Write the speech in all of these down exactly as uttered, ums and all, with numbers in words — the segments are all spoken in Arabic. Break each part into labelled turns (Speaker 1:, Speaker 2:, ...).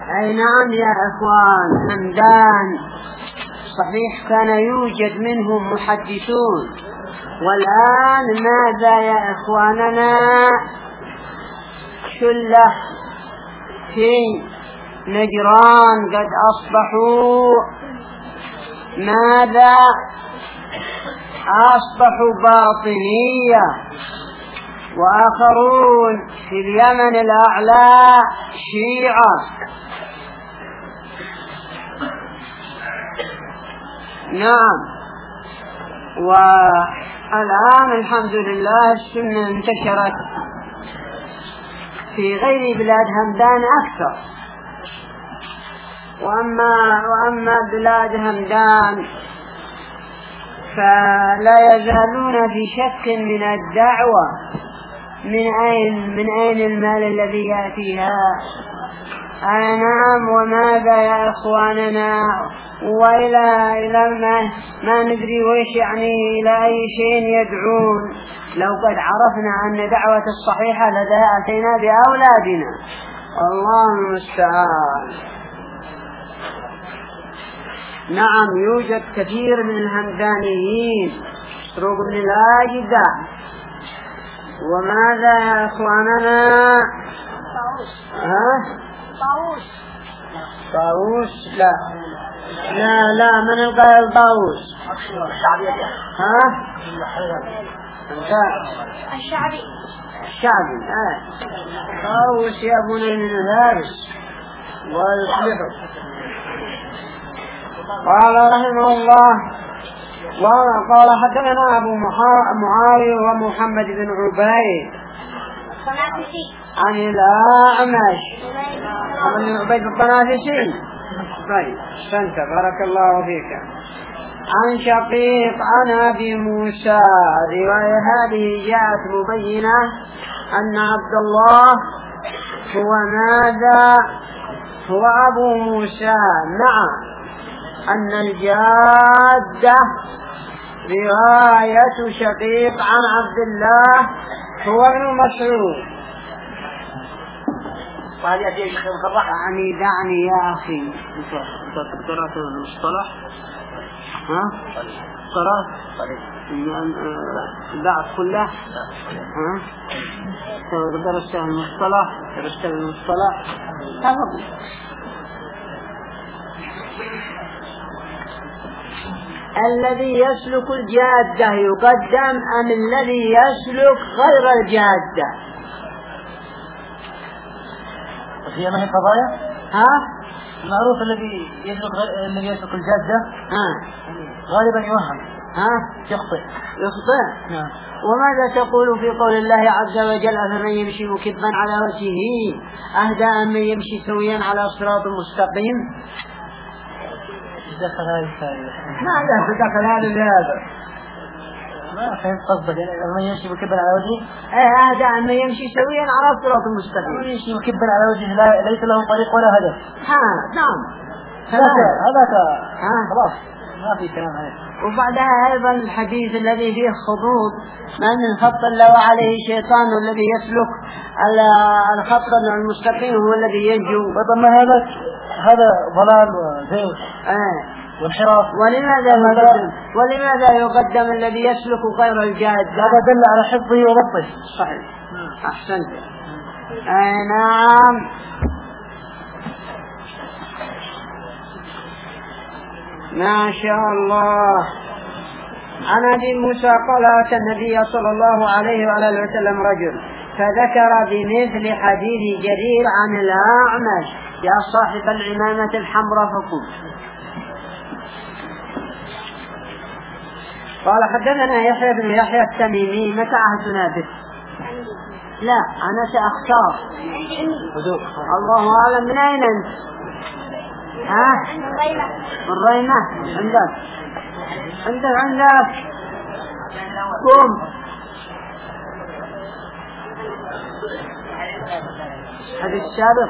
Speaker 1: أي نعم يا أخوان، همدان صحيح كان يوجد منهم محدثون، والآن ماذا يا إخواننا؟ شلة في نجران قد أصبحوا ماذا؟ أصبحوا باطنية، وآخرون في اليمن الأعلى شيعة. نعم، والآن الحمد لله السنة انتشرت في غير بلاد همدان أكثر. وأما, وأما بلاد همدان فلا يزالون في شك من الدعوة، من أين, من أين المال الذي يأتيها؟ آه نعم. وماذا يا إخواننا؟ وإلى إلى ما, ما ندري ويش يعني إلى أي شيء يدعون. لو قد عرفنا أن دعوة الصحيحة لديها أتينا بأولادنا. الله المستعان. نعم، يوجد كثير من الهمدانيين سروق من الآجدة. وماذا يا إخواننا؟ ها؟
Speaker 2: طاووس.
Speaker 1: طاووس؟ لا لا لا، من القائل طاووس؟ ها؟
Speaker 2: الشعبي.
Speaker 1: الشعبي. آه. طاووس يأبون من الهارس ويصلحوا. قال رحمه الله، وقال حدثنا أبو معاوية ومحمد بن عبيد عن الأعمش عن عبيد الطنافسي. طيب سنت بارك الله فيك. عن شقيق عن أبي موسى. رواية هذه جاءت مبينة أن عبد الله هو ماذا؟ هو أبو موسى. نعم، أن الجادة رواية شقيق عن عبد الله هو ابن مسعود.
Speaker 3: وهل يأتي الشيخ مخرح؟
Speaker 1: يعني دعني يا أخي، أنت قرأت المصطلح؟ ها؟ قرأت؟ بعض كله؟ ها؟ درست المصطلح؟ درست المصطلح؟ تفضل. الذي يسلك الجادة يقدم أم الذي يسلك غير الجادة؟
Speaker 3: هي ما هي قضايا؟
Speaker 1: ها؟
Speaker 3: المعروف الذي يسلك الذي يسلك الجادة
Speaker 1: ها؟
Speaker 3: غالبا يوهم.
Speaker 1: ها؟
Speaker 3: يخطئ.
Speaker 1: يخطئ.
Speaker 3: نعم.
Speaker 1: وماذا تقول في قول الله عز وجل: أفمن يمشي مكبا على وجهه أهدى أم من يمشي سويا على صراط مستقيم؟
Speaker 3: دخل هذا
Speaker 1: ماذا دخل هذا بهذا؟
Speaker 3: ما فهمت قصدك. يعني من يمشي مكبا على وجهه
Speaker 1: ايه أهدى أم من يمشي سويا على صراط مستقيم.
Speaker 3: من يمشي مكبا على وجهه لا ليس له طريق ولا هدف.
Speaker 1: ها نعم،
Speaker 3: هذاك هذاك
Speaker 1: خلاص
Speaker 3: ما في كلام هذا.
Speaker 1: وبعدها أيضا الحديث الذي فيه خطوط: ما من خط لو عليه شيطان الذي يسلك الخط المستقيم هو الذي ينجو.
Speaker 3: وطبعا هذا هذا ضلال وزيغ
Speaker 1: آه.
Speaker 3: وانحراف.
Speaker 1: ولماذا يقدم ولماذا يقدم الذي يسلك غير الجاد؟
Speaker 3: هذا دل على حفظه وضبطه.
Speaker 1: صحيح. أحسنت. آه نعم. ما شاء الله. عن أبي موسى قال: أتى النبي صلى الله عليه وعلى اله وسلم رجل فذكر بمثل حديث جرير عن الأعمش: يا صاحب العمامة الحمراء فقم. قال: حدثنا يحيى بن يحيى التميمي. متى عهدنا به؟ لا أنا سأختار. الله أعلم. من أين أنت؟ ها؟ من ريمة. عندك عندك عندك قم. هذا السابق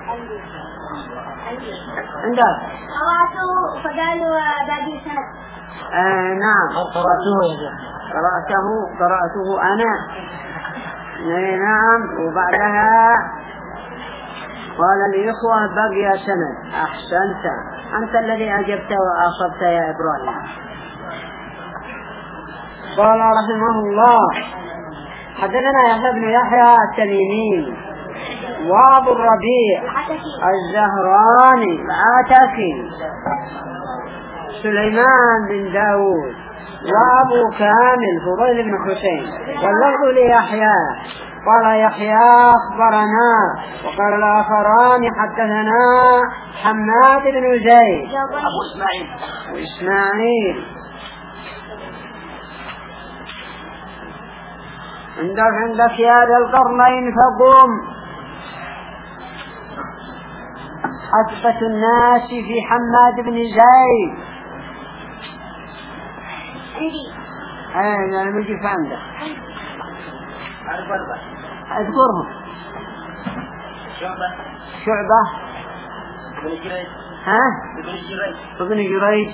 Speaker 1: عندك
Speaker 2: قرأته فقالوا باقي سنة.
Speaker 1: آه نعم
Speaker 3: قرأته يا شيخ.
Speaker 1: قرأته قرأته أنا. نعم. وبعدها قال الإخوة بقي سند. أحسنت، أنت الذي أجبت وأصبت يا إبراهيم. قال رحمه الله حدثنا يحيى بن يحيى التميمي وابو الربيع الزهراني العتكي سليمان بن داود وابو كامل فضيل بن حسين واللفظ ليحيى قال يحيى أخبرنا وقال الآخران حدثنا حماد بن زيد
Speaker 3: أبو إسماعيل
Speaker 1: وإسماعيل. عندك عندك يا ذا القرنين فقم. أثبت الناس في حماد بن زيد. أنا نجي في عندك أذكرهم.
Speaker 3: شعبة
Speaker 1: شعبة
Speaker 3: بن جريج
Speaker 1: ها
Speaker 3: بن جريج
Speaker 1: ابن جريج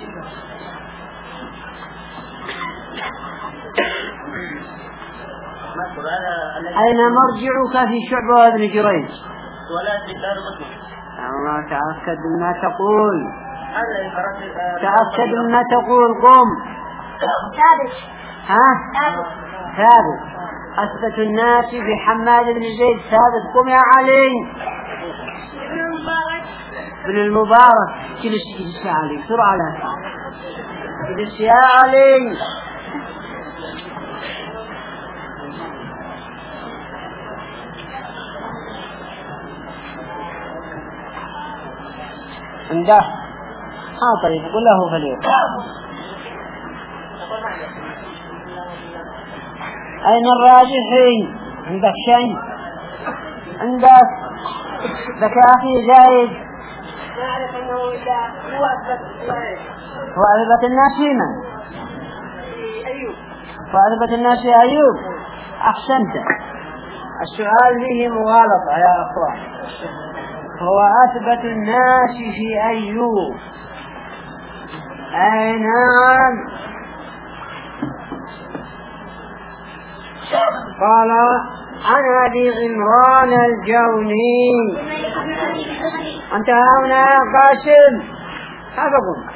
Speaker 1: أين مرجعك في شعبة وابن جريج؟
Speaker 3: ولا في دار مسلم.
Speaker 1: الله تأكد مما تقول.
Speaker 3: هذا
Speaker 1: تأكد مما تقول. قم.
Speaker 2: ثابت.
Speaker 1: ها
Speaker 2: ثابت.
Speaker 1: ثابت. أثبت الناس بحماد بن زيد ثابت. قم يا علي.
Speaker 2: ابن المبارك.
Speaker 1: ابن المبارك. جلس جلس يا علي بسرعة لا جلس يا علي. عنده ها طيب قل له فليق. أين الراجحين؟ عندك شيء؟ عندك لك يا أخي زايد.
Speaker 2: نعرف أنه إذا هو أثبت
Speaker 1: هو أثبت الناس من؟
Speaker 2: أيوب.
Speaker 1: وأثبت الناس أيوب. أحسنت. السؤال فيه مغالطة يا أخوان. هو أثبت الناس في أيوب. أي نعم. قال عن أبي عمران الجوني. أنت هنا يا قاسم حفظهم.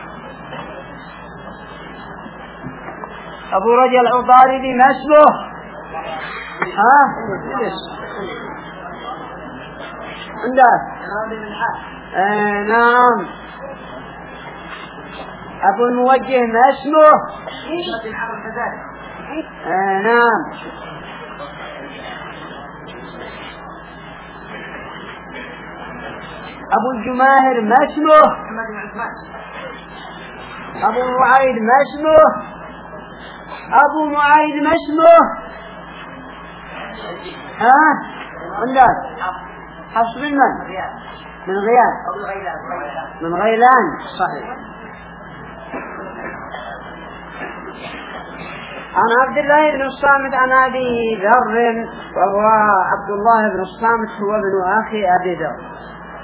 Speaker 1: أبو رجل العطاردي ما اسمه؟ ها؟ عندك؟ آه نعم. أبو الموجه ما اسمه؟ آه نعم. أبو الجماهر ما اسمه؟ أبو معايد ما اسمه؟ أبو معايد ما اسمه؟ ها؟ عندك؟ حفص من من؟ من غيان. من غيلان. صحيح. عن عبد الله بن الصامت عن أبي ذر وهو عبد الله بن الصامت هو ابن أخي أبي ذر.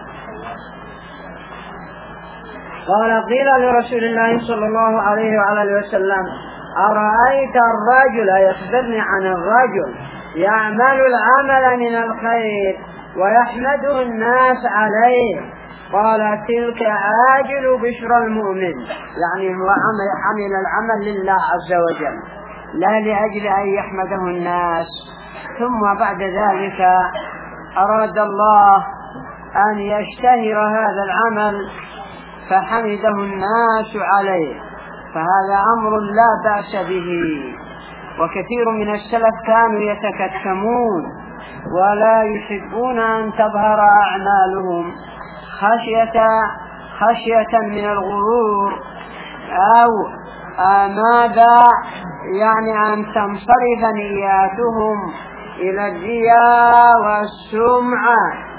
Speaker 1: قال قيل لرسول الله صلى الله عليه وعلى وسلم أرأيت الرجل يخبرني عن الرجل يعمل العمل من الخير ويحمده الناس عليه. قال تلك عاجل بشرى المؤمن، يعني هو عمل, عمل العمل لله عز وجل لا لأجل أن يحمده الناس. ثم بعد ذلك أراد الله أن يشتهر هذا العمل فحمده الناس عليه، فهذا أمر لا بأس به. وكثير من السلف كانوا يتكتمون ولا يحبون أن تظهر أعمالهم خشية خشية من الغرور أو ماذا يعني أن تنصرف نياتهم إلى الرياء والسمعة.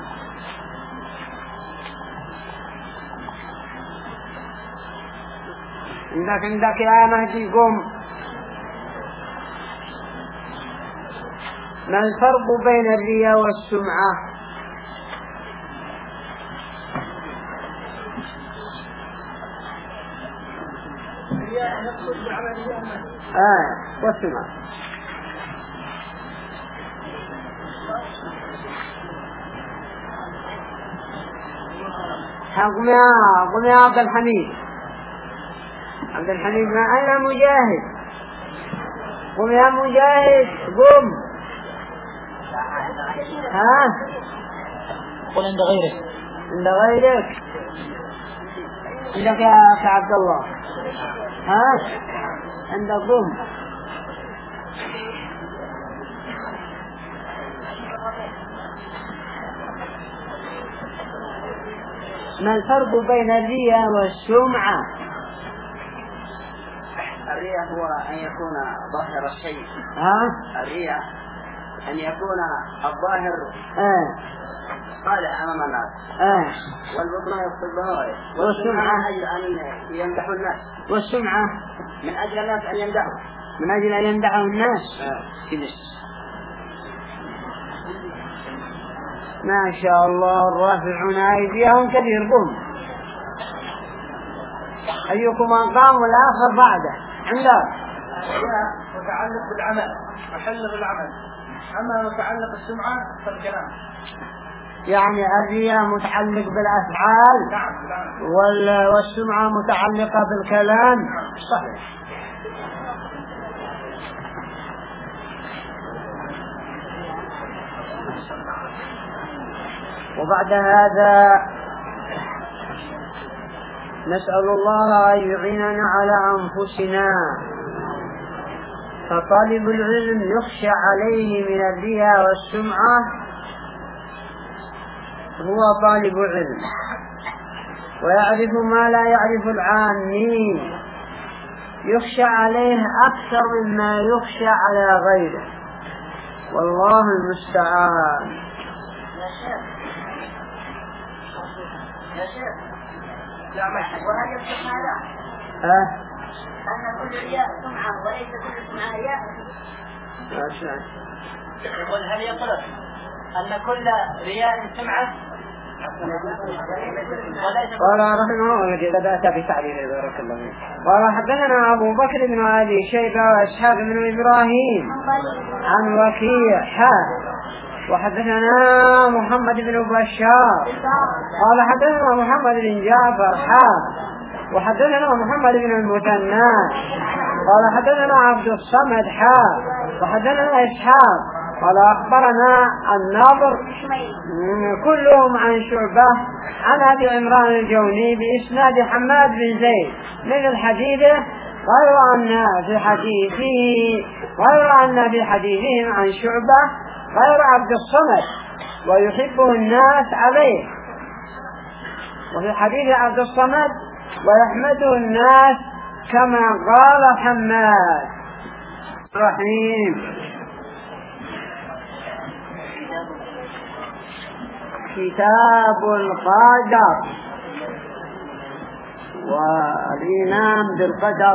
Speaker 1: عندك عندك يا مهدي قم. ما الفرق بين الرياء والسمعة؟
Speaker 3: الرياء نقصد بعمله
Speaker 1: آه والسمعة. قم يا قم يا عبد الحميد. عبد الحميد ما أنا مجاهد. قم يا مجاهد قم. ها
Speaker 3: قل عند غيرك.
Speaker 1: عند غيرك عندك يا أخي عبد الله. ها عند قم. ما الفرق بين الرياء والسمعة؟
Speaker 4: الرياء هو أن يكون ظاهر الشيء.
Speaker 1: ها؟
Speaker 4: الرياء أن يكون الظاهر
Speaker 1: آه.
Speaker 4: صالح أمام الناس.
Speaker 1: آه.
Speaker 4: والبطن يقصد به.
Speaker 1: والسمعة
Speaker 4: أن يمدحوا الناس.
Speaker 1: والسمعة
Speaker 4: من أجل الناس أن يمدحوا.
Speaker 1: من أجل أن يمدحوا الناس.
Speaker 4: آه.
Speaker 1: ما شاء الله الرافعون أيديهم كثير. قم. أيكم أقام والآخر بعده. عندك
Speaker 3: متعلق بالعمل، محل بالعمل. أما متعلق بالسمعة فالكلام.
Speaker 1: يعني الرياء متعلق بالأفعال.
Speaker 3: نعم نعم.
Speaker 1: والسمعة متعلقة بالكلام. صحيح. وبعد هذا نسأل الله أن يعيننا على أنفسنا. فطالب العلم يخشى عليه من الرياء والسمعة هو طالب علم ويعرف ما لا يعرف العامين، يخشى عليه أكثر مما يخشى على غيره، والله المستعان.
Speaker 2: يا شيخ يا شيخ وهل يصح هذا؟
Speaker 1: أه؟
Speaker 2: أن كل رياء سمعة وليس كل سمعة رياء؟
Speaker 3: يقول هل يصح أن كل رياء سمعة
Speaker 1: قال رحمه الله بدأت بتعليل بارك الله فيك. قال حدثنا أبو بكر بن أبي شيبة وإسحاق بن إبراهيم عن وكيع حا وحدثنا محمد بن بشار قال حدثنا محمد بن جعفر حا وحدثنا محمد بن المثنى قال حدثنا عبد الصمد حا وحدثنا إسحاق قال أخبرنا الناظر كلهم عن شعبة عن أبي عمران الجوني بإسناد حماد بن زيد مثل حديثه، غير أن في حديثه غير أن في حديثهم عن شعبة غير عبد الصمد ويحبه الناس عليه، وفي حديث عبد الصمد ويحمده الناس كما قال حماد. الرحيم. كتاب القدر والإيمان بالقدر.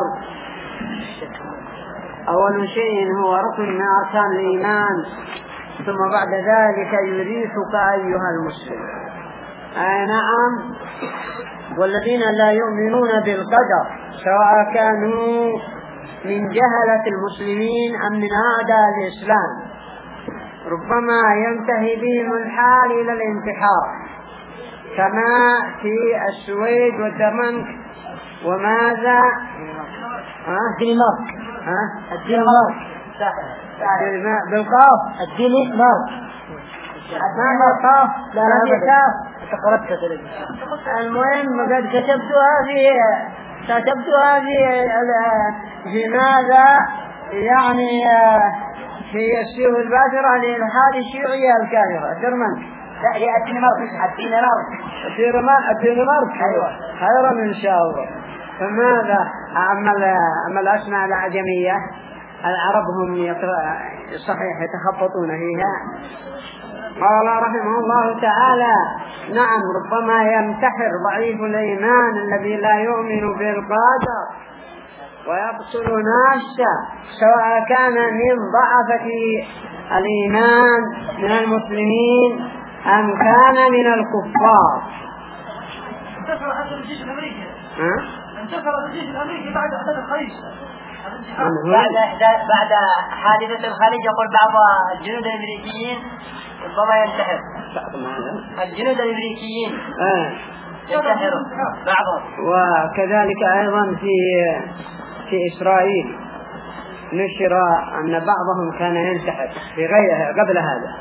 Speaker 1: أول شيء هو ركن من أركان الإيمان، ثم بعد ذلك يريحك أيها المسلم. آه نعم. والذين لا يؤمنون بالقدر سواء كانوا من جهلة المسلمين أم من أعداء الإسلام ربما ينتهي بهم الحال إلى الانتحار، كما في السويد والدمنك وماذا
Speaker 3: الدنمارك.
Speaker 1: ها
Speaker 3: الدنمارك
Speaker 1: بالقاف
Speaker 3: الدنمارك
Speaker 1: ما هو قاف لا هذه كاف.
Speaker 3: تقرأت
Speaker 1: المهم قد كتبتها في كتبتها في في ماذا يعني في السيوف الباشرة للإلحاد الشيوعية الكافرة درمان.
Speaker 2: لا هي الدنمارك الدنمارك
Speaker 1: الدنمارك
Speaker 2: أيوة
Speaker 1: خيرا إن شاء الله. فماذا أما الأسماء الأعجمية العرب هم صحيح يتخبطون فيها. قال رحمه الله تعالى نعم ربما ينتحر ضعيف الإيمان الذي لا يؤمن بالقدر ويقتل نفسه سواء كان من ضعفة الإيمان من المسلمين أم كان من الكفار.
Speaker 3: انتصر حتى الجيش الأمريكي.
Speaker 1: ها؟
Speaker 3: انتصر الجيش الأمريكي بعد أحداث الخليج.
Speaker 2: بعد بعد حادثة الخليج يقول بعض الجنود الأمريكيين ربما ينتحر. الجنود الأمريكيين
Speaker 1: آه.
Speaker 3: ينتحروا بعضهم.
Speaker 1: وكذلك أيضا في في إسرائيل نشر أن بعضهم كان ينتحر في غيرها قبل هذا.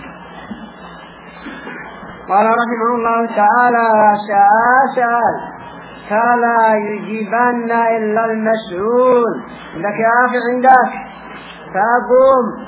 Speaker 1: قال رحمه الله تعالى: سأسأل فلا يجيبن إلا المسؤول. عندك يا أخي عندك فأقوم.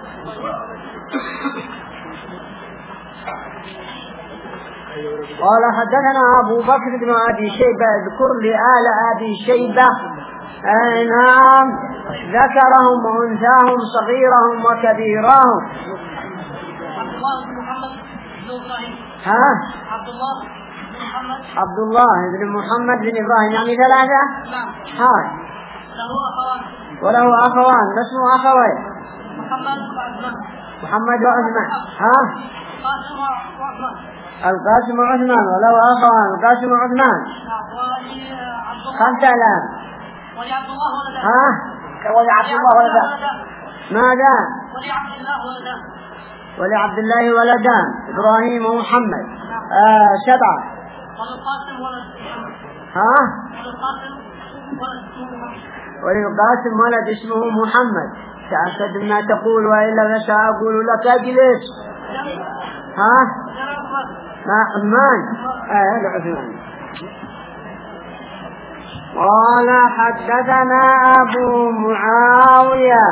Speaker 1: قال حدثنا أبو بكر بن أبي شيبة. اذكر لي آل أبي شيبة. أي نعم، ذكرهم وأنثاهم صغيرهم وكبيرهم.
Speaker 2: عبد الله بن محمد بن إبراهيم.
Speaker 1: ها؟
Speaker 2: عبد الله بن محمد.
Speaker 1: عبد الله بن محمد بن إبراهيم، يعني ثلاثة.
Speaker 2: نعم.
Speaker 1: ها.
Speaker 2: له أخوان.
Speaker 1: وله أخوان. ما اسمه أخوين؟
Speaker 2: محمد وعثمان.
Speaker 1: محمد وعثمان. ها؟
Speaker 2: القاسم وعثمان.
Speaker 1: القاسم وعثمان. وله أخوان القاسم وعثمان. خمسة آلاف.
Speaker 2: ولي عبد الله ولدان.
Speaker 1: ها؟
Speaker 3: ولي عبد الله ولدان.
Speaker 1: ماذا؟
Speaker 2: ولي عبد الله ولدان.
Speaker 1: ولي عبد الله ولدان إبراهيم ومحمد. آه سبعة.
Speaker 2: وللقاسم ولد محمد.
Speaker 1: ها؟
Speaker 2: وللقاسم ولد اسمه محمد.
Speaker 1: وللقاسم ولد اسمه محمد. تأكد ما تقول وإلا فسأقول لك أجلس. ها؟ مع عثمان. آه العثمان. قال حدثنا أبو معاوية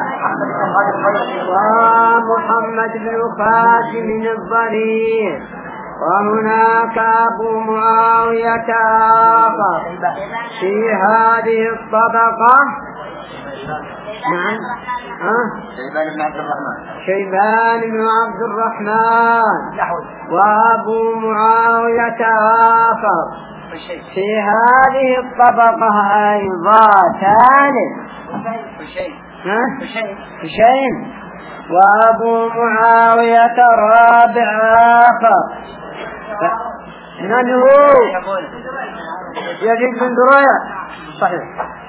Speaker 1: ومحمد بن قاسم الضرير، وهناك أبو معاوية آخر في هذه الطبقة. نعم. ها؟
Speaker 3: شيبان بن عبد الرحمن.
Speaker 1: شيبان بن عبد الرحمن. وأبو معاوية آخر في هذه الطبقة أيضا ثالث. حسين. وأبو معاوية رابع آخر. من هو؟ يزيد بن دريع. صحيح.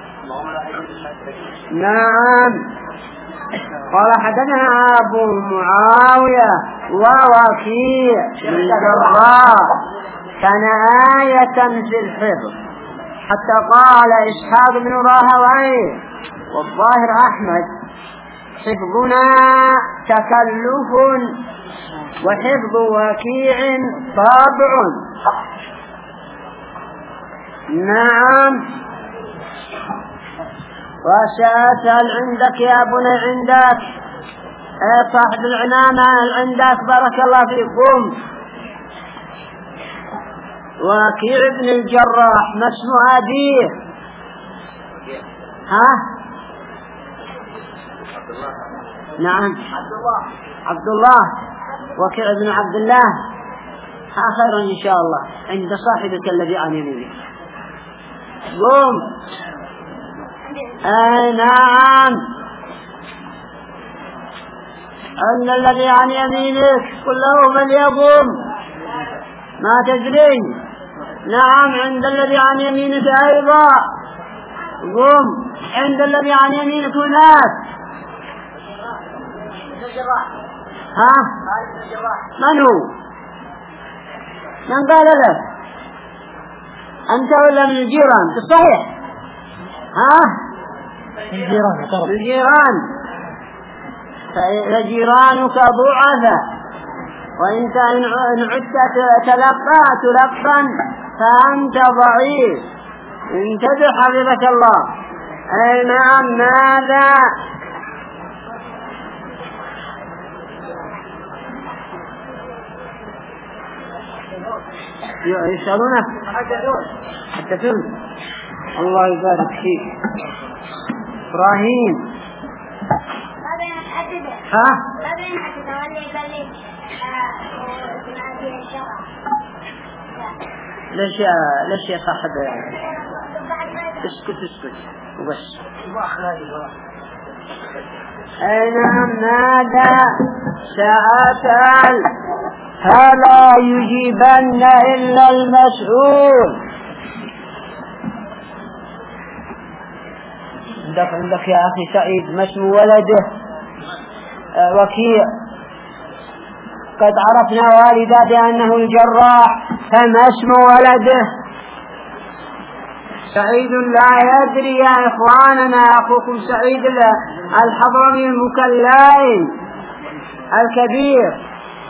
Speaker 1: نعم. قال حدثنا أبو معاوية ووكيع بن الجراح كان آية في الحفظ، حتى قال إسحاق بن راهويه والظاهر أحمد: حفظنا تكلف وحفظ وكيع طابع. نعم. وسأسأل عندك يا بني، عندك صاحب العنانة عندك، بارك الله فيكم. وكيع بن الجراح ما اسم أبيه؟ ها؟ نعم
Speaker 3: عبد الله.
Speaker 1: عبد الله. وكيع بن عبد الله. ها خير إن شاء الله عند صاحبك الذي عن يمينك. قوم. أي نعم. أن الذي عن يمينك قل له من يقوم. ما تدري. نعم. عند الذي عن يمينك أيضا. قم. عند الذي عن يمينك هناك. ها؟ من هو؟ من قال لك؟ أنت ولا من الجيران؟ صحيح. ها؟
Speaker 3: الجيران.
Speaker 1: الجيران. فجيرانك ضعفاء، وإنت إن عدت تلقى تلقا فأنت ضعيف. انتبه حفظك الله. أي نعم. ماذا؟ يسألونك حدثون. الله يبارك فيك. إبراهيم. ها؟ ليش يا ليش يا صاحب؟ اسكت اسكت وبس. أنا ماذا سأسأل فلا يجيبن إلا المسؤول. عندك عندك يا أخي سعيد ما اسم ولده؟ آه وكيع. قد عرفنا والده بأنه الجراح، فما اسم ولده؟ سعيد لا يدري يا إخواننا، أخوكم سعيد الحضرمي المكلاي الكبير.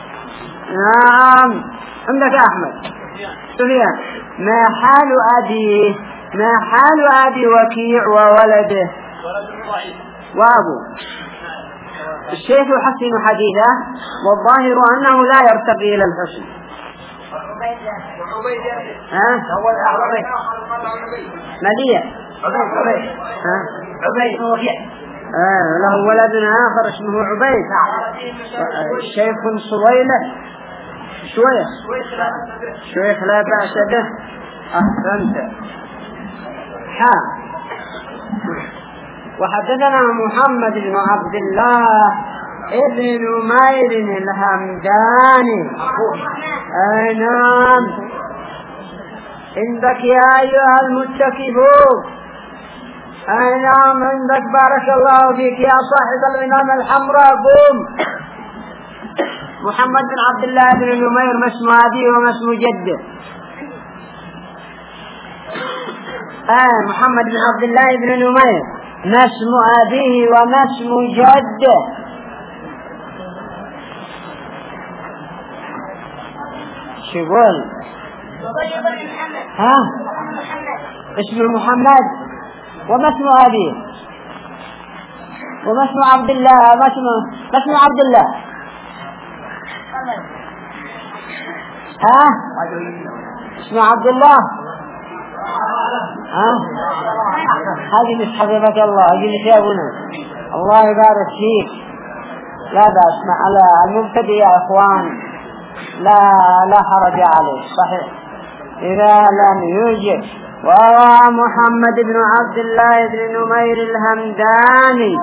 Speaker 1: نعم. عندك أحمد سفيان. ما حال أبيه؟ ما حال أبي وكيع وولده وأبوه؟ الشيخ يحسن حديثه والظاهر أنه لا يرتقي إلى الحسن. ها؟ مليء. ها؟
Speaker 4: عبيد وكيع.
Speaker 1: آه له ولد آخر اسمه عبيد. الشيخ صويلة شوية شوية لا بأس به. أحسنت. حا. وحدثنا محمد بن عبد الله ابن نمير الهمداني. أي نعم. عندك يا أيها المتكفون. أي نعم عندك بارك الله فيك يا صاحب العمامة الحمراء. قوم. محمد بن عبد الله بن نمير ما اسم أبيه وما اسم جده؟ آه محمد بن عبد الله بن نمير ما اسم أبيه وما اسم جده؟ شغل. ها؟ اسمه محمد وما اسم أبيه وما اسم عبد الله ما اسمه ما اسم عبد الله؟ ها؟ اسمه عبد الله. ها؟ هذه مش حبيبك الله. هذه يا ابونا الله يبارك فيك. لا بأس على المبتدئ يا اخوان، لا لا حرج عليه صحيح اذا لم يوجد. وهو محمد بن عبد الله بن نمير الهمداني.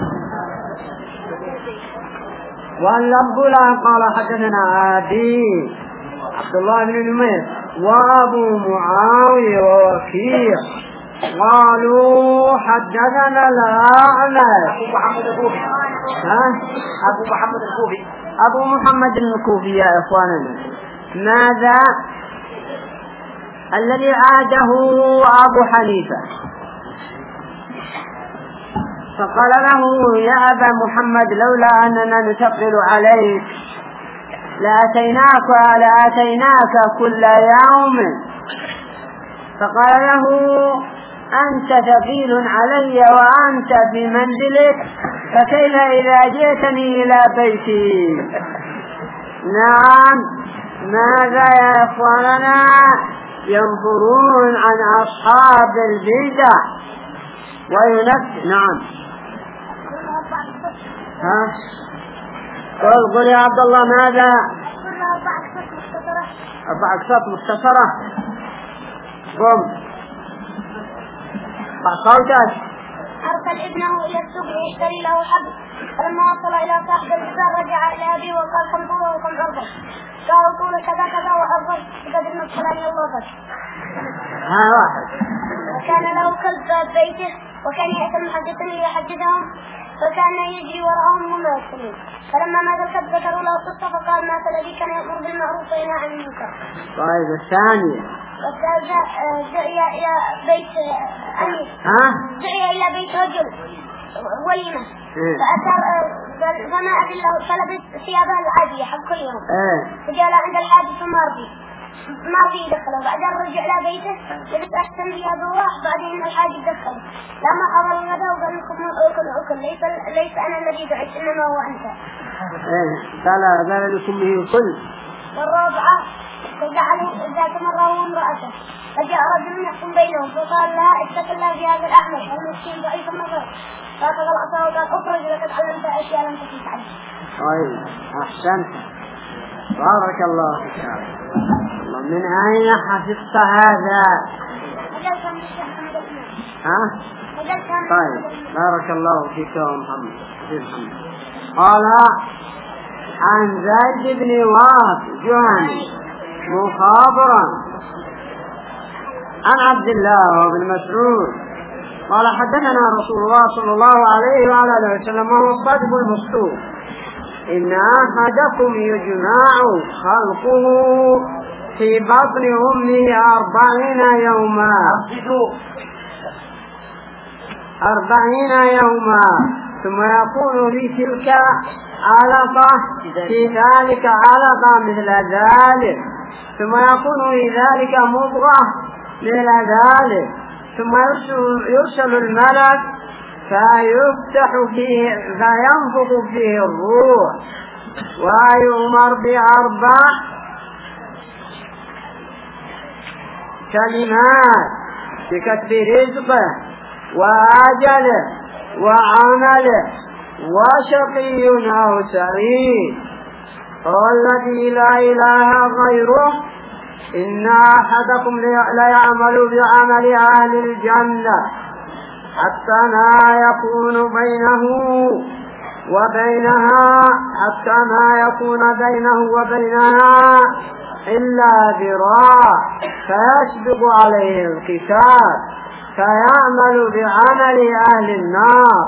Speaker 1: واللفظ له قال حدثنا أبي عبد الله بن نمير وأبو معاوية ووكيع قالوا حدثنا الأعمش.
Speaker 4: أبو محمد الكوفي.
Speaker 1: ها؟
Speaker 4: أبو محمد الكوفي.
Speaker 1: أبو محمد الكوفي يا إخواننا. ماذا الذي عاده أبو حنيفة فقال له يا أبا محمد لولا أننا نثقل عليك لأتيناك لأتيناك كل يوم. فقال له أنت ثقيل علي وأنت في منزلك فكيف إذا جئتني إلى بيتي؟ نعم. ماذا يا إخواننا ينظرون عن أصحاب البدع وينفس. نعم. ها؟ قل قل يا عبد الله ماذا؟ أربع أقساط مختصرة. قم صوتك.
Speaker 2: أرسل ابنه إلى السوق ليشتري له حبل، فلما وصل إلى صاحب البزار رجع إلى أبيه وقال كم طوله وكم عرضه؟ قال طوله كذا كذا وعرضه بقدر نصف الفلاني الله.
Speaker 1: ها واحد.
Speaker 2: وكان له كلب باب بيته وكان يأتي المحدثين ليحدثهم فكان يجري وراءهم وما يدخلون. فلما مات الكلب ذكروا له القصة فقال مات الذي كان يأمر بالمعروف وينهى عن المنكر.
Speaker 1: طيب الثانية.
Speaker 2: والثالثة دعي إلى بيت أمير.
Speaker 1: ها؟
Speaker 2: دعي إلى بيت رجل وليمة. فأتى فما أدله فلبس ثيابه العادية حق كل يوم. فجاء عند الحادث ومرضي ما في دخله. بعدين رجع إلى بيته لبس أحسن ثيابه وراح. بعدين الحاج دخله لما حضر الغداء وقال لكم أكل أكل ليس ليس أنا الذي دعيت إنما هو أنت.
Speaker 1: إيه قال قال لكم به كل.
Speaker 2: والرابعة فجعل ذات مرة هو امرأته فجاء رجل يحكم بينهم فقال لها اتق الله في هذا الأعمى المسكين ضعيف النظر. فأخذ العصا وقال اخرج لقد علمت أشياء لم تكن تعلم.
Speaker 1: طيب أحسنت بارك الله فيك. من أين حفظت هذا؟ ها؟ طيب بارك الله فيك يا محمد. قال عن زيد بن واث جهني مخابرا عن عبد الله بن مسعود قال حدثنا رسول الله صلى الله عليه وعلى اله وسلم وهو الصادق المصدوق إن أحدكم يجمع خلقه في بطن أمه أربعين يوما أربعين يوما ثم يكون في تلك علقة في ذلك علقة مثل ذلك ثم يكون في ذلك مضغة مثل ذلك ثم يرسل الملك فيفتح فيه فينفخ فيه الروح ويؤمر بأربع كلمات بكتب رزقه وأجله وعمله وشقي أو سعيد والذي لا إله غيره إن أحدكم ليعمل بعمل أهل الجنة حتى ما يكون بينه وبينها حتى ما يكون بينه وبينها إلا ذراع فيسبق عليه الكتاب فيعمل بعمل أهل النار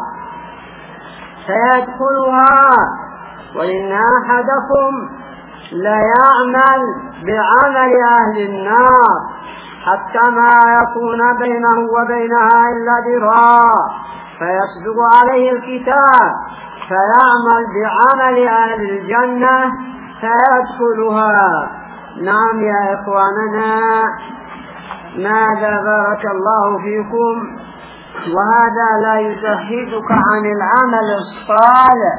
Speaker 1: فيدخلها وإن أحدكم ليعمل بعمل أهل النار حتى ما يكون بينه وبينها إلا ذراع فيسبق عليه الكتاب فيعمل بعمل أهل الجنة فيدخلها. نعم يا إخواننا، ماذا بارك الله فيكم، وهذا لا يزهدك عن العمل الصالح،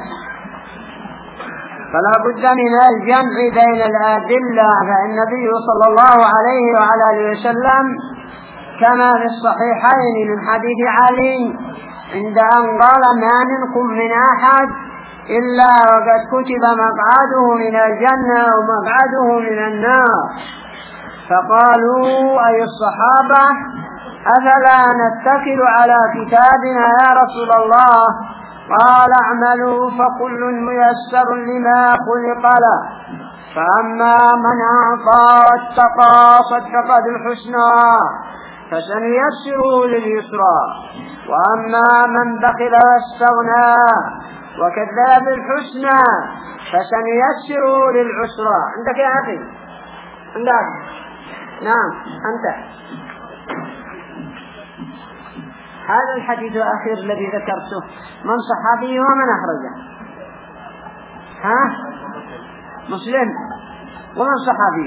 Speaker 1: فلا بد من الجمع بين الأدلة. فالنبي صلى الله عليه وعلى آله وسلم كما في الصحيحين من حديث علي عند أن قال ما منكم من أحد إلا وقد كتب مقعده من الجنة ومقعده من النار، فقالوا أي الصحابة أفلا نتكل على كتابنا يا رسول الله؟ قال اعملوا فكل ميسر لما خلق له، فأما من أعطى واتقى صدق بالحسنى فسنيسره لليسرى، وأما من بخل واستغنى وكذب بالحسنى فسنيسره للعسرى. عندك يا أخي؟ عندك؟ نعم أنت. هذا الحديث الأخير الذي ذكرته من صحابي ومن أخرجه؟ ها؟ مسلم. ومن صحابي؟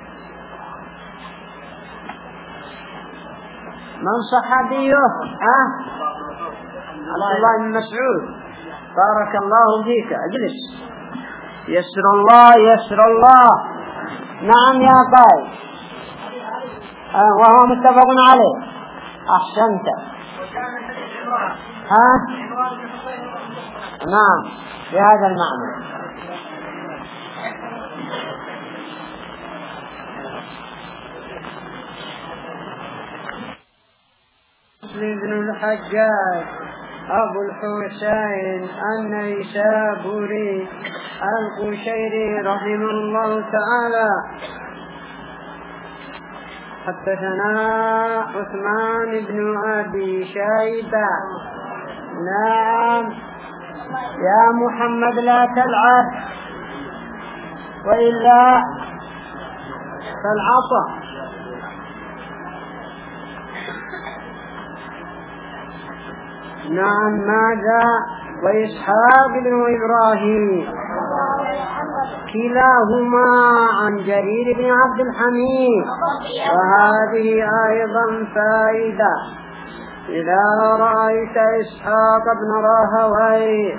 Speaker 1: من صحابيه؟ ها؟ عبد الله بن مسعود. بارك الله فيك، اجلس. يسر الله يسر الله. نعم يا قائد. آه وهو متفق عليه. أحسنت. ها؟ نعم بهذا المعنى. مسلم بن الحجاج أبو الحسين النيسابوري القشيري رحمه الله تعالى حدثنا عثمان بن أبي شيبة. نعم يا محمد لا تلعب وإلا فالعصا. نعم ماذا؟ وإسحاق بن إبراهيم كلاهما عن جرير بن عبد الحميد. وهذه أيضا فائدة، إذا رأيت إسحاق بن راهويه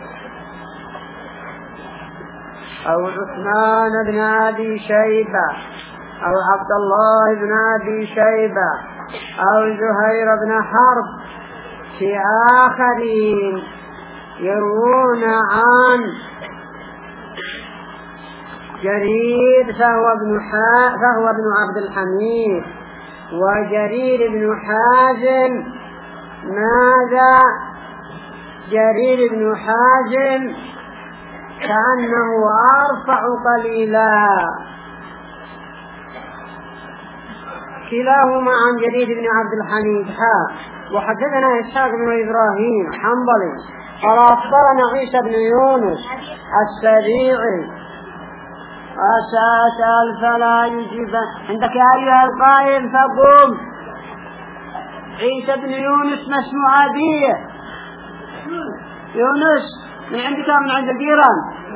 Speaker 1: أو عثمان بن أبي شيبة أو عبد الله بن أبي شيبة أو زهير بن حرب في آخرين يروون عن جرير فهو ابن حا فهو ابن عبد الحميد، وجرير بن حازم ماذا؟ جرير بن حازم كأنه أرفع قليلا. كلاهما عن جرير بن عبد الحميد. ها وحدثنا إسحاق بن إبراهيم حنبلي قال أخبرنا عيسى بن يونس السبيعي وسأسأل فلا يجيب. عندك يا أيها القائم فقوم. عيسى بن يونس ما اسمه أبيه؟ يونس من عندك من عند الجيران.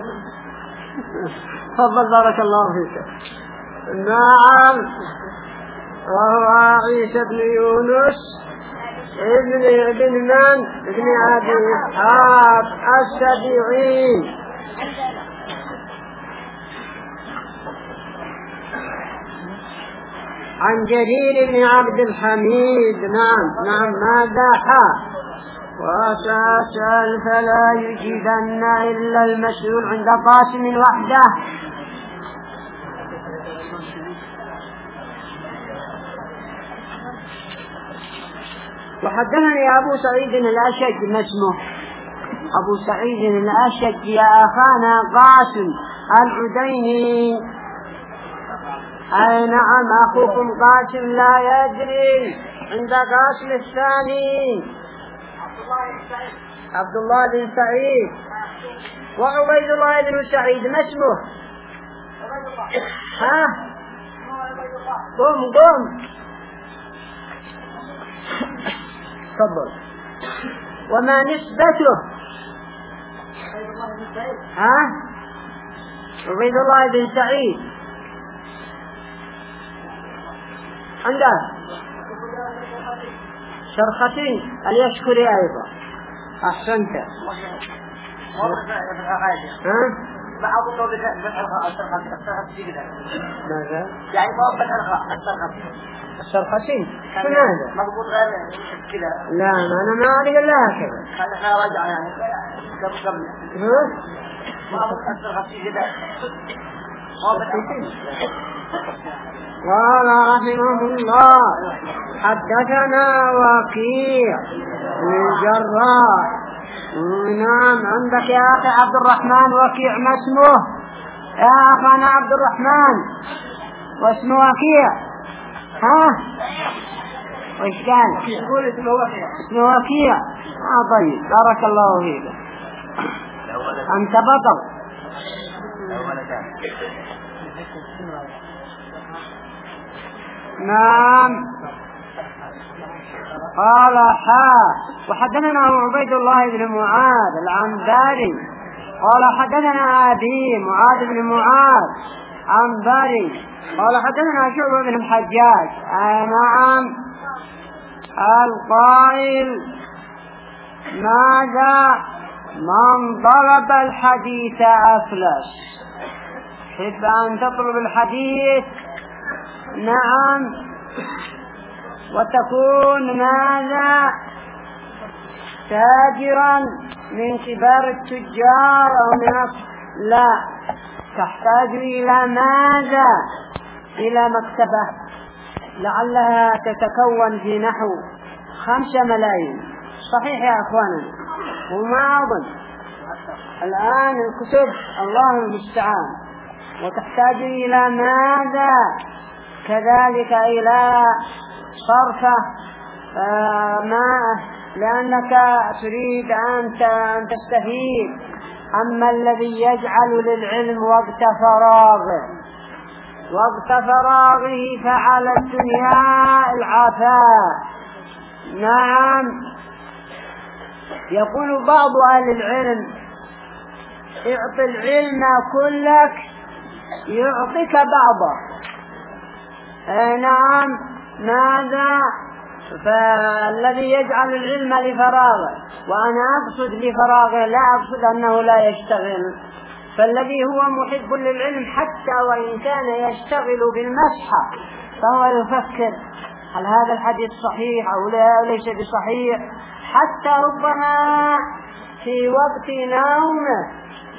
Speaker 1: تفضل بارك الله فيك. نعم، وهو عيسى بن يونس ابن ابن من؟ ابن أبي إسحاق السبيعي. عن جرير بن عبد الحميد. نعم نعم ماذا حا؟ وسأسأل فلا يجيبن إلا المسؤول عند قاسم وحده. وحدثني أبو سعيد الأشج. ما اسمه؟ أبو سعيد الأشج يا أخانا قاسم العديني. أي نعم أخوكم قاسم لا يدري. عند قاسم الثاني عبد الله بن سعيد وعبيد الله بن سعيد. ما اسمه؟ ها قم قم تفضل. وما نسبته؟ ها عبيد الله بن سعيد عنده شرختين اليشكري أيضا. أحسنت. ها
Speaker 4: بعض الطرق بالحرقة الشرخة كذا.
Speaker 1: ماذا؟
Speaker 4: يعني فوق بالحرقة الشرخة.
Speaker 1: الشرختين شنو هذا؟
Speaker 4: مضبوط غير كذا.
Speaker 1: لا أنا ما أعرف إلا هكذا.
Speaker 4: هذا راجع يعني قبل قبل.
Speaker 1: ها؟
Speaker 4: ما هو الشرخة كذا. ما بالحرقة.
Speaker 1: قال رحمه الله حدثنا وكيع الجراح. نعم عندك يا أخي عبد الرحمن وكيع. ما اسمه يا أخانا عبد الرحمن؟ واسمه وكيع. ها وإيش قال؟
Speaker 4: يقول اسمه وكيع.
Speaker 1: اسمه وكيع. آه طيب بارك الله فيك. أنت بطل. نعم. قال حا وحدثنا عبيد الله بن معاذ العنبري قال حدثنا أبي معاذ بن معاذ عنبري قال حدثنا شعبة بن الحجاج. آه نعم. القائل ماذا؟ من طلب الحديث أفلس. حب أن تطلب الحديث. نعم. وتكون ماذا؟ تاجرا من كبار التجار أو من لا تحتاج إلى ماذا؟ إلى مكتبة لعلها تتكون في نحو خمسة ملايين. صحيح يا أخواننا؟ وما أظن الآن الكتب الله المستعان. وتحتاج إلى ماذا؟ كذلك إلى صرفة آه ما لأنك تريد أن تستفيد. أما الذي يجعل للعلم وقت فراغه وقت فراغه فعلى الدنيا العفاء. نعم. يقول بعض أهل العلم اعط العلم كلك يعطيك بعضه. آه نعم. ماذا؟ فالذي يجعل العلم لفراغه. وأنا أقصد لفراغه لا أقصد أنه لا يشتغل. فالذي هو محب للعلم حتى وإن كان يشتغل بالمسحة فهو يفكر هل هذا الحديث صحيح أو ليس بصحيح، حتى ربما في وقت نومه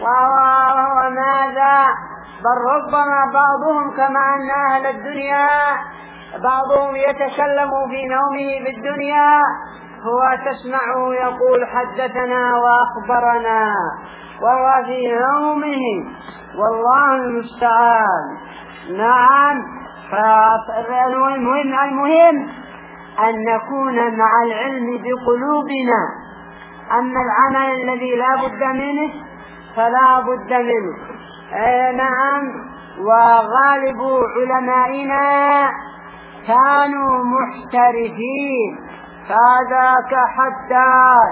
Speaker 1: وماذا بل ربما بعضهم كما أن أهل الدنيا بعضهم يتكلم في نومه بالدنيا هو تسمعه يقول حدثنا وأخبرنا وهو في نومه والله المستعان. نعم. فالمهم المهم أن نكون مع العلم بقلوبنا. أما العمل الذي لا بد منه فلا بد منه. آه نعم. وغالب علمائنا كانوا محترفين، فذاك حداد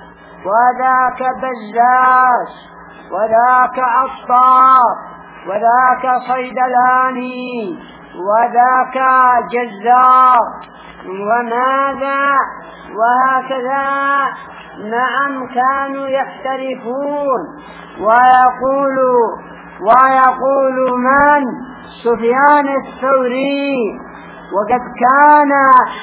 Speaker 1: وذاك بزاز وذاك عطار وذاك صيدلاني وذاك جزار وماذا وهكذا. نعم كانوا يحترفون. ويقول ويقول من سفيان الثوري وقد كان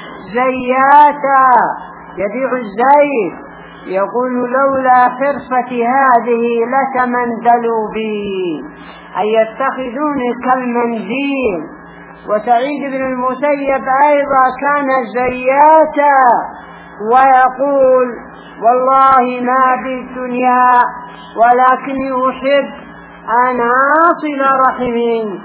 Speaker 1: زياتا يبيع الزيت يقول لولا حرفتي هذه لتمندلوا بي، أي يتخذوني كالمنديل. وسعيد بن المسيب أيضا كان زياتا ويقول والله ما بالدنيا ولكني أحب أن أصل رحمي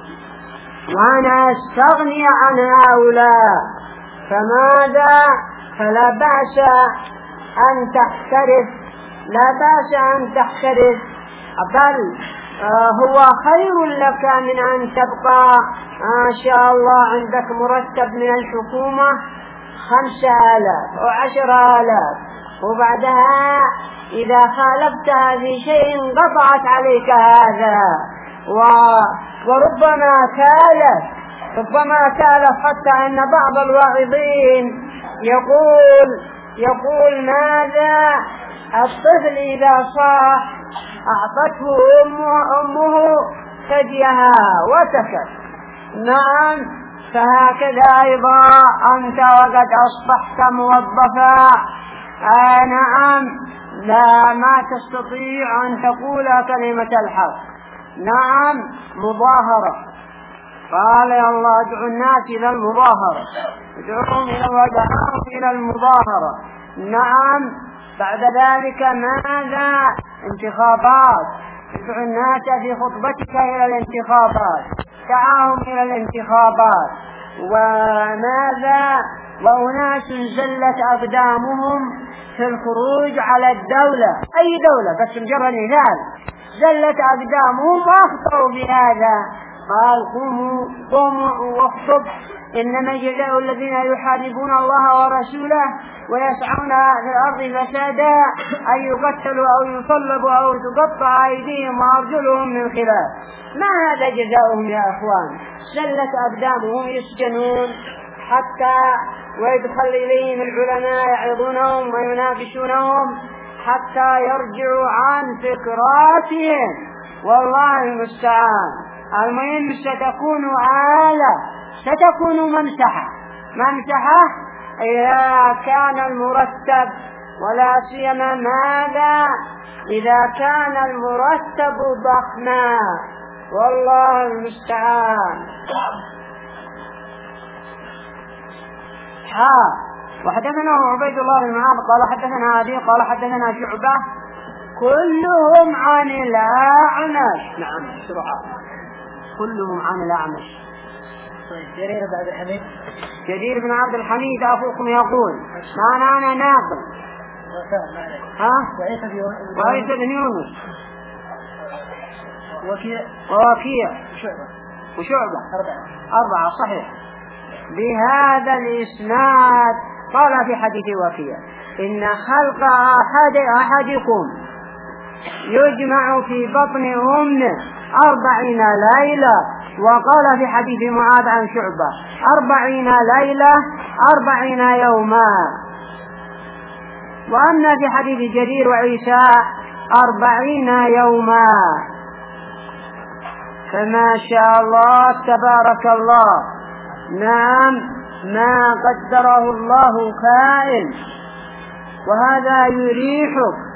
Speaker 1: وأنا أستغني عن هؤلاء. فماذا؟ فلا بأس أن تحترف، لا بأس أن تحترف، بل آه هو خير لك من أن تبقى ما شاء الله عندك مرتب من الحكومة خمسة آلاف أو عشر آلاف، وبعدها إذا خالفتها في شيء انقطعت عليك هذا. و... وربما كالف ربما كالف حتى أن بعض الواعظين يقول يقول ماذا؟ الطفل إذا صاح أعطته أمه, أمه ثديها وسكت. نعم فهكذا أيضا أنت وقد أصبحت موظفا، آه نعم لا ما تستطيع أن تقول كلمة الحق. نعم مظاهرة، قال يا الله ادعو الناس إلى المظاهرة، ادعوهم إلى المظاهرة. نعم بعد ذلك ماذا؟ انتخابات، ادعو الناس في خطبتك إلى الانتخابات، دعاهم إلى الانتخابات. وماذا؟ وأناس زلت أقدامهم في الخروج على الدولة، أي دولة بس مجرد مثال، زلت أقدامهم وأخطأوا بهذا. قال قوموا قوموا واخطب، إنما جزاء الذين يحاربون الله ورسوله ويسعون في الأرض فسادا أن يقتلوا أو يصلبوا أو تقطع أيديهم وأرجلهم من خلاف. ما هذا جزاؤهم يا أخوان؟ زلت أقدامهم يسجنون حتى ويدخل إليهم العلماء يعظونهم ويناقشونهم حتى يرجعوا عن فكراتهم، والله المستعان. المهم ستكون آلة، ستكون ممسحة ممسحة إذا كان المرتب، ولا سيما ماذا؟ إذا كان المرتب ضخما، والله المستعان. ها وحدثنا عبيد الله بن معاذ قال حدثنا أبي قال حدثنا شعبة كلهم عن الأعمش. نعم بسرعة كلهم عن الأعمش.
Speaker 3: جرير بن عبد الحميد
Speaker 1: جرير بن عبد الحميد أخوكم يقول ما أنا ناقل. ها وعيسى بن يونس
Speaker 3: وكيع
Speaker 1: ووكيع وشعبة
Speaker 3: أربعة
Speaker 1: أربعة صحيح بهذا الإسناد. قال في حديث وكيع إن خلق أحد أحدكم يجمع في بطن أمه أربعين ليلة. وقال في حديث معاذ عن شعبة أربعين ليلة أربعين يوما. وأما في حديث جرير وعيسى أربعين يوما. فما شاء الله تبارك الله. نعم ما قدره الله كائن، وهذا يريحك.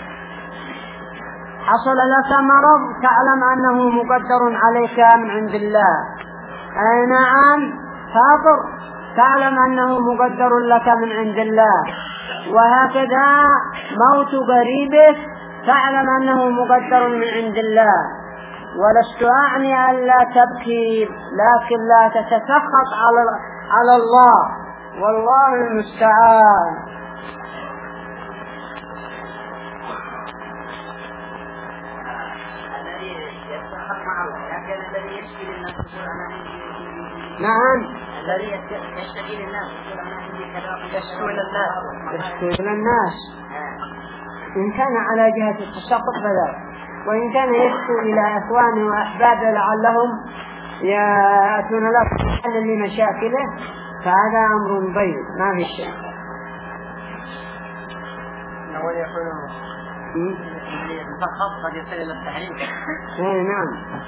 Speaker 1: حصل لك مرض تعلم أنه مقدر عليك من عند الله. أي نعم فاطر تعلم أنه مقدر لك من عند الله. وهكذا موت قريبك تعلم أنه مقدر من عند الله. ولست أعني أن لا تبكي، لكن لا تتسخط على على الله، والله المستعان.
Speaker 4: الذي يتسخط مع الله لكن الذي
Speaker 1: نعم
Speaker 4: الذي يشتكي للناس يشكو إلى الناس
Speaker 1: يشكو إلى الناس إن كان على جهة التسقط فذلك، وإن كان يشكو إلى إخوانه وأحبابه لعلهم يأتون له حلا لمشاكله فهذا أمر بين ما في شيء.
Speaker 4: أول يقولون الفخر قد يصل إلى التحريم.
Speaker 1: إيه نعم.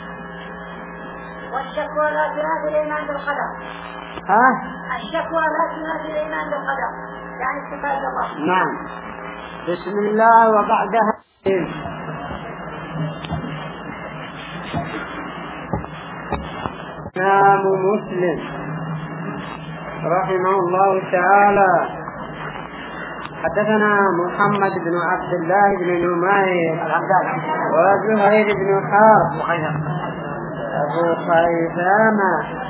Speaker 2: والشكوى لا تنافي الإيمان بالقدر.
Speaker 1: ها؟
Speaker 2: الشكوى لا تنافي الإيمان بالقدر، يعني صفات الله.
Speaker 1: نعم. بسم الله وبعدها إمام مسلم رحمه الله تعالى حدثنا محمد بن عبد الله بن نمير وزهير بن حرب أبو خيثامة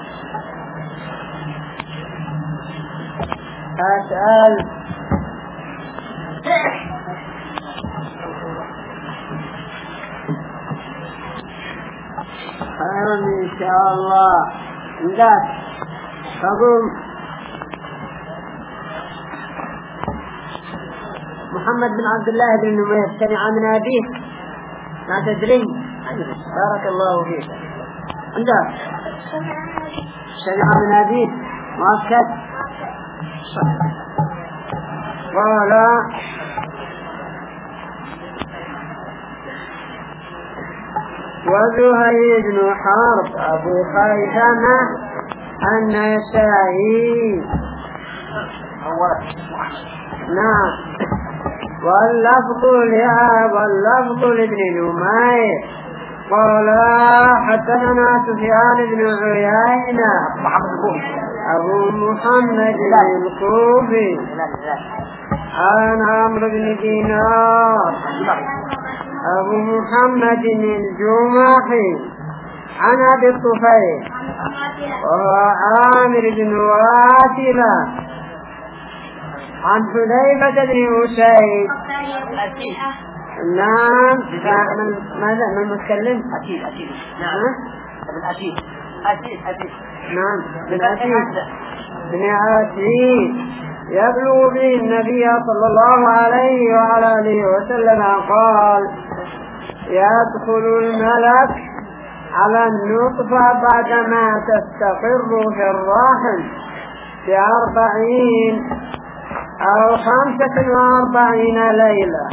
Speaker 1: أسأل خيرا إن شاء الله. ذاك فقم محمد بن عبد الله بن نمير سمع من أبيه ما تدري بارك الله فيك عندك سمع من أبيه مؤكد قال وزهير بن حرب أبو خيثمة النسائي. نعم. واللفظ لها واللفظ لابن نمير قال حدثنا سفيان بن عيينة أبو محمد الكوفي عن عمرو بن دينار أبو محمد الجمحي عن أبي الطفيل وعامر بن واسلة عن حذيفة بن أسيد. نعم. ماذا من المتكلم؟
Speaker 4: أكيد أكيد.
Speaker 1: نعم.
Speaker 4: بالأكيد. أكيد أكيد.
Speaker 1: نعم. بالأكيد. بن عتيق يبلغ به النبي صلى الله عليه وعلى آله وسلم قال يدخل الملك على النطفة بعدما تستقر في الرحم بأربعين أو خمسة وأربعين ليلة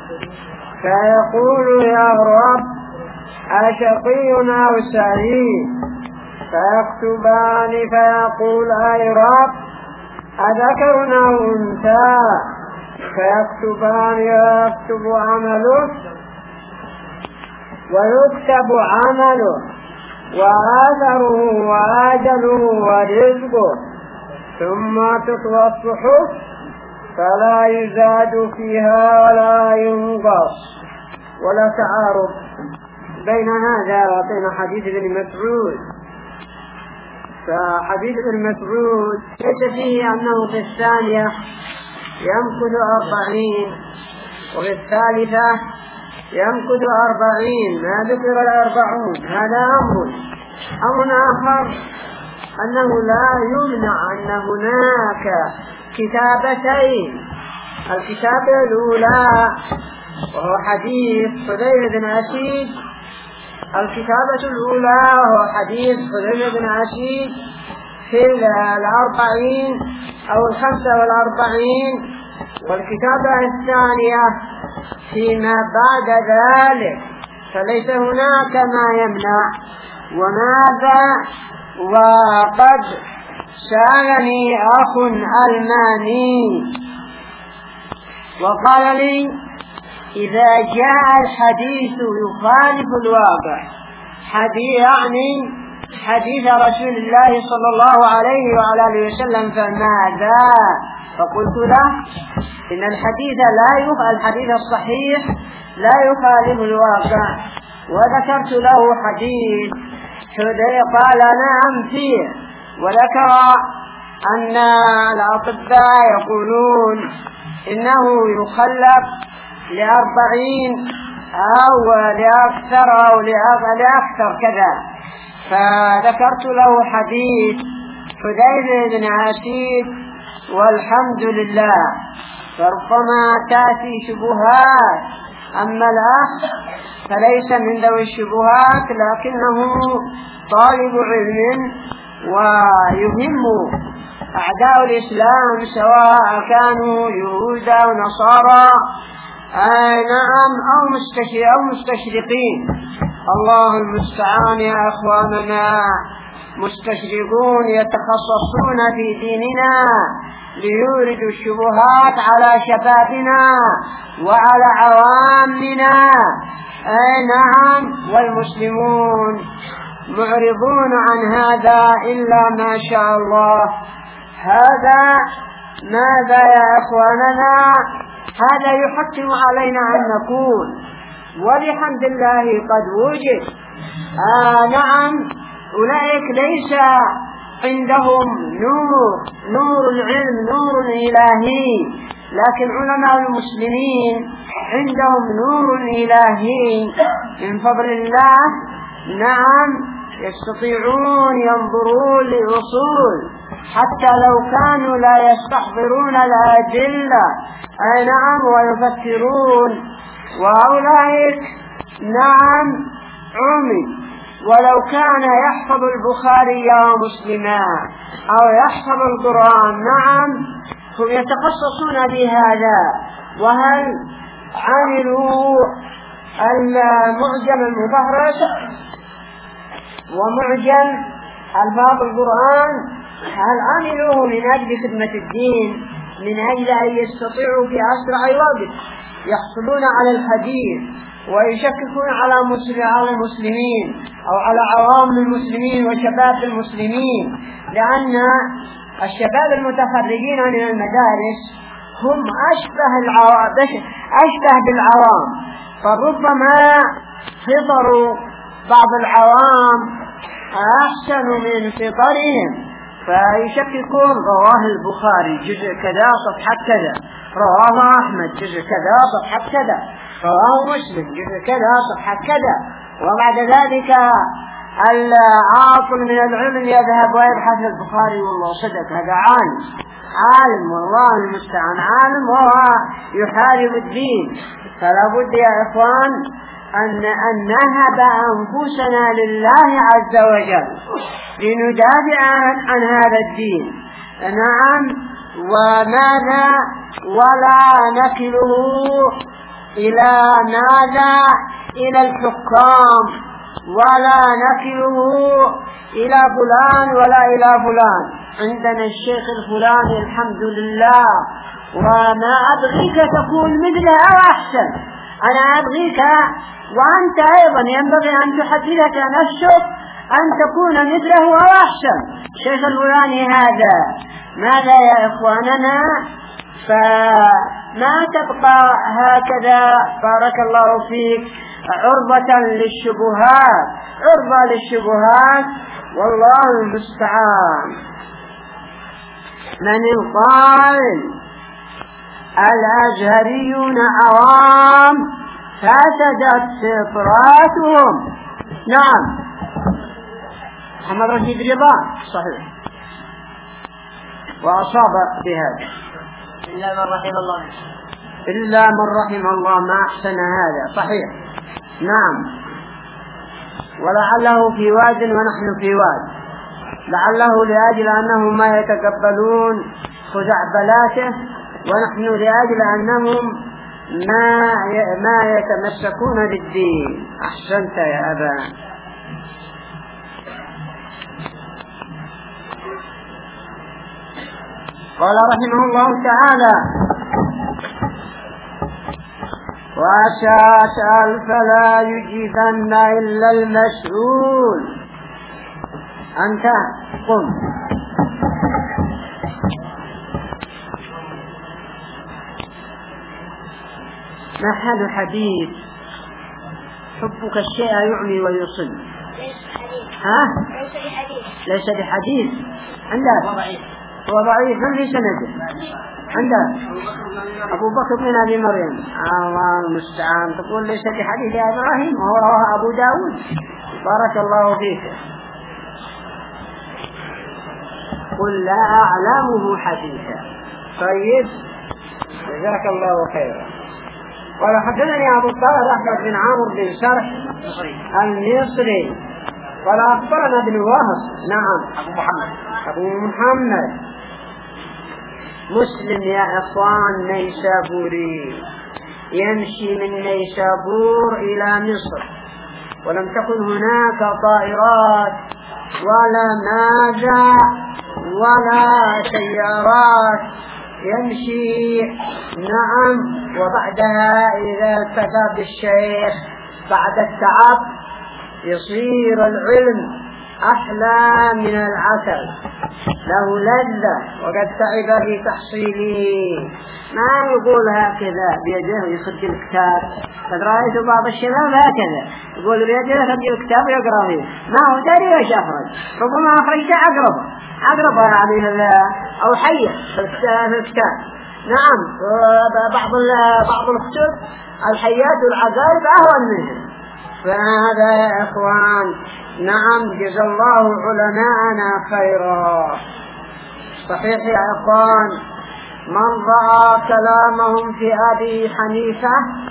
Speaker 1: فيقول يا رب أشقي أو سعيد فيكتبان فيقول أي رب أذكر أو أنثى فيكتبان يكتب عمله ويكتب عمله وآثره وآجله ورزقه ثم تطوى الصحف فلا يزاد فيها ولا ينقص ولا تعارض بين هذا وبين حديث ابن مسعود. فحديث ابن مسعود ليس فيه أنه في الثانية يمكث أربعين وفي الثالثة يمكث أربعين ما ذكر الأربعون. هذا أمر أمر آخر أنه لا يمنع أن هناك كتابتين. الكتابة الأولى وهو حديث حذيفة بن أسيد الكتابة الأولى وهو حديث حذيفة بن أسيد في الأربعين أو الخمسة والأربعين والكتابة الثانية فيما بعد ذلك فليس هناك ما يمنع. وماذا وقد سألني أخ ألماني وقال لي إذا جاء الحديث يخالف الواقع حديث يعني حديث رسول الله صلى الله عليه وعلى آله وسلم فماذا؟ فقلت له إن الحديث لا يخالف الحديث الصحيح لا يخالف الواقع. وذكرت له حديث قال نعم فيه وذكر أن الأطباء يقولون إنه يخلف لأربعين أو لأكثر أو لأكثر كذا. فذكرت له حديث حذيفة بن عسيد والحمد لله، فربما تأتي شبهات. أما الأخ فليس من ذوي الشبهات، لكنه طالب علم ويهم أعداء الإسلام سواء كانوا يهود أو نصارى آه نعم أو مستشرقين. الله المستعان يا أخواننا. مستشرقون يتخصصون في ديننا ليوردوا الشبهات على شبابنا وعلى عوامنا. آه نعم، والمسلمون معرضون عن هذا إلا ما شاء الله. هذا ماذا يا أخواننا؟ هذا يحتم علينا أن نقول ولحمد الله قد وجد. آه نعم، أولئك ليس عندهم نور نور العلم نور إلهي، لكن علماء المسلمين عندهم نور إلهي من فضل الله. نعم، يستطيعون ينظرون لأصول حتى لو كانوا لا يستحضرون الأدلة. أي نعم، ويفكرون. وأولئك نعم عمي، ولو كان يحفظ البخاري ومسلما أو يحفظ القرآن نعم هم يتخصصون بهذا. وهل عملوا المعجم المفهرس ومعجم ألفاظ القرآن، هل عملوه من أجل خدمة الدين، من أجل أن يستطيعوا في أسرع وقت يحصلون على الحديث ويشككون على المسلمين أو على عوام المسلمين وشباب المسلمين؟ لأن الشباب المتخرجين من المدارس هم أشبه العوام أشبه بالعوام، فربما فطروا بعض العوام أحسن من فطرهم، فيشككون رواه البخاري جزء كذا صفحة كذا، رواه أحمد جزء كذا صفحة كذا، رواه مسلم جزء كذا صفحة كذا. وبعد ذلك العاطل من العلم يذهب ويبحث البخاري والله صدق، هذا عالم عالم والله المستعان عالم وهو يحارب الدين. فلا بد يا إخوان أن أن نهب أنفسنا لله عز وجل لندافع عن هذا الدين. نعم، وماذا ولا نكله إلى ماذا إلى الحكام، ولا نكله إلى فلان ولا إلى فلان. عندنا الشيخ الفلاني الحمد لله، وما أبغيك تكون مثله أو أحسن، أنا أبغيك وأنت أيضا ينبغي أن تحدثك نفسك أن تكون مثله أو أحسن. الشيخ الفلاني هذا ماذا يا إخواننا؟ فما تبقى هكذا بارك الله فيك عرضة للشبهات عرضة للشبهات والله المستعان. من القائل الأزهريون عوام فسدت فطراتهم؟ نعم، محمد رشيد رضا صحيح وأصاب بهذا،
Speaker 3: إلا من رحم الله
Speaker 1: إلا من رحم الله ما أحسن هذا صحيح. نعم، ولعله في واد ونحن في واد، لعله لأجل أنهم ما يتقبلون خزعبلاته، ونحن لأجل أنهم ما ما يتمسكون بالدين. أحسنت يا أبا. قال رحمه الله تعالى: وأسأل فلا يجيبن إلا المسؤول. أنت قم. محل حديث حبك الشيء يعمي ويصل. ها؟ ليس بحديث. عندك هو ضعيف من في سنده. عندك أبو بكر بن أبي مريم. الله المستعان. تقول ليس بحديث يا إبراهيم، وهو رواه أبو داود. بارك الله فيك. قل لا أعلمه حديثا. طيب جزاك الله خيرا. قال حدثني أبو الطاهر أحمد بن عمرو بن سرح المصري قال أخبرنا ابن وهب نعم
Speaker 4: أبو محمد
Speaker 1: أبو محمد مسلم يا إخوان نيسابوري يمشي من نيسابور إلى مصر، ولم تكن هناك طائرات ولا ماذا ولا سيارات، يمشي نعم. وبعدها إذا التقى بالشيخ بعد التعب يصير العلم أحلى من العسل، له لذة وقد تعب في تحصيله. ما يقول هكذا بيده يخرج الكتاب، قد رأيت بعض الشباب هكذا يقول بيده يخرج الكتاب ويقرأ فيه، ما هو داري ايش أخرج، ربما أخرجت عقربة عقربة يعني أو حية في الكتاب. نعم بعض بعض الكتب الحيات والعقارب أهون منها. فهذا يا إخوان نعم جزا الله علماءنا خيرا. صحيح يا إخوان من رأى كلامهم في أبي حنيفة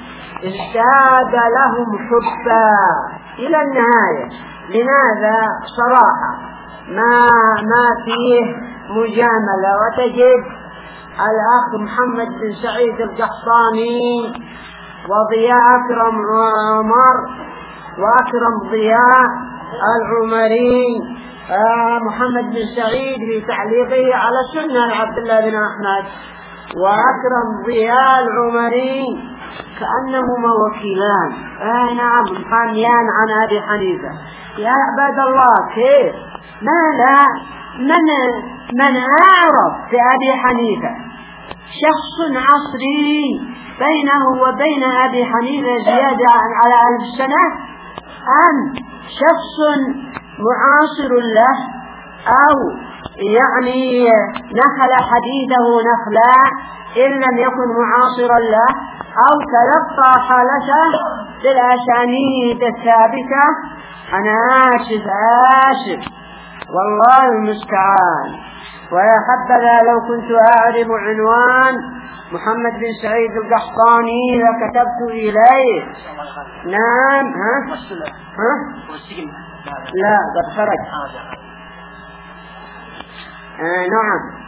Speaker 1: ازداد لهم حبا إلى النهاية. لماذا؟ صراحة ما ما فيه مجاملة. وتجد الأخ محمد بن سعيد القحطاني وضياء أكرم عمر وأكرم ضياء العمري آه محمد بن سعيد في تعليقه على سنة عبد الله بن أحمد وأكرم ضياء العمري كأنهما وكيلان آه نعم حاميان عن أبي حنيفة. يا عباد الله كيف ما لا من من أعرف في أبي حنيفة شخص عصري بينه وبين أبي حنيفة زيادة على ألف سنة، أم شخص معاصر له أو يعني نخل حديثه نخلا إن لم يكن معاصرا له، أو تلقى حالته بالأسانيد الثابتة. أنا آسف آسف والله المستعان. ويا حبذا لو كنت أعرف عنوان محمد بن سعيد القحطاني لكتبت إليه. نعم ها ها لا قد خرج آه نعم.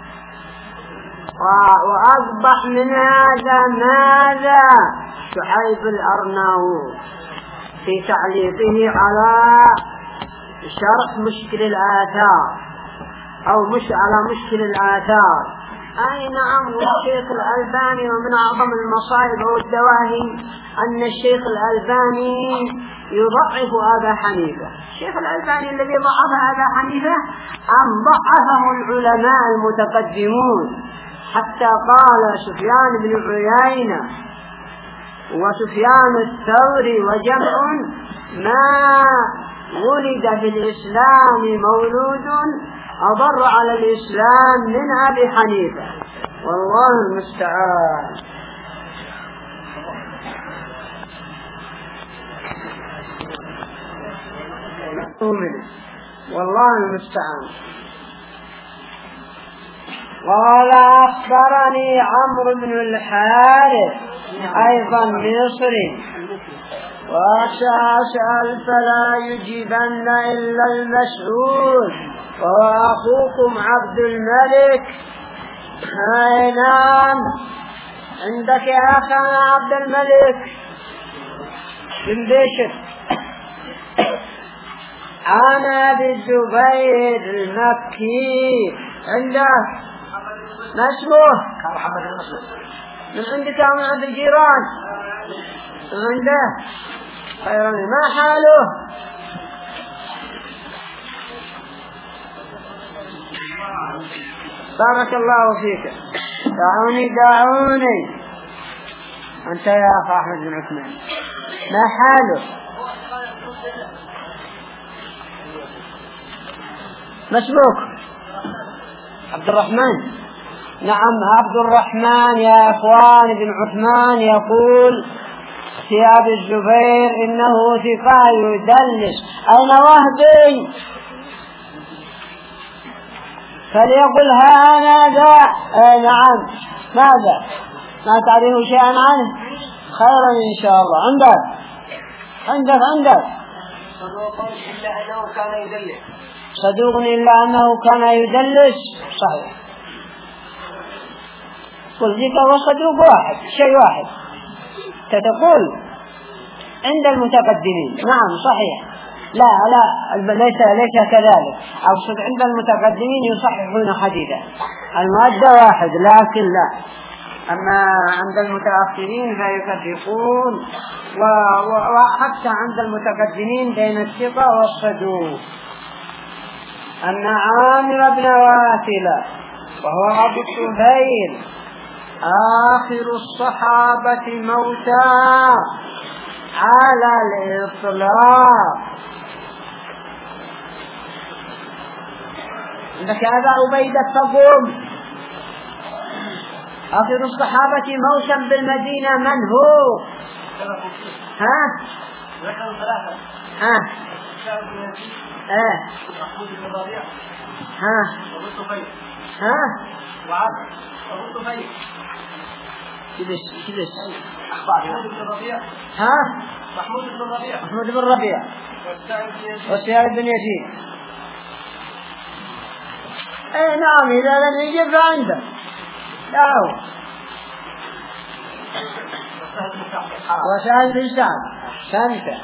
Speaker 1: وأصبح من هذا ماذا شعيب الأرناؤوط في تعليقه على شرح مشكل الآثار أو مش على مشكل الآثار. أي نعم. والشيخ الألباني ومن أعظم المصائب والدواهي أن الشيخ الألباني يضعف أبا حنيفة. الشيخ الألباني الذي ضعف أبا حنيفة أم ضعفه العلماء المتقدمون، حتى قال سفيان بن عيينة وسفيان الثوري وجمع ما ولد في الإسلام مولود أضر على الإسلام من أبي حنيفة. والله المستعان. والله المستعان. قال أخبرني عمرو بن الحارث أيضا مصري وأسأل فلا يجيبن إلا المسؤول وهو أخوكم عبد الملك. أي نعم عندك يا أخانا عبد الملك بن بشر عن أبي الزبير المكي عنده ما اسمه من عندك أو من عند الجيران عنده خيرا ما حاله بارك الله فيك. دعوني دعوني أنت يا أخ أحمد بن عثمان ما حاله مسبوك عبد الرحمن. نعم عبد الرحمن يا أخوان بن عثمان يقول في أبي الزبير إنه ثقة يدلس. أين وهبي فليقل ها أنا ذا. آه نعم. ماذا؟ ما تعرفوا شيئا عنه؟ خيرا إن شاء الله. عندك عندك عندك
Speaker 4: صدوق إلا أنه كان يدلس.
Speaker 1: صدوق إلا أنه كان يدلس. صحيح. قل ذيك هو صدوق واحد شيء واحد تتقول عند المتقدمين. نعم صحيح. لا لا ليس ليس كذلك. أقصد عند المتقدمين يصححون حديثا المؤدى واحد لكن لا. أما عند المتأخرين فيفرقون وحتى عند المتقدمين بين الثقة والصدوق. أن عامر بن واثلة وهو أبو الطفيل آخر الصحابة موتا على الإطلاق. عندك أبا عبيدة تقوم آخر الصحابة موتا بالمدينة من هو؟ ها؟ ها؟ ها؟ ها؟ ها؟
Speaker 4: وعبد أبو طفيل
Speaker 1: كدش كدش
Speaker 4: محمود بن ربيع.
Speaker 1: ها؟
Speaker 4: محمود بن ربيع.
Speaker 1: محمود بن ربيع والسعيد بن يزيد. اي نعم إذا لم يجب فعنده لا هو وسهل بن سعد سنته.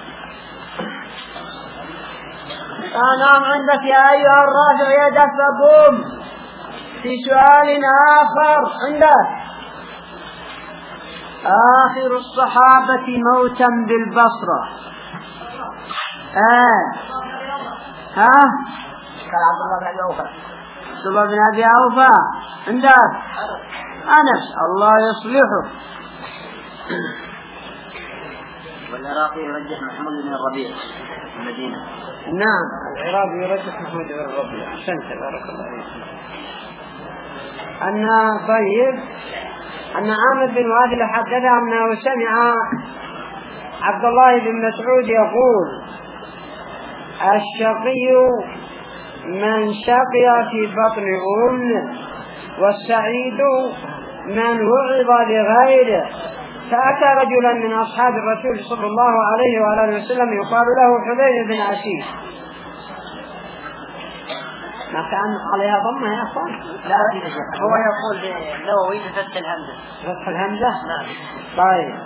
Speaker 1: نعم عندك يا أيها الرافع يدك فقوم في سؤال آخر. عندك آخر الصحابة موتا بالبصرة. آه. ها؟
Speaker 4: كان عبد الله بن أبي أوفى.
Speaker 1: عبد الله بن أبي أوفى. عندك أنس الله يصلحه.
Speaker 3: والعراقي يرجح محمود بن الربيع المدينة.
Speaker 1: نعم العراقي يرجح محمود بن الربيع. أحسنت بارك الله فيك. أن طيب أن عامر بن واثلة حدثه أنه سمع عبد الله بن مسعود يقول الشقي من شقي في بطن أمه والسعيد من وعظ لغيره. فأتى رجلا من أصحاب الرسول صلى الله عليه وآله وسلم يقال له حذيفة بن عسير. ما كان عليها ضمة يا أخوان؟
Speaker 3: لا هو يقول النووي بفتح الهمزة.
Speaker 1: فتح الهمزة؟
Speaker 3: نعم.
Speaker 1: طيب.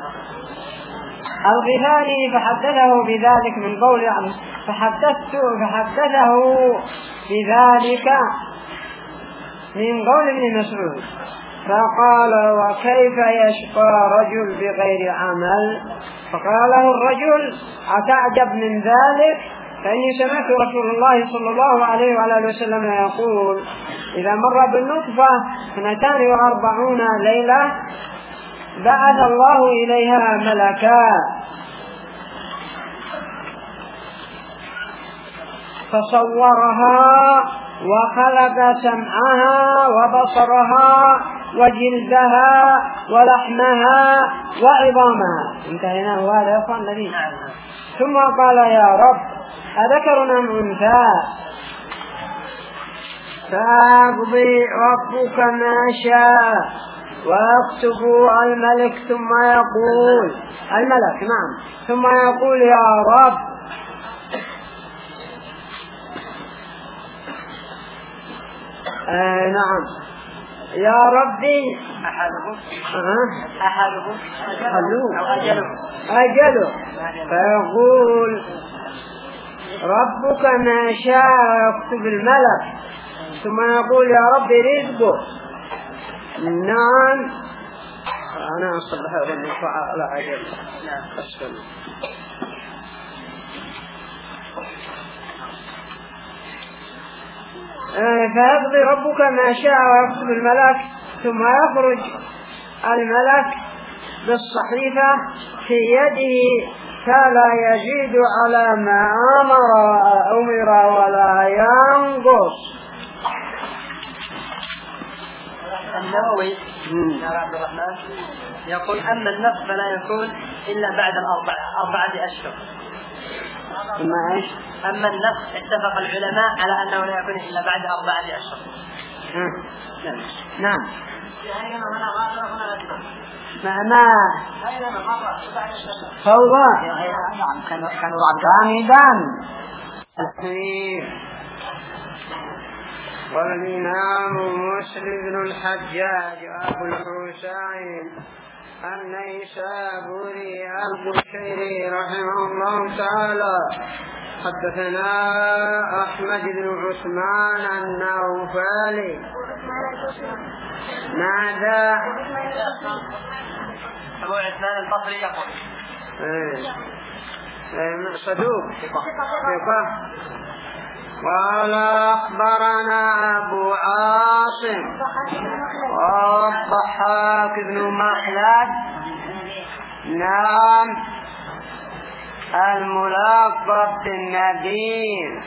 Speaker 1: الغفاري فحدثه بذلك من قول يعني فحدثته فحدثه بذلك من قول ابن مسعود فقال وكيف يشقى رجل بغير عمل؟ فقال له الرجل أتعجب من ذلك؟ فإني سمعت رسول الله صلى الله عليه وآله وسلم يقول إذا مر بالنطفة اثنتان وأربعون ليلة بعث الله إليها ملكا فصورها وخلق سمعها وبصرها وجلدها ولحمها وعظامها. انتهينا هذا يا أخوان الذين. ثم قال يا رب أذكر أم أنثى؟ فيقضي ربك ما شاء ويكتب الملك ثم يقول الملك نعم ثم يقول يا رب آه نعم يا ربي
Speaker 3: أحدهم
Speaker 1: أه.
Speaker 3: أحدهم
Speaker 1: أو
Speaker 3: أجله
Speaker 1: أجله فيقول ربك ما شاء يكتب الملك ثم يقول يا رب رزقه. نعم أنا أصبح أغني على عجل أسفل. فيقضي ربك ما شاء ويكتب الملك ثم يخرج الملك بالصحيفة في يده فلا يزيد على ما أمر أمر ولا ينقص.
Speaker 3: النووي يا عبد الرحمن يقول أما النص فلا يكون إلا بعد الأربع أربعة أشهر.
Speaker 1: أما إيش؟
Speaker 3: أما النص اتفق العلماء على أنه لا يكون إلا بعد أربعة أشهر.
Speaker 1: نعم ما ما فوضى كامدان. والإمام مسلم بن الحجاج أبو الحسين النيسابوري البشيري رحمه الله تعالى حدثنا أحمد بن عثمان النوفلي. ماذا؟
Speaker 3: أبو عثمان البصري يقول
Speaker 1: صدوق ثقة. قال أخبرنا أبو عاصم والضحاك بن مخلد نعم الملقب بالنبيل.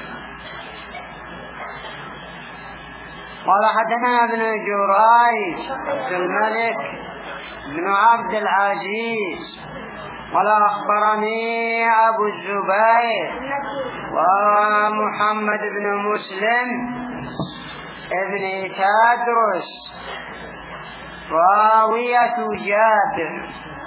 Speaker 1: قال حدثنا ابن جريج الملك بن عبد العزيز قال أخبرني أبو الزبير ومحمد بن مسلم ابن تدرس راوية جابر.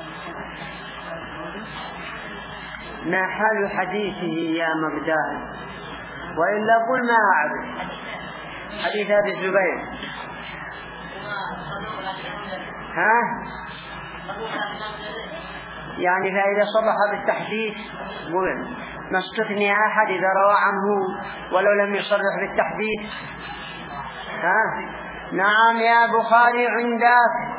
Speaker 1: ما حال حديثه يا مقدار؟ وإلا قل ما أعرف حديث أبي الزبير. ها يعني فإذا صرح بالتحديث ما استثني أحد إذا روى عنه ولو لم يصرح بالتحديث. ها نعم يا بخاري عندك.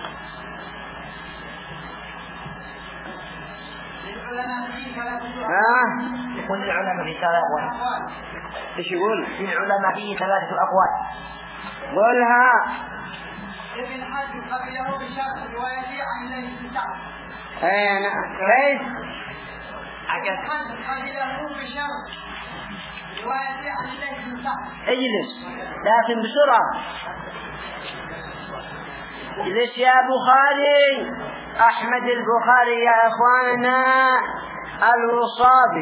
Speaker 1: ها
Speaker 4: يقول العلماء في ثلاث أقوال.
Speaker 1: ايش يقول؟
Speaker 4: العلماء فيه ثلاثة أقوال.
Speaker 1: قولها.
Speaker 3: ابن حجر قبله بشرط روايته عن الليث بن سعد.
Speaker 1: ايه نعم كيف؟
Speaker 3: ابن حجر قبله بشرط روايته عن الليث بن سعد.
Speaker 1: اجلس لكن بسرعة. اجلس يا بخاري. أحمد البخاري يا إخواننا الوصابي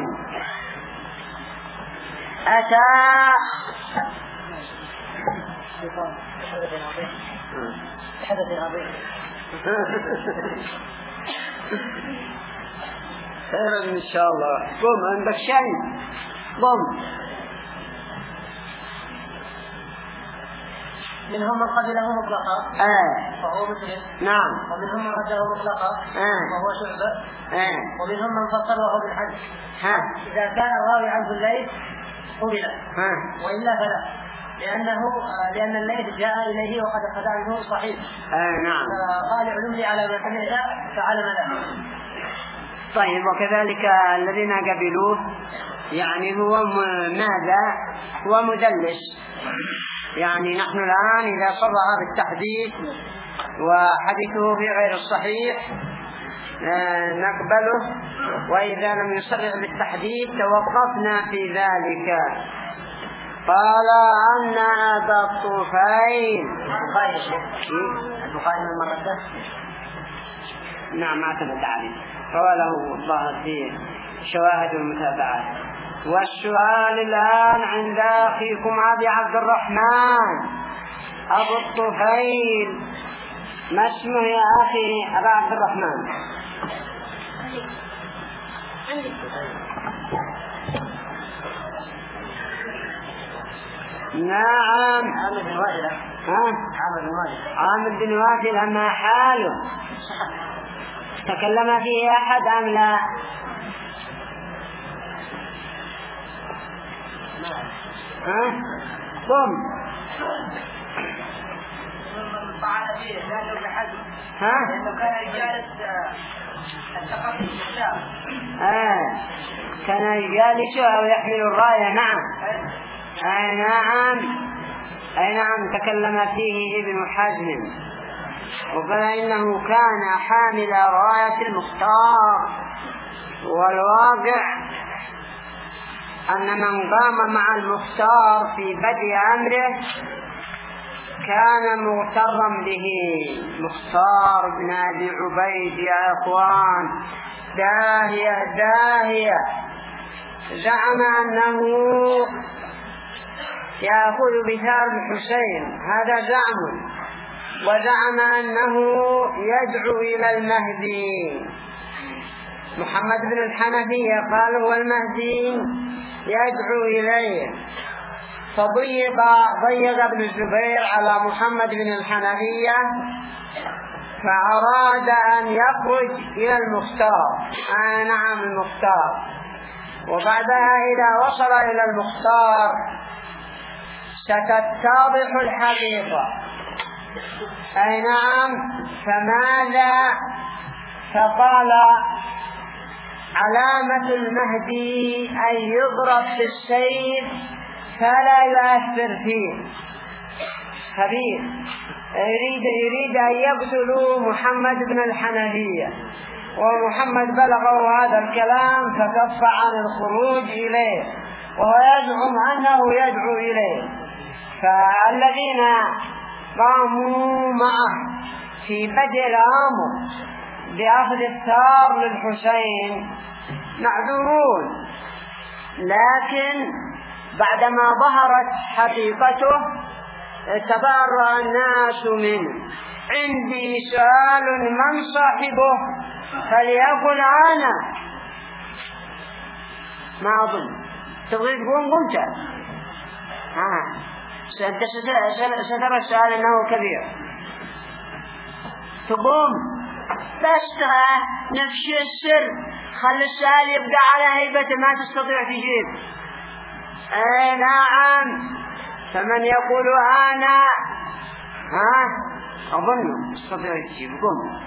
Speaker 1: أتى
Speaker 4: حدث عظيم
Speaker 1: خيرا إن شاء الله. قم عندك شيء قم.
Speaker 4: منهم من قبله مطلقا
Speaker 1: آه.
Speaker 4: وهو مسلم.
Speaker 1: نعم.
Speaker 4: ومنهم من قبله مطلقا
Speaker 1: آه.
Speaker 4: وهو شعبة.
Speaker 1: آه.
Speaker 4: ومنهم من فصله بالحج.
Speaker 1: ها.
Speaker 4: إذا كان الراوي عنه الليث قبل
Speaker 1: ها.
Speaker 4: وإلا فلا، لأنه لأن الليث جاء إليه وقد أخذ عنه صحيح.
Speaker 1: آه نعم.
Speaker 4: فقال علم لي على ما سمعت فعلم له.
Speaker 1: طيب وكذلك الذين قبلوه يعني هو ماذا؟ هو مدلس. يعني نحن الآن إذا صرح بالتحديث وحديثه في غير الصحيح نقبله، وإذا لم يصرح بالتحديث توقفنا في ذلك. قال أن أبا الطفيل
Speaker 4: البخاري من مرته
Speaker 1: نعم اعتمد عليه فوله الظاهر فيه شواهد المتابعات. والسؤال الآن عند أخيكم أبي عبد الرحمن أبو الطفيل، ما اسمه يا أخي أبا عبد الرحمن؟ نعم
Speaker 4: عامر بن واجلة.
Speaker 1: ها؟
Speaker 4: عامر بن واجلة.
Speaker 1: عامر بن واجلة ما حاله؟ تكلم فيه أحد أم لا؟ ها؟ قم. ها؟ آه. كان يجالس أو يحمل الراية. نعم. أي نعم. أي نعم تكلم فيه ابن حزم وقال إنه كان حامل راية المختار، والواقع أن من قام مع المختار في بدء أمره كان مغترا به. مختار بن أبي عبيد يا أخوان داهية داهية، زعم أنه يأخذ بثار الحسين، هذا زعم، وزعم أنه يدعو إلى المهدي. محمد بن الحنفية قال هو المهدي يدعو إليه، فضيق ضيق ابن الزبير على محمد بن الحنفية، فأراد أن يخرج إلى المختار. آه نعم المختار. وبعدها إذا وصل إلى المختار ستتضح الحقيقة. أي نعم. فماذا؟ فقال علامة المهدي أن يضرب بالسيف فلا يؤثر فيه. خبير يريد, يريد أن يقتلوا محمد بن الحنفية، ومحمد بلغه هذا الكلام فكف عن الخروج إليه، وهو يزعم أنه يدعو إليه. فالذين قاموا معه في بدء الأمر بأخذ الثار للحسين معذورون، لكن بعدما ظهرت حقيقته تبرأ الناس منه. عندي سؤال من صاحبه فليقل أنا. ما أظن تبغي تقوم قمت. آه. أنت سترى السؤال أنه كبير تقوم بس نفس السر. خلي السؤال يبدأ على هيبته ما تستطيع تجيب. اي نعم. فمن يقول انا ها اظن تستطيع تجيب. قم.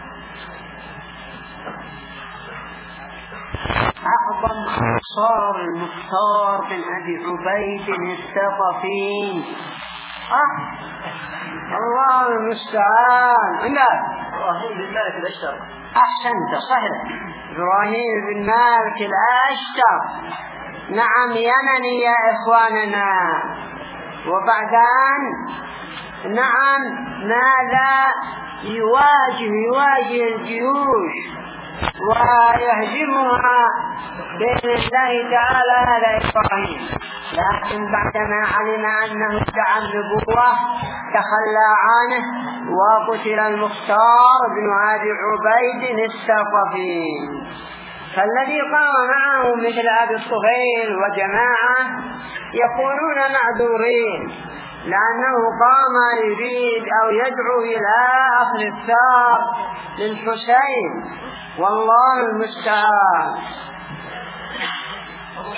Speaker 1: اعظم صار المختار بن ابي عبيد الثقفي. اه الله المستعان. عندك
Speaker 3: إبراهيم بن مالك الأشتر.
Speaker 1: أحسنت صحيح. إبراهيم بن مالك الأشتر. نعم يمني يا إخواننا. وبعدان نعم ماذا يواجه يواجه الجيوش ويهزمها بإذن الله تعالى هذا إبراهيم. لكن بعدما علم أنه ادعى النبوة تخلى عنه وقتل المختار بن أبي عبيد الثقفي. فالذي قام معه مثل أبي الطفيل وجماعة يكونون معذورين، لأنه قام يريد أو يدعو إلى أخذ الثار للحسين، والله المستعان.
Speaker 3: أبو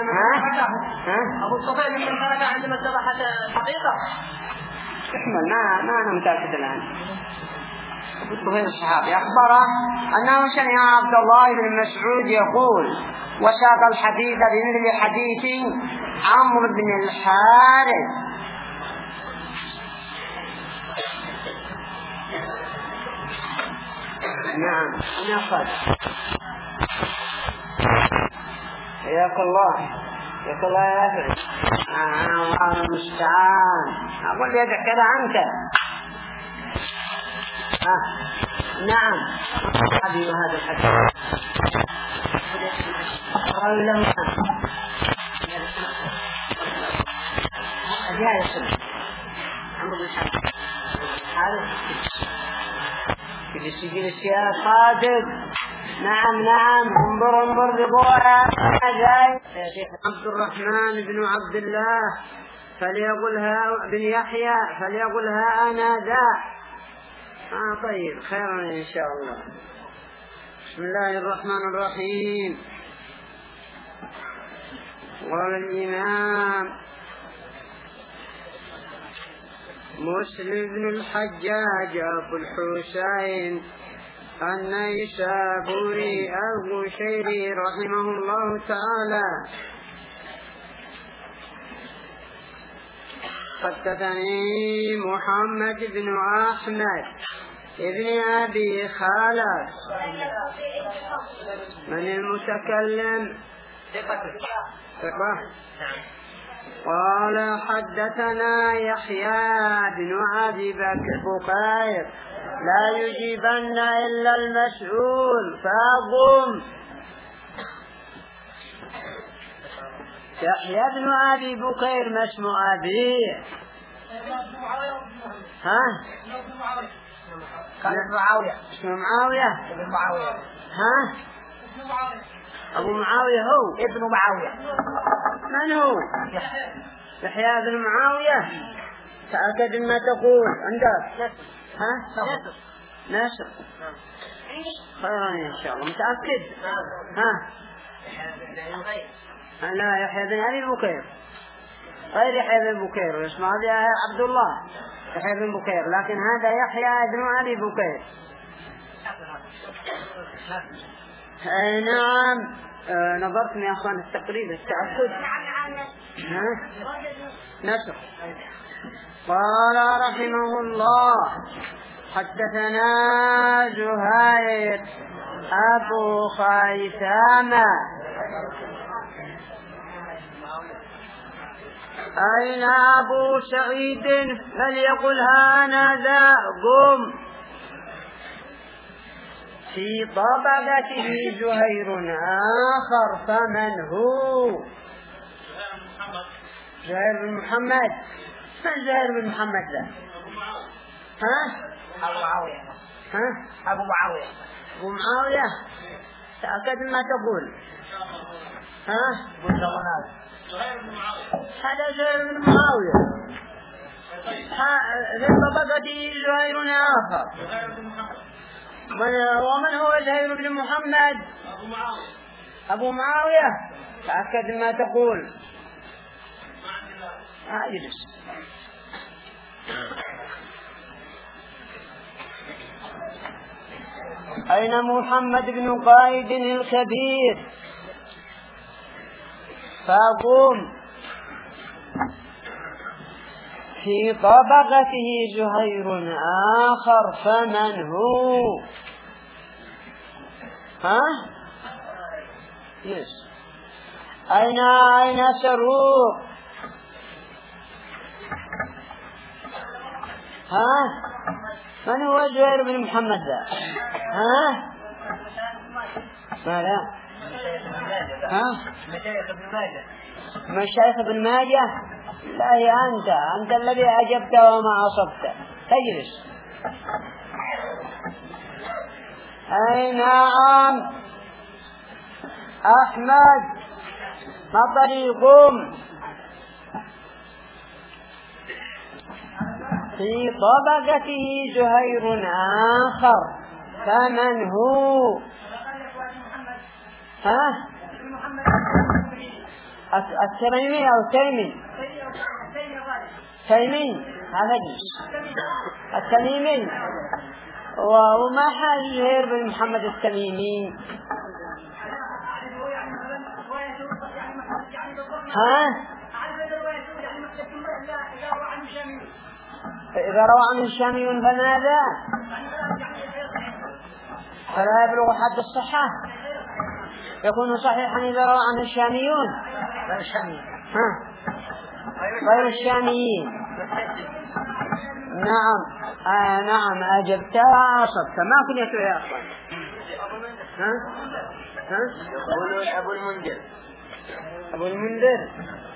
Speaker 3: الطفيل من ترك عندما اتضحت الحقيقة.
Speaker 1: احمل ما ما أنا متأكد الآن. أبو الطفيل الصحابي أخبره أنه سمع عبد الله بن مسعود يقول وساق الحديث بمثل حديث عمرو بن الحارث. نعم أنا أخذ حياك الله حياك الله يا أخي. آه الله المستعان. أقول يدك كذا أنت. آه. نعم هذه وهذا الحديث قال له هذه السنة عمرو بن الحارث هذا في سجل السيارة صادق. نعم نعم انظر انظر بقوة يا شيخ عبد الرحمن بن عبد الله فليقلها بن يحيى فليقلها أنا ذا. آه طيب خيرا إن شاء الله. بسم الله الرحمن الرحيم. قال الإمام مسلم بن الحجاج أبو الحسين النيسابوري القشيري رحمه الله تعالى حدثني محمد بن أحمد ابن أبي خالد. من المتكلم؟ ثقة. قال حدثنا يحيى بن أبي بكير لا يجيبن إلا المسؤول فأقم. يحيى بن أبي بكير ما اسم أبيه؟ ها؟
Speaker 3: كان معاوية.
Speaker 1: اسمه معاوية.
Speaker 3: ابن معاوية.
Speaker 1: ها؟ أبو معاوية هو.
Speaker 3: ابن معاوية.
Speaker 1: من هو؟ يحيى بن معاوية. تأكد ما تقول عندك. ها؟
Speaker 3: نصر.
Speaker 1: نصر. خيرا إن شاء الله. متأكد؟ ها؟ لا يحيى بن أبي بكير غير يحيى بن بكير اسمه عبد الله يحيى بن بكير، لكن هذا يحيى بن أبي بكير. آه نعم. آه نظرت يا أخوان التقريب التأكد. ها؟ نصر. قال رحمه الله حدثنا زهير أبو خيثامة. أين أبو سعيد؟ فليقل هانذا قم. في طبقته زهير آخر، فمن هو؟ زهير بن محمد. من زهير بن محمد ذا؟ ها؟
Speaker 3: أبو معاوية.
Speaker 1: ها؟
Speaker 3: أبو معاوية.
Speaker 1: أبو معاوية. تأكد ما تقول. ها؟ هذا زهير بن معاوية. في طبقته زهير آخر. ومن هو زهير بن محمد؟ أبو معاوية. تأكد ما تقول. اجلس. أين محمد بن قائد الكبير؟ فقم. في طبقته زهير آخر، فمن هو؟ ها؟ يس. أين أين سروق؟ ها؟ من هو زهير بن محمد ذا؟ ها؟ ما لا؟ ها؟
Speaker 3: مشايخ ابن ماجه.
Speaker 1: مشايخ ابن ماجه؟ لا يا أنت أنت الذي أجبت وما أصبت. تجلس. أي نعم. أحمد ما طريقهم؟ في طبقته زهير آخر، فمن هو؟ ها؟ التميمي أو التيمي؟ تيمي هذا جيش التميمي. وما حال زهير بن محمد التميمي؟ ها؟ إذا روى عنه الشاميون فماذا؟ فلا يبلغ حد الصحة. يكون صحيحا إذا روى عنه الشاميون. ها؟ غير الشاميين. نعم. آه نعم أجبت وأصبت. ما كنت يا أخوان. ها؟ ها؟
Speaker 3: أبو المنذر.
Speaker 1: أبو المنذر.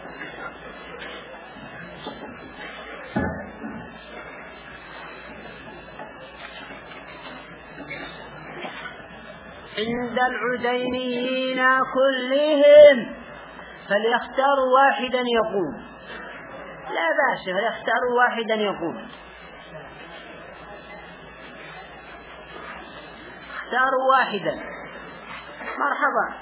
Speaker 1: عند العدينيين كلهم فليختاروا واحدا يقوم. لا بأس، فليختاروا واحدا يقوم. اختاروا واحدا. مرحبا.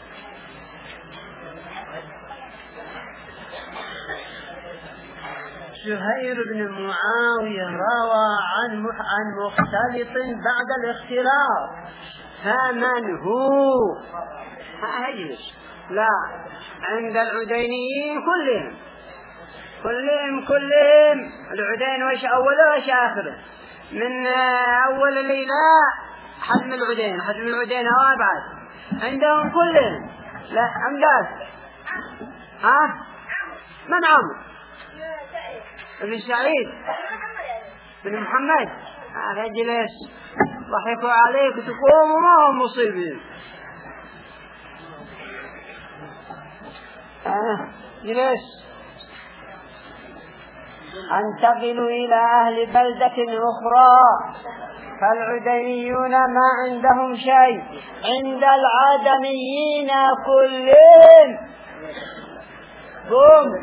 Speaker 1: زهير بن معاوية روى عن عن مختلط بعد الاختلاط، فمن هو؟ هاجلس. لا، عند العدينيين كلهم كلهم كلهم العدين وش أوله وش آخره، من أول الليلة حجم العدين حجم العدين أو أبعد عندهم كلهم. لا عندك ها؟ من عمر ابن سعيد بن محمد؟ هذا جلس ضحكوا عليك تقوم وما هم مصيبين. آه جلس. انتقل إلى أهل بلدة أخرى فالعدميون ما عندهم شيء عند العدميين كلهم. قوم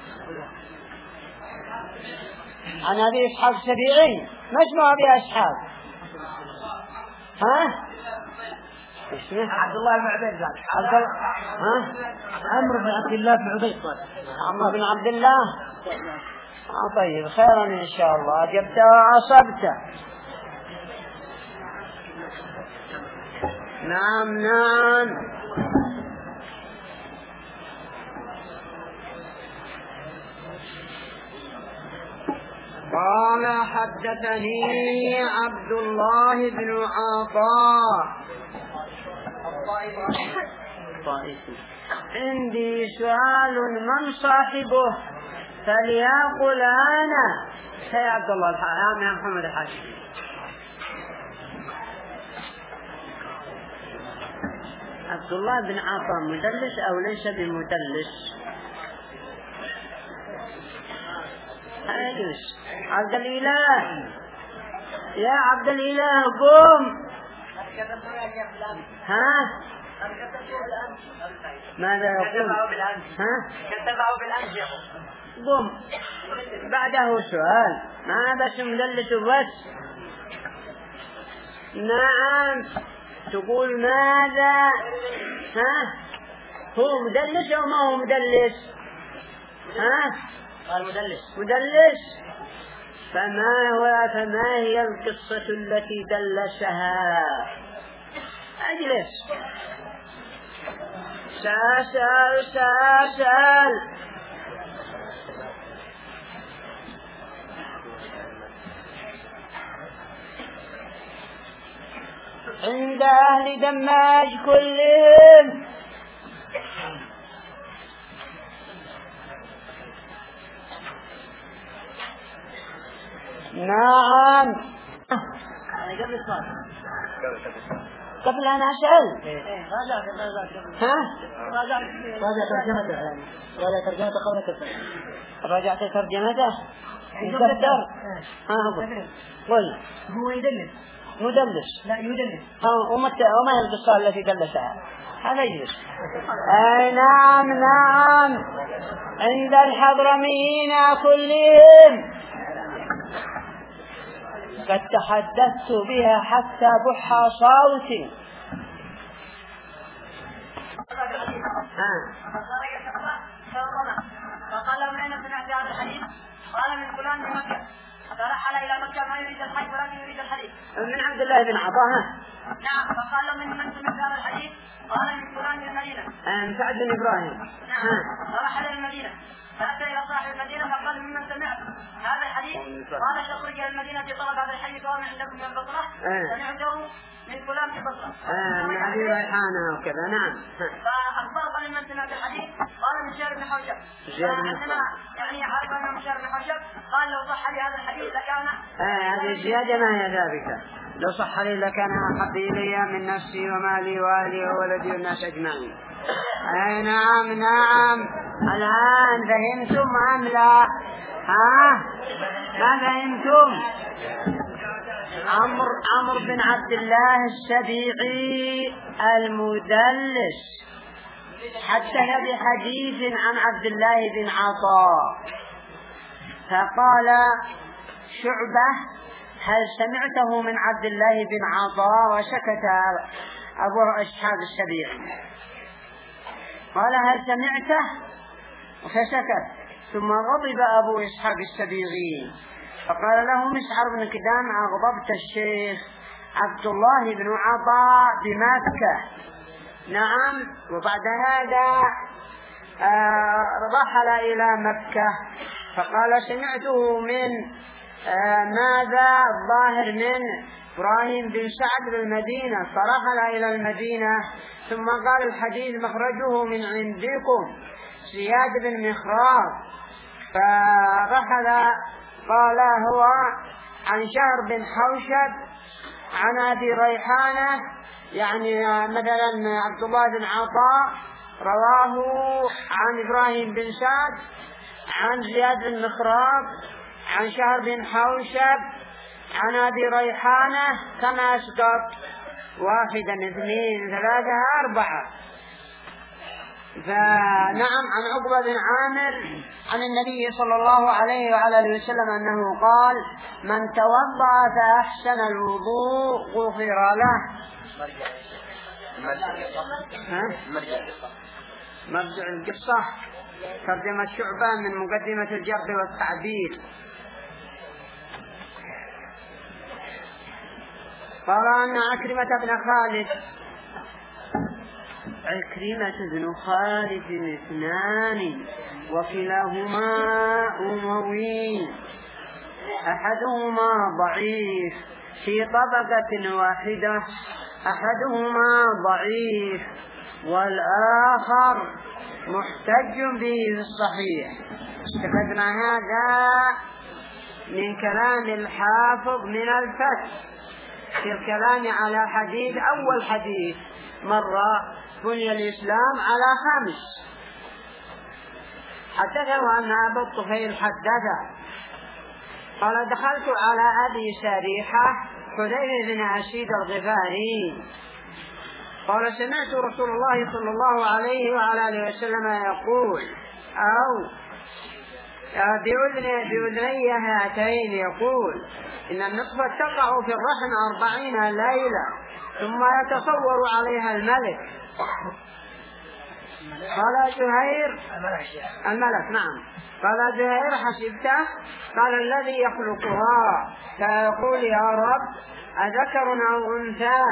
Speaker 1: عن أبي إسحاق السبيعي مش مع أبي أصحاب. ها اسمه
Speaker 3: عبد الله بن عبيد.
Speaker 1: عبد الله ها
Speaker 3: عمرو بن عبد الله بن عبيد.
Speaker 1: عمرو بن عبد الله. آه طيب خيرا إن شاء الله جبت وعصبت. نعم نعم. قال حدثني عبد الله بن عطاء عندي سؤال من صاحبه فليقل أنا. يا عبد الله الحاج يا محمد الحاج. عبد الله بن عطاء مدلس أو ليس بمدلس؟ أيش عبد الإله يا عبد الإله قوم. ها ماذا يقول؟ ها
Speaker 3: كتبه بالأمس
Speaker 1: قوم بعده سؤال ما بس مدلس بس. نعم تقول ماذا؟ ها هو مدلس أو ما هو مدلس؟ ها
Speaker 3: قال مدلس.
Speaker 1: مدلس. فما هو فما هي القصة التي دلسها؟ أجلس. سأسأل سأسأل. عند أهل دماج كلهم نعم. قبل أن أسأل ها
Speaker 3: راجع ترجمته راجع ترجمته قبل كفر.
Speaker 1: راجعت ترجمته يقدر. ها قل
Speaker 3: هو يدلس
Speaker 1: مدلس.
Speaker 3: لا يدلس.
Speaker 1: ها وما وما هي القصة التي دلسها؟ هذا يجلس. أي نعم نعم عند الحضرميين كلهم قد تحدثت بها حتى بح صوتي.
Speaker 3: فقال له من أين سمعت هذا الحديث؟ قال من فلان من مكة فرحل إلى مكة ما يريد الحج ولكن يريد الحديث.
Speaker 1: من عبد الله بن عطاء.
Speaker 3: نعم. فقال له من من سمعت هذا الحديث؟ قال من فلان من المدينة.
Speaker 1: من سعد بن إبراهيم.
Speaker 3: نعم. فرحل إلى المدينة فأتى إلى صاحب المدينة فقال ممن سمعت هذا الحديث؟ قال تخرج إلى المدينة في طلب هذا الحي كون عندكم من البصرة. سمعته من فلان في البصرة.
Speaker 1: من أبي ريحانة وكذا. نعم.
Speaker 3: فأخبر قال ممن سمعت الحديث؟ قال من شهر بن حوشب. فعندما يعني عارف أنه من شهر بن حوشب قال لو صح لي هذا الحديث لكان.
Speaker 1: هذه زيادة ما هي ذلك. لو صح لي لكان أحب إلي من نفسي ومالي وأهلي وولدي والناس أجمعين. أي نعم نعم. الآن فهمتم أم لا؟ ها ما فهمتم؟ عمرو عمرو بن عبد الله السبيعي المدلس حدث بحديث عن عبد الله بن عطاء فقال شعبة هل سمعته من عبد الله بن عطاء؟ وسكت أبو إسحاق السبيعي. قال هل سمعته؟ فسكت. ثم غضب أبو إسحاق السبيعي فقال له مسعر بن كدام أغضبت الشيخ عبد الله بن عطاء بمكة. نعم. وبعد هذا آه رحل إلى مكة فقال سمعته من آه ماذا الظاهر من إبراهيم بن سعد بالمدينة فرحل إلى المدينة ثم قال الحديث مخرجه من عندكم زياد بن مخراق. فرحل قال هو عن شهر بن حوشب عن أبي ريحانة يعني مثلا عبد الله بن عطاء رواه عن إبراهيم بن سعد عن زياد بن مخراق عن شهر بن حوشب عن أبي ريحانة كما أسقط واحدا اثنين ثلاثة أربعة. فنعم عن عقبة بن عامر عن النبي صلى الله عليه وعلى آله وسلم أنه قال من توضأ فأحسن الوضوء غفر له. مرجع القصة ترجمة شعبة من مقدمة الجرح والتعديل. قال أن عكرمة بن خالد عكرمة بن خالد اثنان وكلاهما أموي أحدهما ضعيف في طبقة واحدة أحدهما ضعيف والآخر محتج به في الصحيح. استفدنا هذا من كلام الحافظ من الفتح في الكلام على حديث أول حديث مرة بني الإسلام على خمس. حدثه أن أبا الطفيل حدثه قال دخلت على أبي سريحة حذيفة بن أسيد الغفاري قال سمعت رسول الله صلى الله عليه وعلى آله وسلم يقول أو بأذني هاتين يقول إن النطفة تقع في الرحم أربعين ليلة ثم يتصور عليها الملك. قال زهير الملك نعم. قال زهير حسبته؟ قال الذي يخلقها فيقول يا رب أذكر أو أنثى؟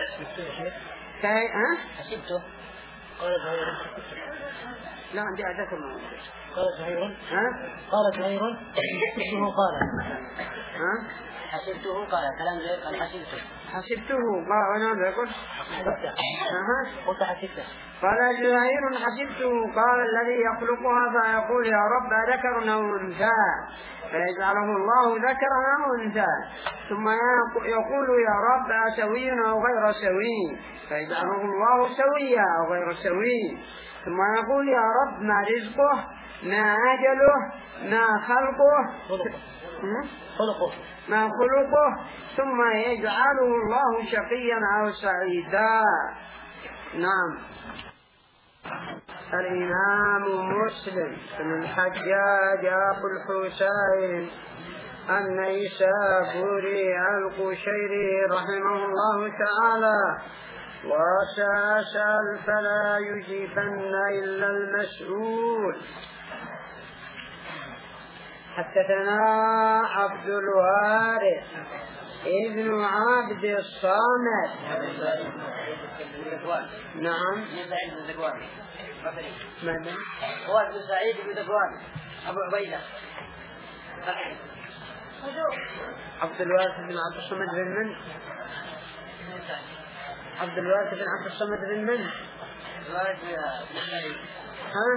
Speaker 4: حسبته قال زهير
Speaker 1: لا عندي أذكر أو أنثى.
Speaker 4: قال زهير قال زهير حسبته قال
Speaker 1: ها
Speaker 4: حسبته قال كلام زهير قال حسبته
Speaker 1: حسبته قال أنا بقول
Speaker 4: حسبته قلت حسبته.
Speaker 1: قال زهير حسبته قال الذي يخلقها فيقول يا رب ذكر أو أنثى فيجعله الله ذكرا أو أنثى ثم يقول يا رب أسوي أو غير سوي فيجعله الله سويا أو غير سوي ثم يقول يا رب ما رزقه ما أجله ما خلقه
Speaker 4: خلقه
Speaker 1: ما خلقه ثم يجعله الله شقيا أو سعيدا. نعم. الإمام مسلم بن الحجاج أبو الحسين النيسابوري القشيري رحمه الله تعالى وسأسأل فلا يجيبن إلا المسؤول. حدثنا عبد الوارث ابن عبد الصامت نعم
Speaker 4: ماذا هو ابن سعيد بن ذكوان أبو عبيدة
Speaker 1: عبد الوارث بن عبد الصمد بن من عبد الوارث بن عبد الصمد بن من ها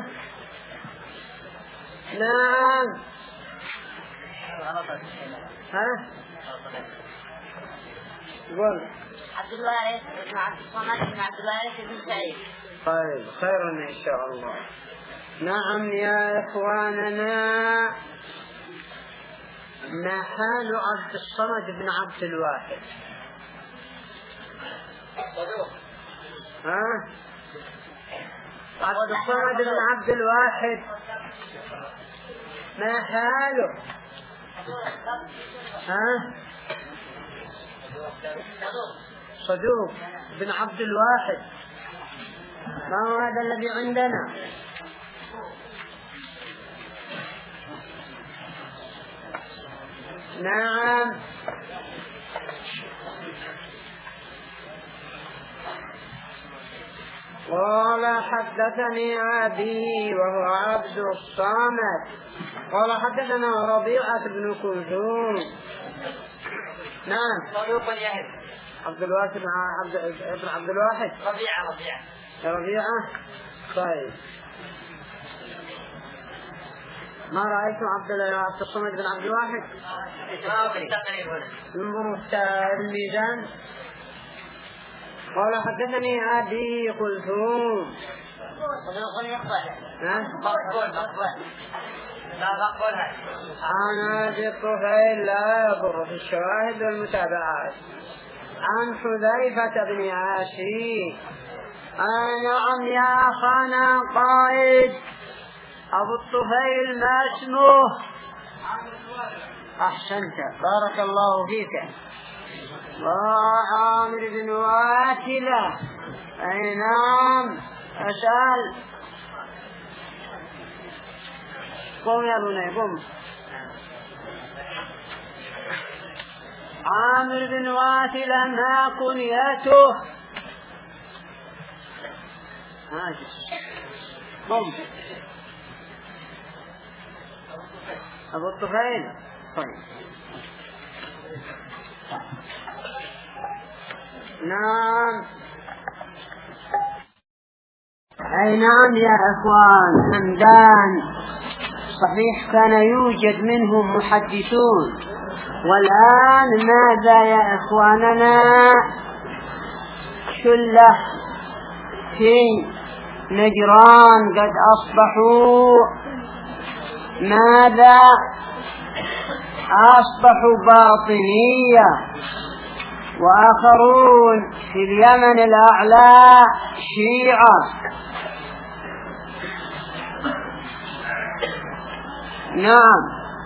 Speaker 1: نعم ها قول
Speaker 2: عبد الوارث بن عبد الصمد بن عبد الوارث بن سعيد.
Speaker 1: طيب خير إن شاء الله. نعم يا إخواننا ما حال عبد الصمد بن عبد الواحد؟ ها عبد الصمد بن عبد الواحد ما حاله؟ ها صدوق بن عبد الواحد ما هو هذا الذي عندنا؟ نعم قال حدثني أبي وهو عبد الصامت قال حدثنا ربيعة بن كلثوم نعم
Speaker 4: صدوق يحب
Speaker 1: عبد الواحد بن عبد ابن عبد الواحد
Speaker 4: ربيعة ربيعة
Speaker 1: ربيعة طيب ما رأيتم عبد عبد الصمد بن عبد الواحد انظروا الميزان. قال حدثني أبي كلثوم عن أبي الطفيل لا يضر في الشواهد والمتابعات. عن حذيفة بن عاشي آه نعم يا أخانا قائد. أبو الطفيل ما اسمه؟ أحسنت بارك الله فيك. عامر بن واكلة. أي نعم أسأل. قم يا بني قم. عامر بن واكلة ما كنيته؟ قم. أبو الطفيل. طيب نعم. أي نعم يا أخوان. همدان صحيح كان يوجد منهم محدثون، والآن ماذا يا إخواننا؟ شلة في نجران قد أصبحوا ماذا؟ أصبحوا باطنية، وآخرون في اليمن الأعلى شيعة. نعم.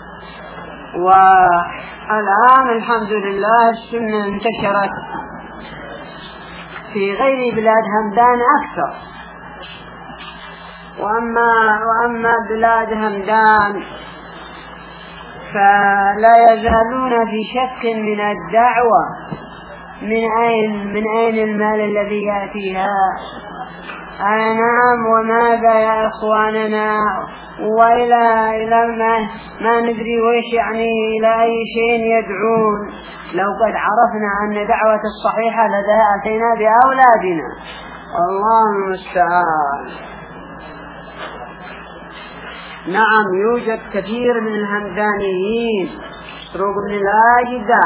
Speaker 1: والآن الحمد لله السنة انتشرت في غير بلاد همدان أكثر. وأما, وأما بلاد همدان فلا يزالون في شك من الدعوة من أين, من أين المال الذي يأتيها. آه نعم. وماذا يا إخواننا؟ وإلى إلى ما, ما ندري ويش يعني إلى أي شيء يدعون. لو قد عرفنا أن دعوة الصحيحة لذا أتينا بأولادنا. الله المستعان. نعم يوجد كثير من الهمدانيين سروق بن الآجدة.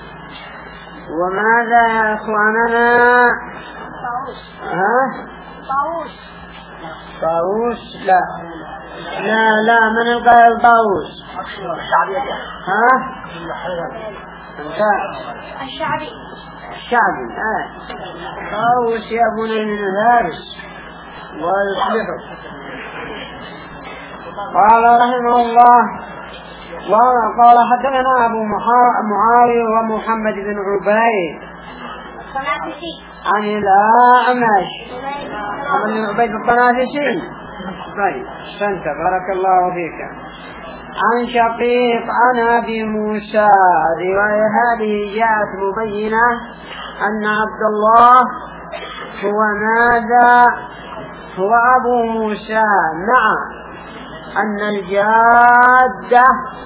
Speaker 1: وماذا يا إخواننا؟ ها؟
Speaker 2: طاووس.
Speaker 1: طاووس لا لا لا من القائل طاووس؟ ها؟
Speaker 2: الشعبي.
Speaker 1: الشعبي. آه. طاووس يا ابن من الهارس والحلف. قال رحمه الله وقال حدثنا أبو معاوية ومحمد بن عبيد عن الأعمش بن عبيد الطنافسي. طيب سنت بارك الله فيك. عن شقيق عن أبي موسى. رواية هذه جاءت مبينة أن عبد الله هو ماذا؟ هو أبو موسى. نعم. أن الجادة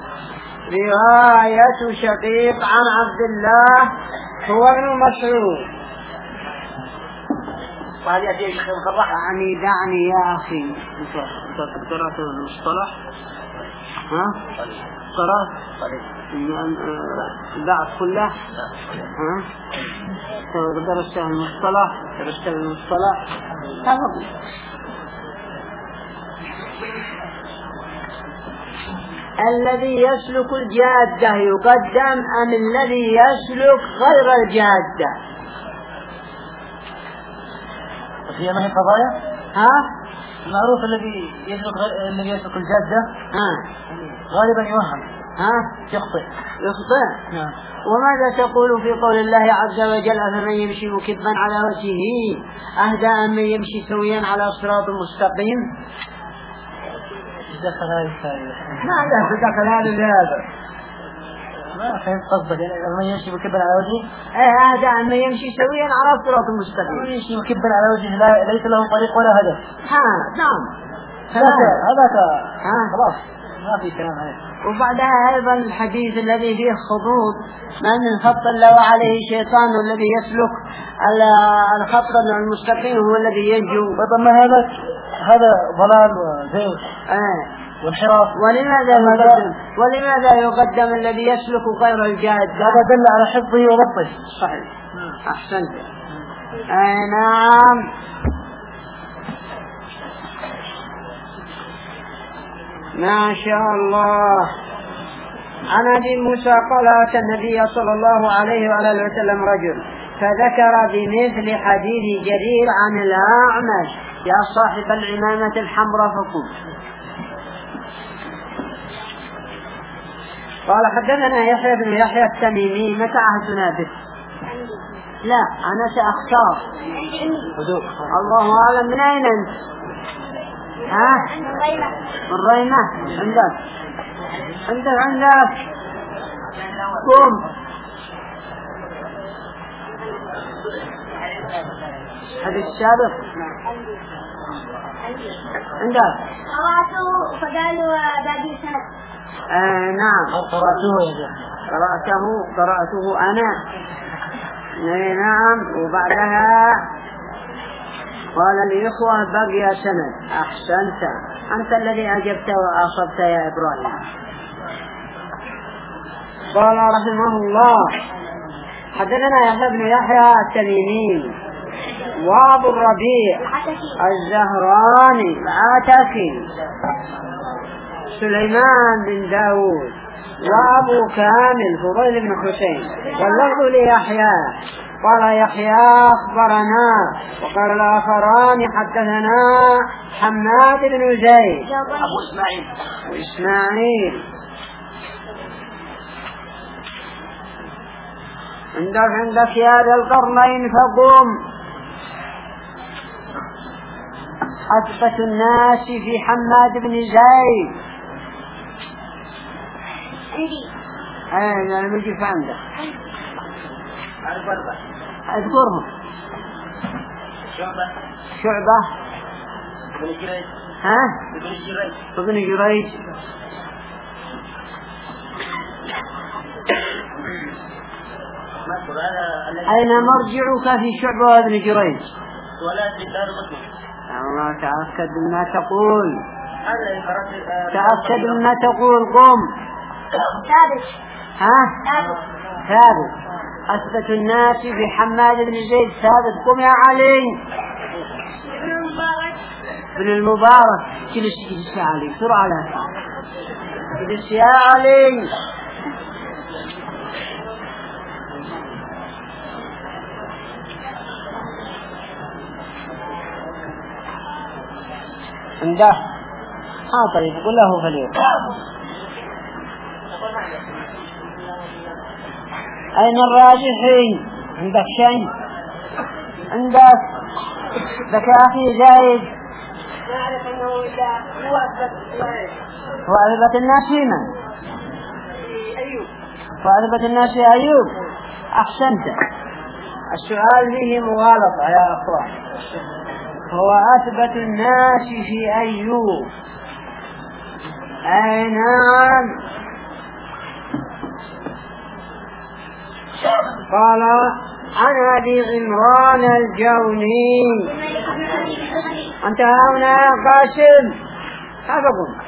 Speaker 1: رواية شقيق عن عبد الله هو ابن مسعود.
Speaker 4: وهذه أشياء شيخ مصرح.
Speaker 1: يعني دعني يا أخي. أنت قرأت المصطلح؟ ها؟ قرأت؟ بعد كله؟ ها؟ درست المصطلح؟ درست المصطلح؟ تفضل. الذي يسلك الجادة يقدم أم الذي يسلك غير الجادة؟
Speaker 4: هي ما هي قضايا؟
Speaker 1: ها؟
Speaker 4: المعروف الذي يسلك غير الذي يسلك الجادة
Speaker 1: ها؟
Speaker 4: غالبا يوهم.
Speaker 1: ها؟
Speaker 4: يخطئ.
Speaker 1: يخطئ.
Speaker 4: نعم.
Speaker 1: وماذا تقول في قول الله عز وجل أفمن يمشي مكبا على وجهه أهدى أم من يمشي سويا على صراط مستقيم؟
Speaker 4: دخل هذه الثانية.
Speaker 1: ما دخل هذا لهذا.
Speaker 4: ما فهمت قصدك. من يمشي مكبا على وجهه
Speaker 1: ايه هذا أن يمشي سويا على صراط مستقيم.
Speaker 4: من يمشي مكبا على وجهه لا ليس له طريق ولا هدف.
Speaker 1: ها نعم.
Speaker 4: هذاك
Speaker 1: ها
Speaker 4: خلاص ما في كلام عليه.
Speaker 1: وبعدها أيضا الحديث الذي فيه خطوط من الخط اللي عليه شيطان والذي يسلك الخط المستقيم هو الذي ينجو.
Speaker 4: طب هذا هذا ضلال وزيغ
Speaker 1: آه.
Speaker 4: وانحراف.
Speaker 1: ولماذا يقدم ولماذا يقدم الذي يسلك غير الجاد؟
Speaker 4: هذا دل على حفظه وضبطه.
Speaker 1: صحيح. أحسنت. آه نعم. ما شاء الله. عن أبي موسى قال أتى النبي صلى الله عليه وعلى آله وسلم رجل فذكر بمثل حديث جرير عن الأعمش يا صاحب العمامة الحمراء فقم. قال حدثنا يحيى بن يحيى التميمي. متى عهدنا به؟ لا أنا سأختار. الله أعلم. من أين أنت؟ ها؟ من ريمة. عندك عندك عندك قم. هذا السابق عندك
Speaker 2: قرأته فقالوا باقي سنة.
Speaker 1: آه نعم قرأته قرأته قرأته أنا. نعم. وبعدها قال الإخوة بقي سند. أحسنت، أنت الذي أجبت وأصبت يا إبراهيم. قال رحمه الله حدثنا يحيى بن يحيى التميمي وابو الربيع الزهراني العتكي سليمان بن داود وابو كامل فضيل بن حسين. واللفظ ليحيى قال يحيى أخبرنا وقال الآخران حدثنا حماد بن زيد
Speaker 3: أبو إسماعيل
Speaker 1: وإسماعيل. عندك عندك يا ذا القرنين فقم. أثبت الناس في حماد بن زيد. أنا مجي فعندك أذكرهم.
Speaker 3: شعبة
Speaker 1: شعبة
Speaker 3: بن جريج.
Speaker 1: ها
Speaker 3: بن جريج
Speaker 1: ابن جريج. أين مرجعك في شعبة وابن جريج؟
Speaker 3: ولا في دار مسلم.
Speaker 1: الله تأكد مما تقول.
Speaker 3: هذا
Speaker 1: تأكد مما تقول. قم.
Speaker 2: ثابت.
Speaker 1: ها ثابت. أثبت الناس بحماد بن زيد ثابت. قم يا علي.
Speaker 2: ابن المبارك.
Speaker 1: ابن المبارك. جلس جلس يا علي بسرعة. لا جلس يا علي. عنده ها طيب قل له فليو. أين الراجحين؟ عندك شيء؟ عندك ذاك أخي زايد
Speaker 3: نعرف أنه هو أثبت
Speaker 1: وأثبت الناس فيما
Speaker 3: أيوب
Speaker 1: وأثبت الناس في أيوب. أحسنت. السؤال فيه مغالطة يا أخوان. هو أثبت الناس في أيوب. أي نعم. قال عن أبي عمران الجوني. أنت هنا يا قاسم. حفظكم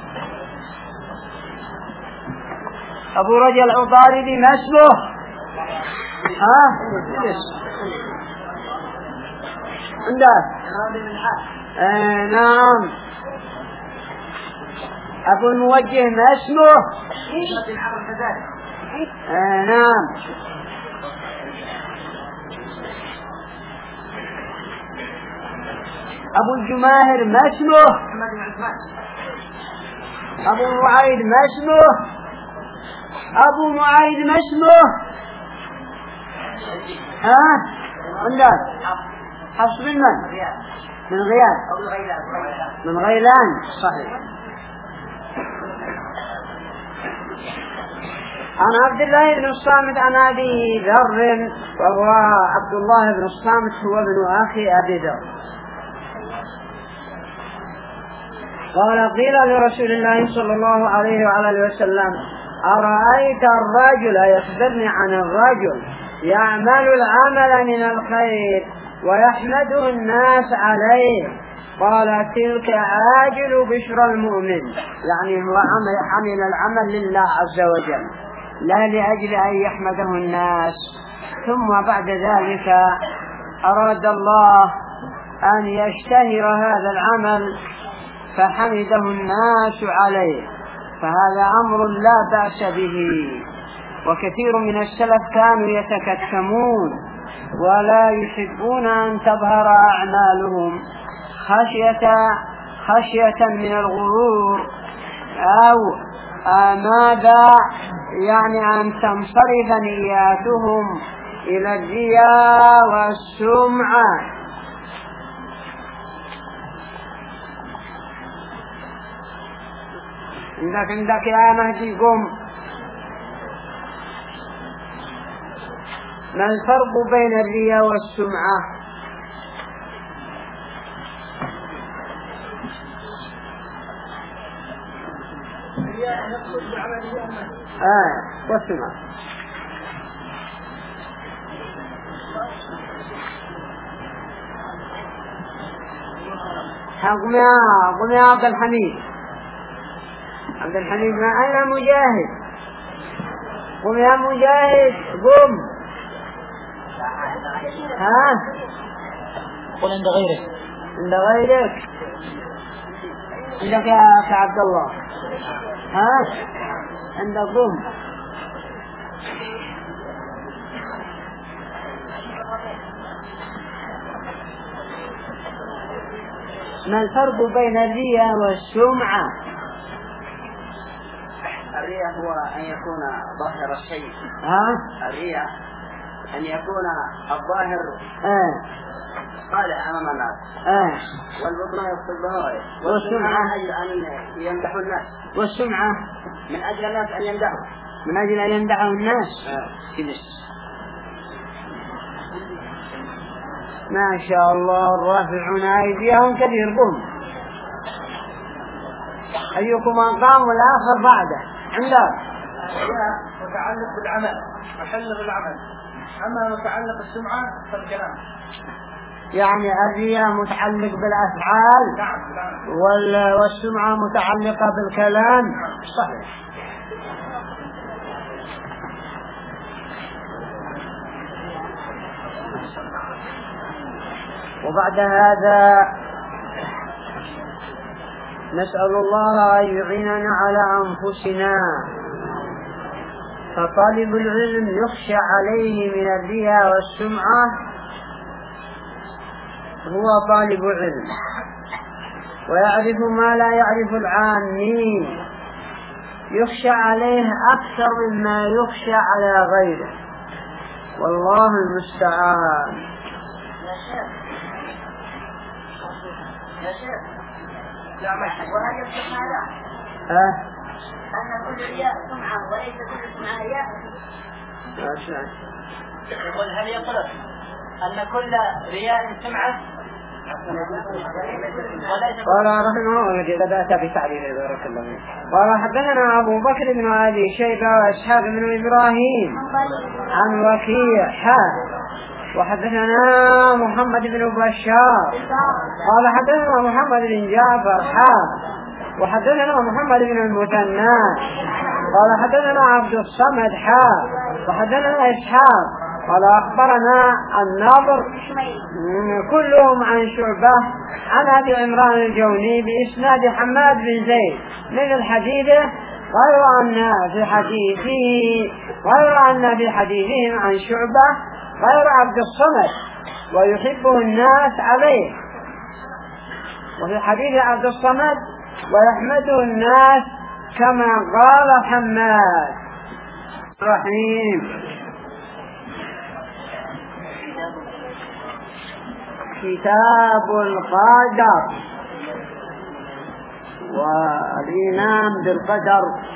Speaker 1: أبو رجل العطاردي ما اسمه؟ ها عندك؟ آه نعم. أبو الموجه ما اسمه؟ آه نعم. أبو الجماهر ما اسمه؟ أبو معايد ما اسمه؟ أبو معايد ما اسمه؟ ها عندك؟ حفص من من؟ من غياب من غيلان. صحيح. عن عبد الله بن الصامت عن أبي ذر وهو عبد الله بن الصامت هو ابن أخي أبي ذر. قال قيل لرسول الله صلى الله عليه وعلى اله وسلم أرأيت الرجل يخبرني عن الرجل يعمل العمل من الخير ويحمده الناس عليه. قال تلك عاجل بشرى المؤمن. يعني هو عمل عمل العمل لله عز وجل لا لأجل أن يحمده الناس. ثم بعد ذلك أراد الله أن يشتهر هذا العمل فحمده الناس عليه، فهذا أمر لا بأس به. وكثير من السلف كانوا يتكتمون ولا يحبون أن تظهر أعمالهم خشية خشية من الغرور أو ماذا يعني أن تنصرف نياتهم إلى الرياء والسمعة. عندك عندك يا مهدي قم. ما الفرق بين الرياء والسمعة؟
Speaker 3: الرياء يقصد بعملية
Speaker 1: آه والسمعة. قم يا قم يا عبد الحميد. عبد الحميد ما أنا مجاهد. قم يا مجاهد قم. ها
Speaker 4: قل عند غيرك.
Speaker 1: عند غيرك عندك يا أخي عبد الله. ها عند قم. ما الفرق بين الرياء والسمعة؟
Speaker 5: الرياء هو أن يكون ظاهر الشيء.
Speaker 1: ها
Speaker 5: الرياء أن يكون الظاهر
Speaker 1: آه.
Speaker 5: صالح أمام الناس.
Speaker 1: آه.
Speaker 5: والبطن يقصد بهاي.
Speaker 1: والسمعة
Speaker 5: أن يمدحوا الناس.
Speaker 1: والسمعة
Speaker 5: من أجل الناس أن يمدحوا.
Speaker 1: من أجل أن يمدحوا الناس.
Speaker 5: آه.
Speaker 1: ما شاء الله الرافعون أيديهم كثير. قم. أيكم أقام والآخر بعده. عندك
Speaker 3: متعلق بالعمل، محل بالعمل. أما متعلق السمعة فالكلام.
Speaker 1: يعني الرياء متعلق بالأفعال.
Speaker 3: نعم نعم.
Speaker 1: والسمعة متعلقة بالكلام.
Speaker 3: صحيح.
Speaker 1: وبعد هذا نسأل الله أن يعيننا على أنفسنا. فطالب العلم يخشى عليه من الرياء والسمعة هو طالب علم ويعرف ما لا يعرف العامين، يخشى عليه أكثر مما يخشى على غيره، والله المستعان.
Speaker 3: يا شيخ يا شيخ وهل يصح هذا؟
Speaker 1: أه؟
Speaker 3: أن كل رياء سمعة وليس كل سمعة رياء؟ يقول هل يصح أن كل رياء سمعة
Speaker 1: قال رحمه الله بدأت بتعليل بارك الله فيك. قال حدثنا أبو بكر بن أبي شيبة وإسحاق بن إبراهيم عن وكيع حا وحدثنا محمد بن بشار قال حدثنا محمد بن جعفر حا وحدثنا محمد بن المثنى قال حدثنا عبد الصمد حا وحدثنا إسحاق قال أخبرنا الناظر كلهم عن شعبة عن أبي عمران الجوني بإسناد حماد بن زيد من الحديث، غير أن في حديثه غير أن في حديثهم عن شعبة غير عبد الصمد ويحبه الناس عليه، وفي حديث عبد الصمد ويحمده الناس كما قال حماد. رحيم. كتاب القدر والإيمان بالقدر.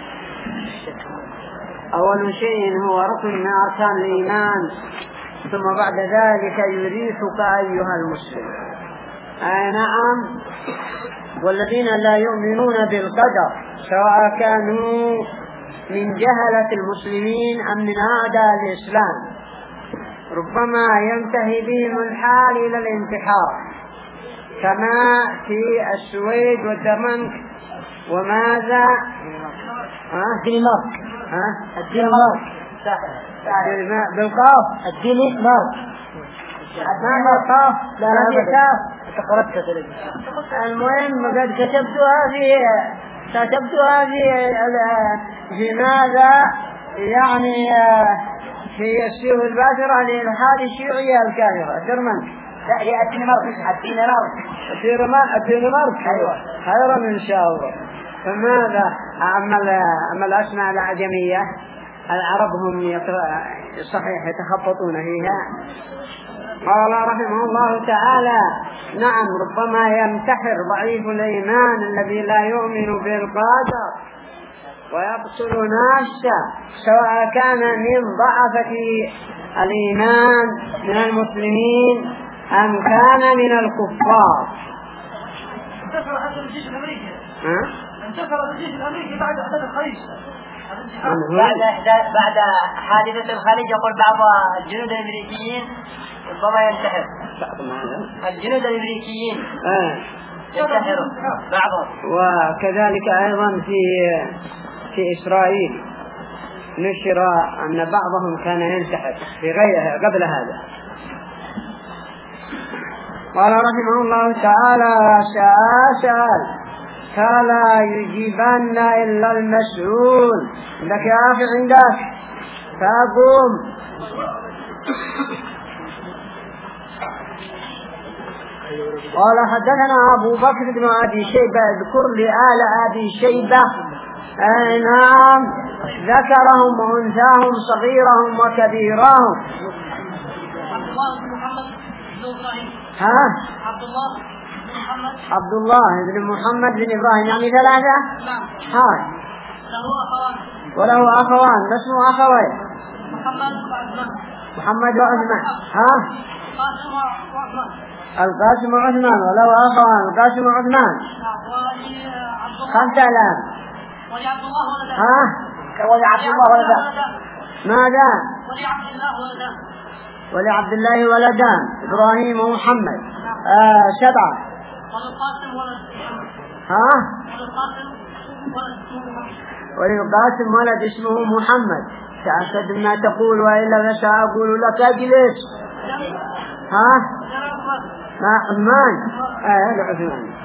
Speaker 1: أول شيء هو ركن من أركان الإيمان، ثم بعد ذلك يريحك أيها المسلم. آه نعم. والذين لا يؤمنون بالقدر سواء كانوا من جهلة المسلمين أم من أعداء الإسلام ربما ينتهي بهم الحال إلى الانتحار، كما في السويد والدمنك وماذا
Speaker 4: الدنمارك
Speaker 1: ها الدنمارك
Speaker 4: الدنمارك
Speaker 1: بالقاف
Speaker 4: الدنمارك
Speaker 1: ما خاف لا لا بخاف المهم قد كتبتها في كتبتها في في ماذا يعني في السيوف الباترة للحال الشيوعية الكافرة ترمن
Speaker 4: لا هي الدنمارك الدنمارك
Speaker 1: الدنمارك
Speaker 4: أيوة
Speaker 1: خيرا إن شاء الله. فماذا أما أما الأسماء العجمية العرب هم صحيح يتخبطون فيها. قال رحمه الله تعالى نعم ربما ينتحر ضعيف الإيمان الذي لا يؤمن بالقدر ويقتل نفسه سواء كان من ضعفة الإيمان من المسلمين أم كان من الكفار.
Speaker 3: انتصر حتى الجيش الأمريكي
Speaker 1: ها؟
Speaker 3: انتصر الجيش الأمريكي بعد أحداث الخليج
Speaker 4: بعد بعد حادثة الخليج يقول بعض الجنود الأمريكيين ربما ينتحر. الجنود الأمريكيين
Speaker 1: آه.
Speaker 4: ينتحروا بعضهم.
Speaker 1: وكذلك أيضا في في إسرائيل نشر أن بعضهم كان ينتحر في غيرها قبل هذا. قال رحمه الله تعالى سأسأل فلا يجيبن إلا المسؤول. عندك يا أخي عندك فأقوم. قال حدثنا أبو بكر بن أبي شيبة اذكر لي آل أبي شيبة. أي نعم ذكرهم وأنثاهم صغيرهم وكبيرهم.
Speaker 3: عبد الله بن محمد بن إبراهيم.
Speaker 1: ها؟
Speaker 3: عبد الله بن محمد.
Speaker 1: عبد الله بن محمد بن إبراهيم يعني ثلاثة.
Speaker 3: نعم.
Speaker 1: ها.
Speaker 3: له أخوان.
Speaker 1: وله أخوان اسمه أخوين.
Speaker 3: محمد وعثمان.
Speaker 1: محمد وعثمان. ها؟
Speaker 3: قاسم وعثمان.
Speaker 1: القاسم وعثمان وله أخوان القاسم وعثمان.
Speaker 3: نعم. ولي عبد الله.
Speaker 1: خمسة آلاف.
Speaker 3: ولي عبد الله ولدان.
Speaker 1: ها؟
Speaker 4: ولي عبد الله ولدان.
Speaker 1: ماذا؟
Speaker 3: ولي عبد الله ولدان.
Speaker 1: ولعبد الله ولدان إبراهيم ومحمد. آه سبعة.
Speaker 3: وللقاسم ولد محمد.
Speaker 1: ها؟
Speaker 3: وللقاسم ولد محمد.
Speaker 1: وللقاسم ولد اسمه محمد. تأكد ما تقول وإلا فسأقول لك أجلس. ها؟ ما عثمان. آه عثمان.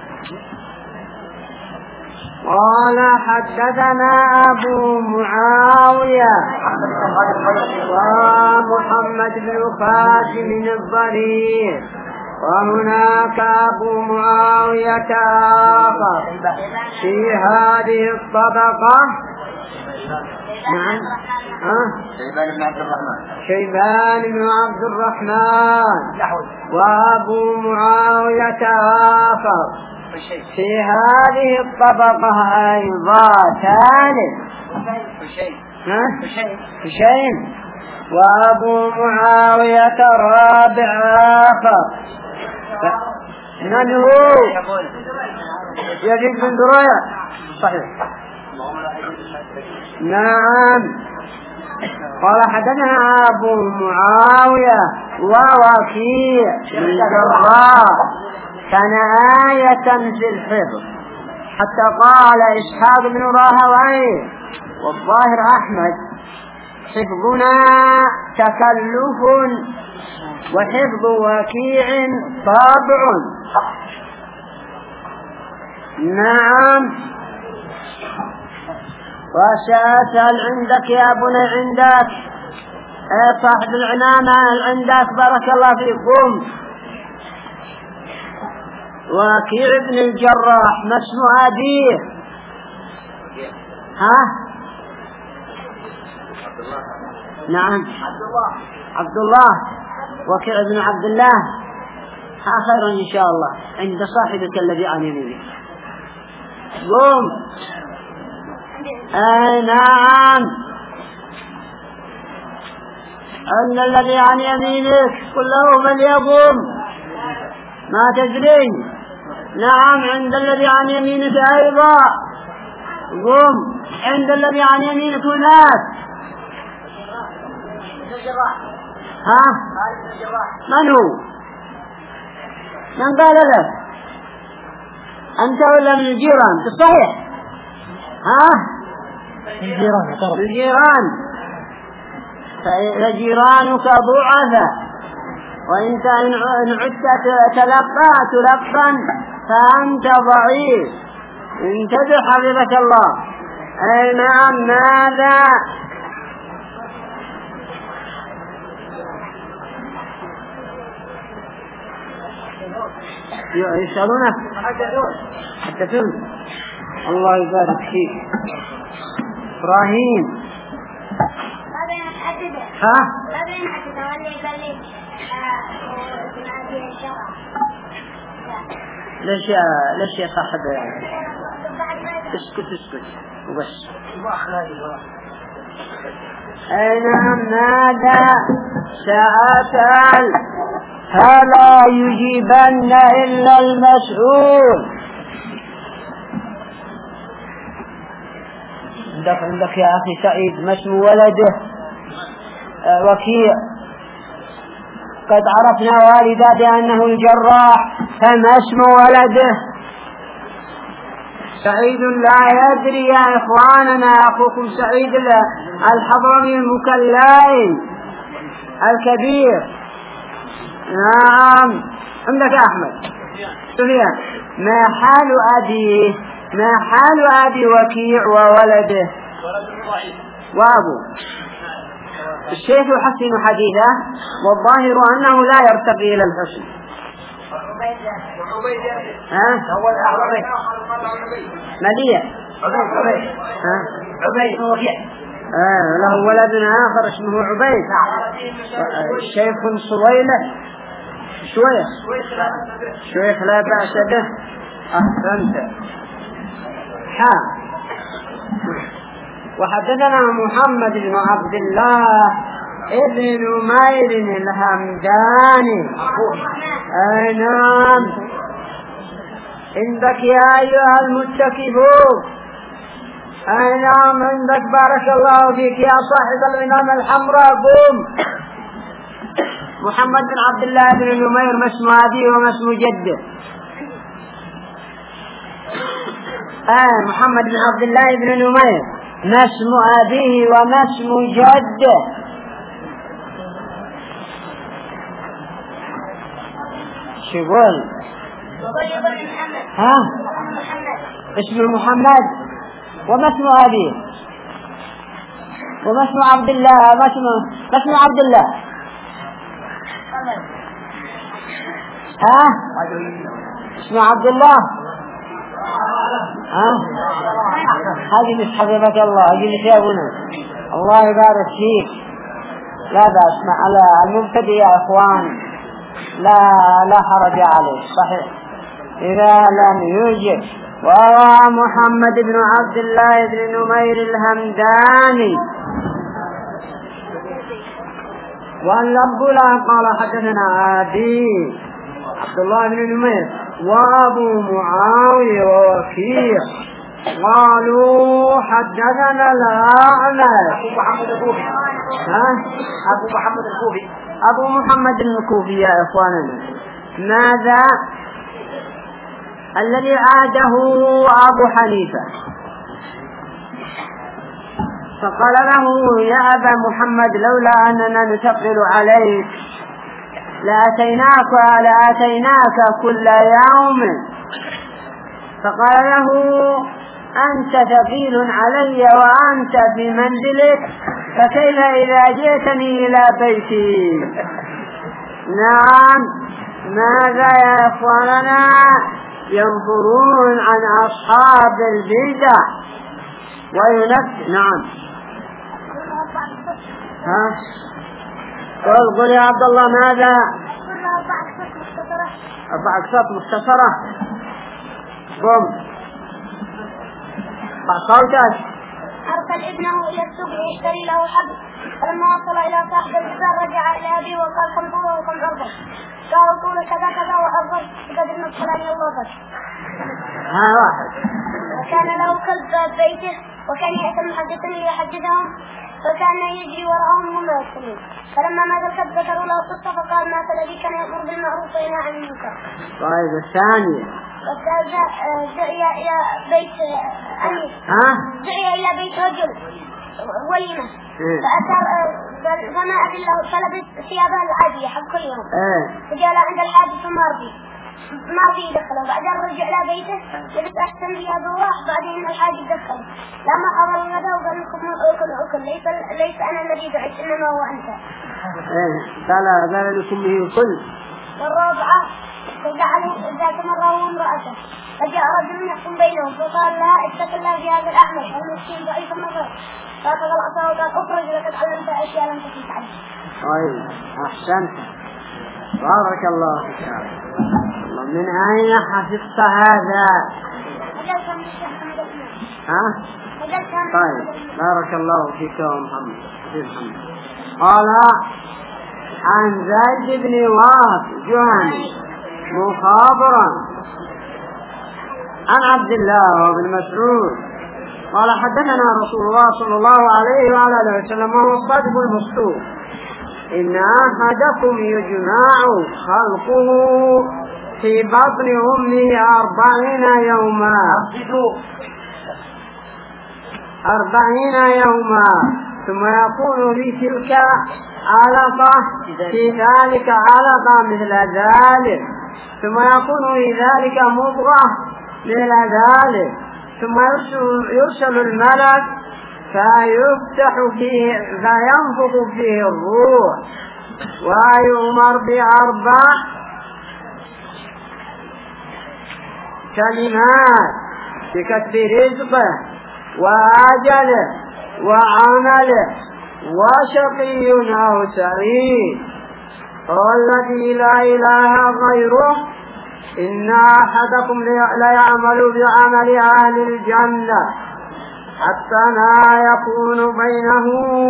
Speaker 1: قال حدثنا أبو معاوية ومحمد بن قاسم الضرير وهناك أبو معاوية آخر في هذه الطبقة. نعم. ها؟
Speaker 4: شيبان بن عبد الرحمن.
Speaker 1: شيبان بن عبد الرحمن وأبو معاوية آخر في هذه الطبقة أيضا ثالث. حسين وأبو معاوية رابع آخر. من هو؟ يزيد بن دريع. صحيح. نعم. قال حدثنا أبو معاوية ووكيع بن الجراح كان آية في الحفظ حتى قال إسحاق بن راهويه والظاهر أحمد حفظنا تكلف وحفظ وكيع طابع. نعم. وسأسأل عندك يا بني عندك صاحب العنانة عندك بارك الله فيكم. وكيع بن الجراح ما اسم أبيه؟ ها؟ نعم
Speaker 4: عبد الله.
Speaker 1: عبد الله. وكيع بن عبد الله. ها خير إن شاء الله عند صاحبك الذي عن يمينك. قوم. أي نعم. أن الذي عن يمينك قل له من يقوم ما تدري. نعم عند الذي عن يمينك أيضا. قم عند الذي عن يمينك هناك. ها؟ من هو؟ من قال لك؟ أنت ولا من الجيران؟ صحيح. ها؟
Speaker 4: الجيران.
Speaker 1: الجيران. فإذا جيرانك ضعفا وإنت إن عدت تلقى تلقا فأنت ضعيف. انتبه حفظك الله. أي نعم. ماذا يسألونك حدثون. الله يبارك فيك إبراهيم.
Speaker 2: هذا يحدده.
Speaker 1: ها
Speaker 2: هذا يحدده واللي قال لي
Speaker 1: ليش يا ليش يا صاحب اسكت اسكت وبس. أنا ماذا سأسأل فلا يجيبن إلا المسؤول. عندك عندك يا أخي سعيد ما اسم ولده؟ آه وكيع. قد عرفنا والدا بأنه الجراح، فما اسم ولده؟ سعيد لا يدري يا إخواننا. أخوكم سعيد الحضرمي المكلاي الكبير. نعم. عندك يا أحمد سفيان. ما حال أبيه؟ ما حال أبي وكيع وولده وأبو؟ الشيخ يحسن حديثه والظاهر أنه لا يرتقي إلى الحسن. ها؟ مليء عبيد آه له ولد آخر اسمه عبيد. الشيخ صويلة شويخ شويخ لا بأس به. أحسنت. حا. وحدثنا محمد بن عبد الله ابن نمير الهمداني. أي نعم. عندك يا أيها المتكفون. أي نعم عندك. بارك الله فيك يا صاحب الإمام الحمراء. قوم. محمد بن عبد الله بن نمير ما اسم أبيه وما اسم جده؟ آه محمد بن عبد الله بن نمير ما اسم أبيه وما اسم جده؟ شغل. ها اسم محمد وما اسم أبيه وما اسم عبد الله؟ ما اسم ما اسم عبد الله؟ ها اسم عبد الله. ها هذه مش حبيبك الله. هذه مش أبونا. الله يبارك فيك. لا بأس على المبتدئ يا إخوان. لا لا حرج عليه. صحيح إذا لم يوجد. وروى محمد بن عبد الله بن نمير الهمداني واللفظ له قال حدثنا أبي عبد الله بن نمير وأبو معاوية ووكيع قالوا حدثنا الأعمش.
Speaker 4: أبو محمد الكوفي.
Speaker 1: ها
Speaker 4: أبو محمد الكوفي.
Speaker 1: أبو محمد الكوفي يا إخواننا. ماذا الذي عاده أبو حنيفة فقال له يا أبا محمد لولا أننا نثقل عليك لأتيناك لأتيناك كل يوم. فقال له أنت ثقيل علي وأنت في منزلك فكيف إذا جئتني إلى بيتي؟ نعم. ماذا يا إخواننا ينظرون عن أصحاب البدع وينفذ. نعم. ها قل قل يا عبد الله. ماذا؟ أربع أقساط مختصرة. قم صوتك.
Speaker 2: أرسل ابنه إلى السوق ليشتري له حبل. فلما وصل إلى صاحب البزار رجع إلى أبيه وقال كم طوله وكم عرضه؟ قال طول كذا كذا وعرضه بقدر ما الفلاني الله.
Speaker 1: ها واحد.
Speaker 2: وكان له كلب باب بيته وكان يأتي المحدثين ليحدثهم فكان يجري وراءهم وما يدخلون. فلما مات الكلب ذكروا له القصة فقال مات الذي كان يأمر بالمعروف وينهى عن المنكر.
Speaker 1: طيب الثانية.
Speaker 2: دعي إلى بيت أمير.
Speaker 1: ها؟
Speaker 2: دعي إلى بيت رجل وليمة. فأتى فما أدله فلبس ثيابه العادية حق كل يوم.
Speaker 1: إيه.
Speaker 2: فجاء عند الحاج فما رضي ما رضي يدخله، بعدين رجع إلى بيته لبس أحسن ثيابه وراح، بعدين الحاج دخله لما حضر الغداء وقال لكم أكل أكل ليس ليس أنا الذي دعيت إنما هو أنت.
Speaker 1: إيه. قال قال لكم به كل.
Speaker 2: والرابعة فجعل ذات مرة هو امرأته، فجاء رجل يحكم بينهم فقال لها اتق الله في هذا الأعمى المسكين ضعيف النظر، فأخذ العصا وقال اخرج لقد علمت أشياء لم تكن تعلم.
Speaker 1: طيب أحسنت بارك الله فيك. من أين حفظت هذا؟ ها؟ طيب بارك الله فيك يا محمد. قال عن زيد بن واث جهني مخابرا عن عبد الله بن مسعود قال حدثنا رسول الله صلى الله عليه وعلى اله وسلم وهو الصادق المصدوق إن أحدكم يجمع خلقه في بطن أمه أربعين يوما أربعين يوما ثم يكون في تلك علقة في ذلك علقة مثل ذلك ثم يكون في ذلك مضغة مثل ذلك ثم يرسل الملك فيفتح فيه فينفخ فيه الروح ويؤمر بأربع كلمات بكتب رزقه وأجله وعمله وشقي أو سعيد. والذي لا إله غيره إن أحدكم ليعمل بعمل أهل الجنة حتى ما يكون بينه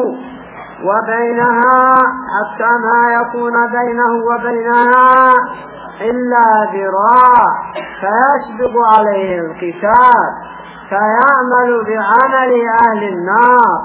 Speaker 1: وبينها حتى ما يكون بينه وبينها إلا ذراع فيسبق عليه الكتاب فيعمل بعمل أهل النار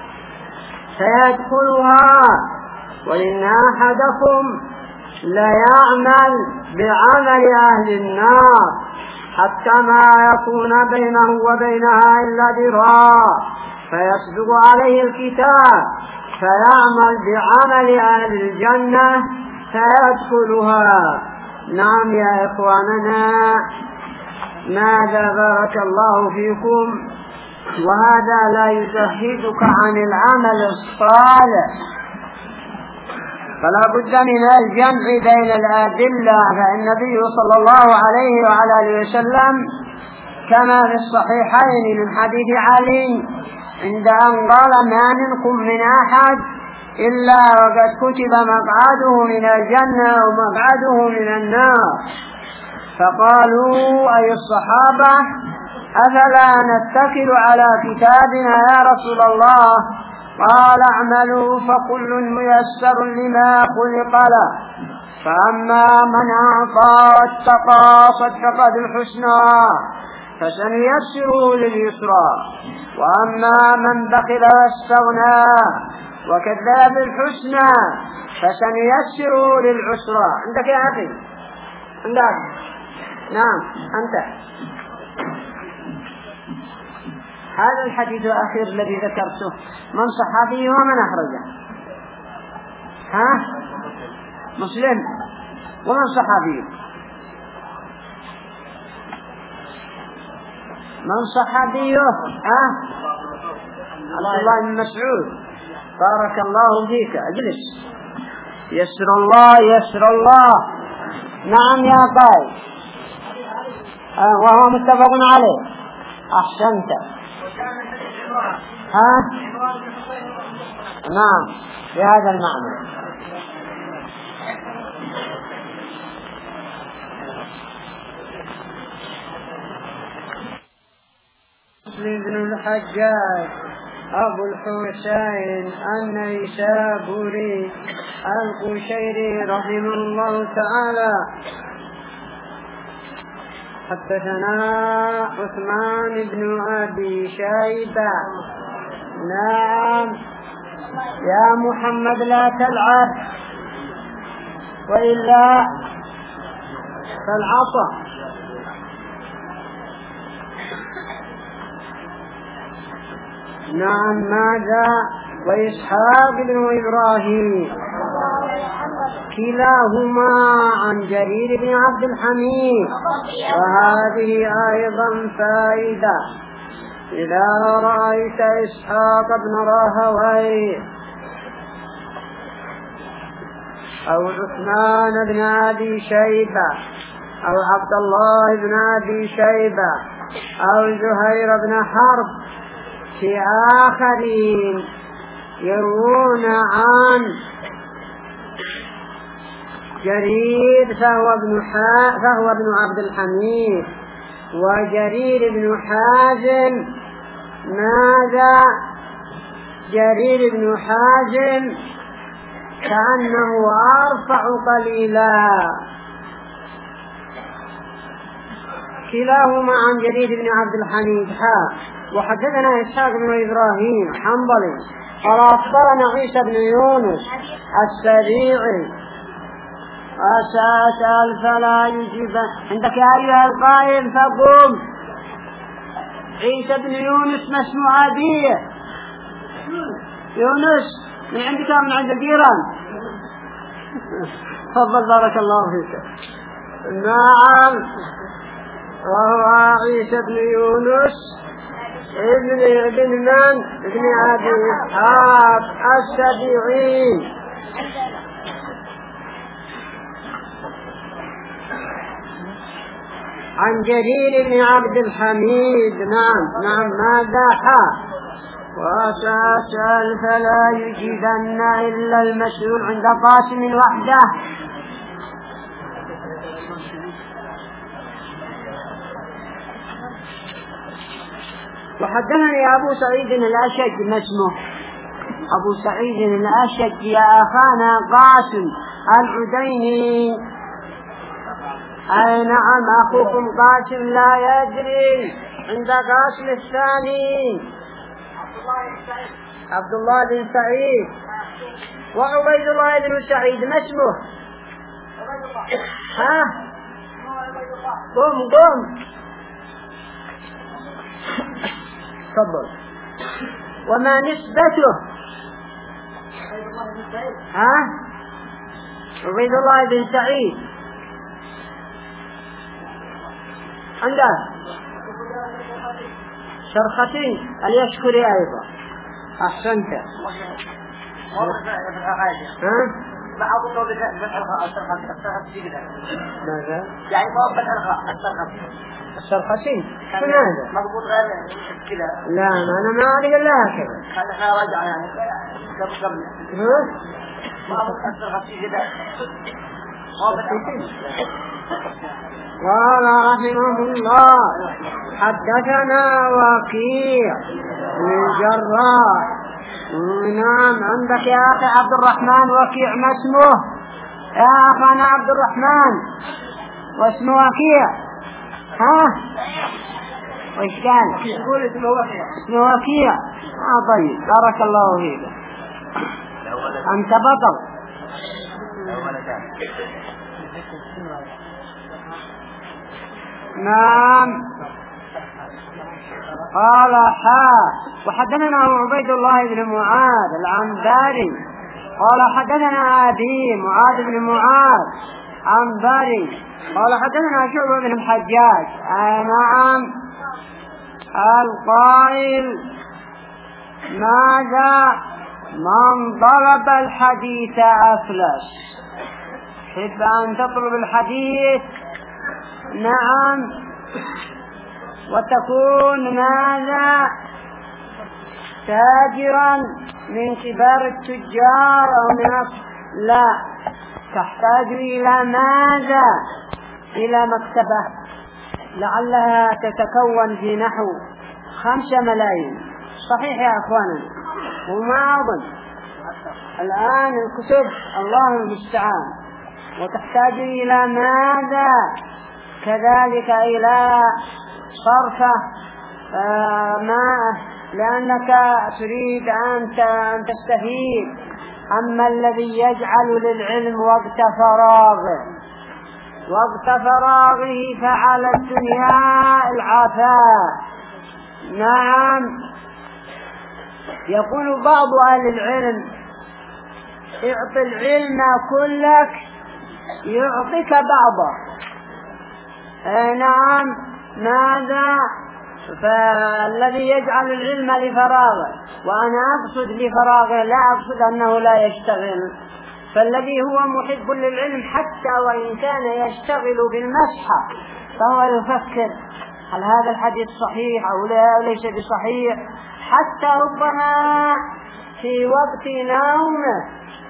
Speaker 1: فيدخلها. وإن أحدكم ليعمل بعمل أهل النار حتى ما يكون بينه وبينها إلا ذراع فيسبق عليه الكتاب فيعمل بعمل أهل الجنة فيدخلها. نعم يا إخواننا ماذا بارك الله فيكم. وهذا لا يزهدك عن العمل الصالح فلا بد من الجمع بين الأدلة. فالنبي صلى الله عليه وعلى آله وسلم كما في الصحيحين من حديث علي عند أن قال ما منكم من أحد إلا وقد كتب مقعده من الجنة ومقعده من النار. فقالوا أي الصحابة أفلا نتكل على كتابنا يا رسول الله؟ قال اعملوا فكل ميسر لما خلق له فأما من أعطى واتقى صدق بالحسنى فسنيسره لليسرى وأما من بخل واستغنى وكذب بالحسنى فسنيسره للعسرى. عندك يا أخي؟ عندك؟ نعم أنت. هذا الحديث الأخير الذي ذكرته من صحابي ومن أخرجه؟ ها؟ مسلم. ومن صحابي؟ من صحابيه؟ ها؟ عبد الله بن مسعود. بارك الله فيك. اجلس. يسر الله يسر الله. نعم يا طيب. آه وهو متفق عليه. أحسنت. ها؟ نعم بهذا المعنى. مسلم بن الحجاج أبو الحسين النيسابوري القشيري رحمه الله تعالى حدثنا عثمان بن أبي شيبة. نعم يا محمد لا تلعب وإلا فالعصا. نعم ماذا وإسحاق بن إبراهيم كلاهما عن جرير بن عبد الحميد. وهذه أيضا فائدة: إذا رأيت إسحاق بن راهويه أو عثمان بن أبي شيبة أو عبد الله بن أبي شيبة أو زهير بن حرب في آخرين يروون عن جرير فهو ابن حا... فهو ابن عبد الحميد، وجرير بن حازم ماذا؟ جرير بن حازم كأنه أرفع قليلا. كلاهما عن جرير بن عبد الحميد. حا وحدثنا إسحاق بن إبراهيم حنظلي قال أخبرنا عيسى بن يونس السريعي. أسأل فلا يجيب عندك يا أيها القائل فقوم. عيسى بن يونس ما اسمه أبيه؟ يونس من عندك من عند الجيران. تفضل بارك الله فيك. نعم، وهو عيسى بن يونس ابن ابن من ابن أبي إسحاق السبيعي. عن جرير بن عبد الحميد. نعم نعم ماذا؟ حا وأسأل فلا يجيبن إلا المسؤول عند قاسم وحده. وحدثني أبو سعيد الأشج. ما اسمه؟ أبو سعيد الأشج يا أخانا قاسم العديني. أي نعم، أخوكم قاسم لا يدري عند قاسم الثاني عبد الله بن سعيد. وعبيد الله بن سعيد ما اسمه؟ ها قم قم تفضل. وما نسبته؟ ها عبيد الله بن سعيد عنده شرختين اليشكري أيضا. أحسنت. ها
Speaker 4: بعض الطول بالحلقة الشرخة
Speaker 1: ماذا؟
Speaker 4: يعني ما بالحلقة الشرخة
Speaker 1: الشرختين شو هذا؟
Speaker 4: مضبوط غير كذا.
Speaker 1: لا أنا ما أعرف إلا هكذا.
Speaker 4: هذا احنا رجع يعني قبل قبل ما أبغى الشرخة كذا ما بالحلقة.
Speaker 1: قال رحمه الله حدثنا وكيع بن الجراح. نعم عندك يا أخي عبد الرحمن وكيع. ما اسمه يا أخانا عبد الرحمن؟ واسمه وكيع. ها وإيش قال؟
Speaker 4: يقول اسمه وكيع.
Speaker 1: اسمه وكيع. آه طيب بارك الله فيك. أنت بطل. نعم. قال حا وحدثنا عبيد الله بن معاذ العنباري قال حدثنا أبي معاذ بن معاذ عنباري قال حدثنا شعبة بن الحجاج. آه نعم. القائل ماذا؟ من طلب الحديث أفلس. حب أن تطلب الحديث. نعم. وتكون ماذا؟ تاجرا من كبار التجار أو من لا، تحتاج إلى ماذا؟ إلى مكتبة لعلها تتكون في نحو خمسة ملايين. صحيح يا أخوانا؟ وما أظن الآن الكتب الله المستعان. وتحتاج إلى ماذا؟ كذلك إلى صرفة ماء لأنك تريد أن تستفيد. أما الذي يجعل للعلم وقت فراغه وقت فراغه فعلى الدنيا العفاء. نعم. يقول بعض أهل العلم اعطي العلم كلك يعطيك بعضه. آه نعم. ماذا؟ فالذي يجعل العلم لفراغه، وأنا أقصد لفراغه لا أقصد أنه لا يشتغل، فالذي هو محب للعلم حتى وإن كان يشتغل بالمسحة فهو يفكر هل هذا الحديث صحيح أو لا ليس بصحيح، حتى ربما في وقت نومه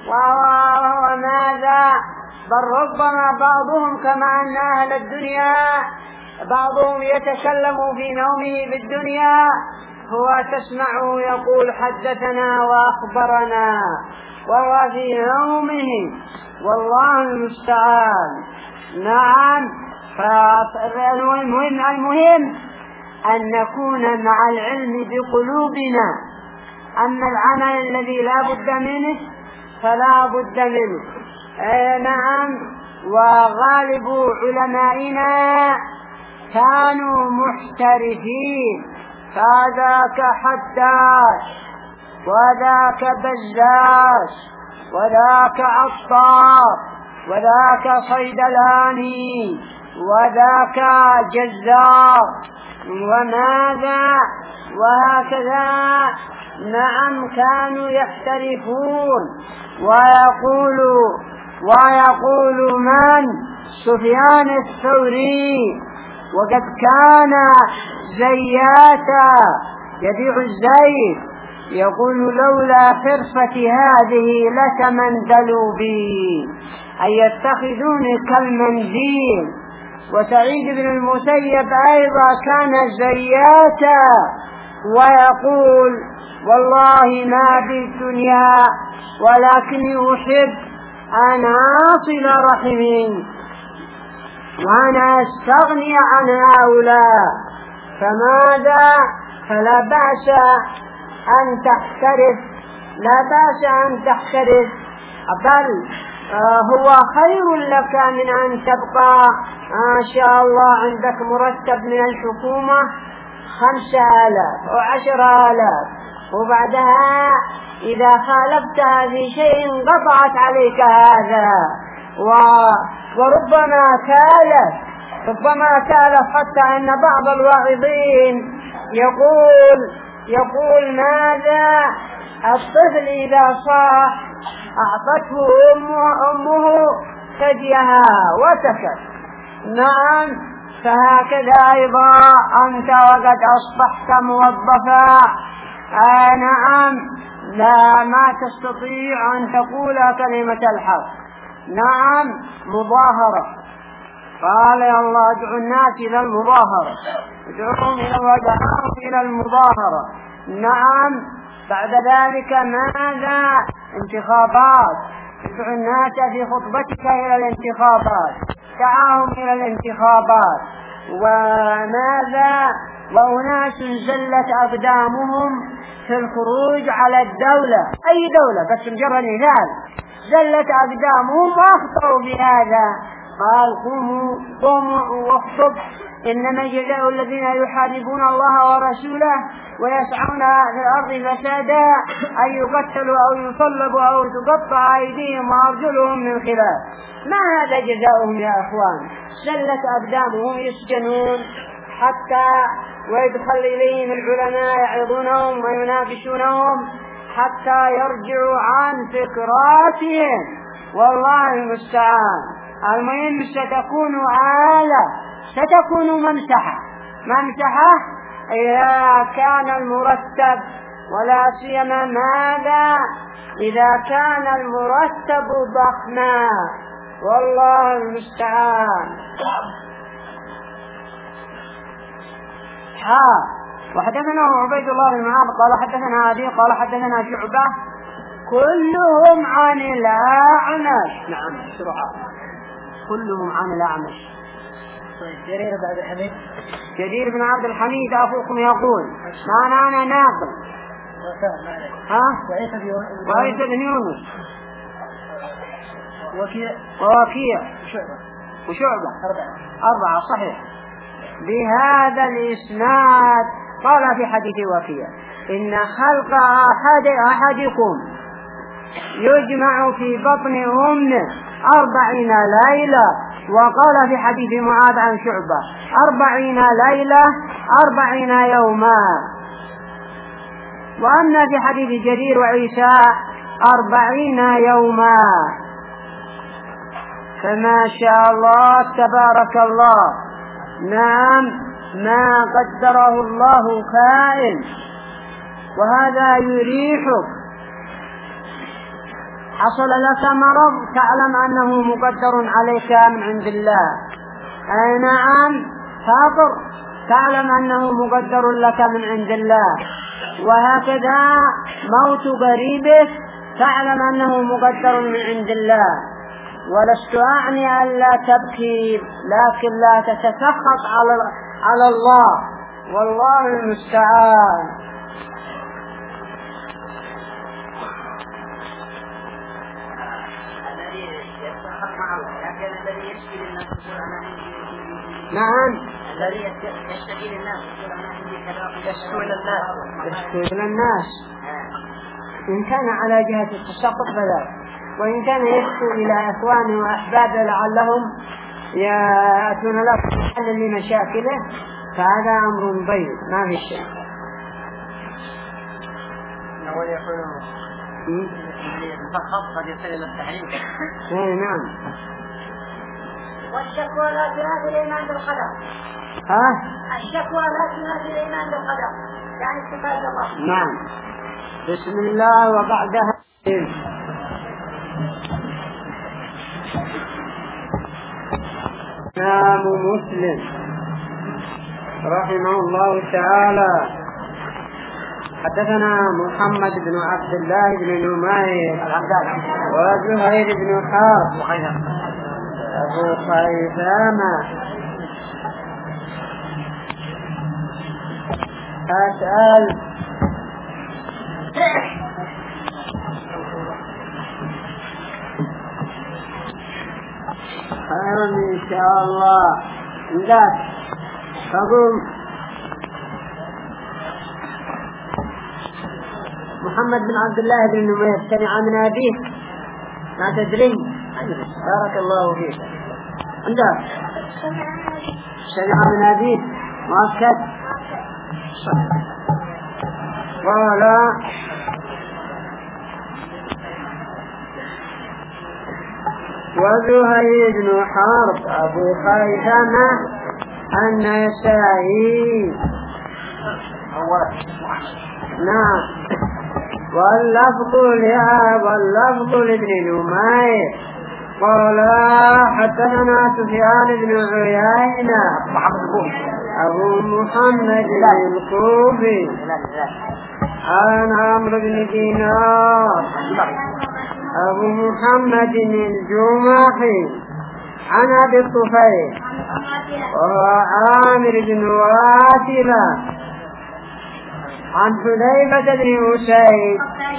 Speaker 1: وهو ماذا؟ بل ربما بعضهم كما أن أهل الدنيا بعضهم يتكلم في نومه بالدنيا، هو تسمعه يقول حدثنا وأخبرنا وهو في نومه، والله المستعان. نعم. فالمهم المهم أن نكون مع العلم بقلوبنا، أما العمل الذي لا بد منه فلا بد منه. آه نعم. وغالب علمائنا كانوا محترفين، فذاك حداش وذاك بزاز وذاك عطار وذاك صيدلاني وذاك جزار وماذا وهكذا. نعم. كانوا يحترفون. ويقول ويقول من؟ سفيان الثوري، وقد كان زياتا يبيع الزيت، يقول لولا خرفتي هذه لتمندلوا بي، أي يتخذوني كالمنديل. وسعيد بن المسيب أيضا كان زياتا ويقول والله ما بالدنيا ولكني أحب أن أصل رحمي وأنا أستغني عن هؤلاء. فماذا؟ فلا بأس أن تحترف، لا بأس أن تحترف، بل آه هو خير لك من أن تبقى ما شاء الله عندك مرتب من الحكومة خمسة آلاف وعشرة آلاف، وبعدها إذا خالفتها في شيء انقطعت عليك هذا. و... وربما كالف ربما كالف حتى أن بعض الواعظين يقول يقول ماذا؟ الطفل إذا صاح أعطته أمه, أمه ثديها وسكت. نعم. فهكذا أيضا أنت وقد أصبحت موظفا. آه نعم. لا ما تستطيع أن تقول كلمة الحق. نعم. مظاهرة. قال يا الله ادعو الناس إلى المظاهرة، ادعوهم إلى المظاهرة. نعم. بعد ذلك ماذا؟ انتخابات، ادعو الناس في خطبتك إلى الانتخابات، دعاهم إلى الانتخابات. وماذا؟ وأناس زلت أقدامهم في الخروج على الدولة، أي دولة بس مجرد مثال، زلت أقدامهم وأخطأوا بهذا. قال قوموا قوموا واخطب، إنما جزاء الذين يحاربون الله ورسوله ويسعون في الأرض فسادا أن يقتلوا أو يصلبوا أو تقطع أيديهم وأرجلهم من خلاف. ما هذا جزاؤهم يا أخوان؟ زلت أقدامهم يسجنون حتى ويدخل إليهم العلماء يعظونهم ويناقشونهم حتى يرجعوا عن فكراتهم، والله المستعان. المهم ستكون آلة، ستكون ممسحة ممسحة إذا كان المرتب، ولا سيما ماذا؟ إذا كان المرتب ضخما، والله المستعان. ها. وحدثنا عبيد الله بن معاذ قال حدثنا أبي قال حدثنا شعبة كلهم عن الأعمش. نعم بسرعة. كلهم عن الأعمش.
Speaker 4: جرير بن عبد الحميد
Speaker 1: جرير بن عبد الحميد أخوكم يقول أنا أنا ناقل. ها؟ وعيسى بن يونس
Speaker 4: وكيع
Speaker 1: ووكيع
Speaker 4: وشعبة
Speaker 1: وشعبة
Speaker 4: أربعة
Speaker 1: أربعة صحيح بهذا الإسناد. قال في حديث وكيع إن خلق أحد أحدكم يجمع في بطن أمه أربعين ليلة. وقال في حديث معاذ عن شعبة أربعين ليلة أربعين يوما. وأما في حديث جرير وعيسى أربعين يوما. فما شاء الله تبارك الله. نعم ما قدره الله كائن، وهذا يريحك. حصل لك مرض تعلم أنه مقدر عليك من عند الله. أي نعم فاطر تعلم أنه مقدر لك من عند الله. وهكذا موت قريبك تعلم أنه مقدر من عند الله. ولست أعني أن لا تبكي، لكن لا تتسخط على على الله، والله المستعان. نعم
Speaker 3: الذي يشتكي للناس يقول أنا عندي كذا، يشكو إلى الناس
Speaker 1: يشكو إلى الناس. إن كان على جهة التسخط فذلك، وإن كان يشكو إلى أخوانه وأحبابه لعلهم يأتون له حلا لمشاكله فهذا أمر طيب ما في شيء.
Speaker 3: أول يقول المسخط قد يصل إلى التحريم.
Speaker 1: إيه نعم.
Speaker 2: والشكوى لا تنافي الإيمان بالقدر.
Speaker 1: ها؟
Speaker 2: الشكوى لا تنافي الإيمان بالقدر، يعني صفات الله.
Speaker 1: نعم. بسم الله. وبعدها إمام مسلم رحمه الله تعالى حدثنا محمد بن عبد الله بن نمير وزهير بن حرب أبو خيثامة. أسأل خير إن شاء الله. ذاك فقوم محمد بن عبد الله بن نمير سمع من أبيه ما تدري؟ بارك الله فيك. عندك سمع من أبيه مؤكد. قال وزهير بن حرب أبو خيثمة النسائي. نعم. واللفظ لها واللفظ لابن نمير قال حدثنا سفيان بن عيينة أبو محمد الكوفي عن عمرو بن دينار أبو محمد الجمحي عن أبي الطفيل وهو عامر بن واسلة عن حذيفة بن أسيد.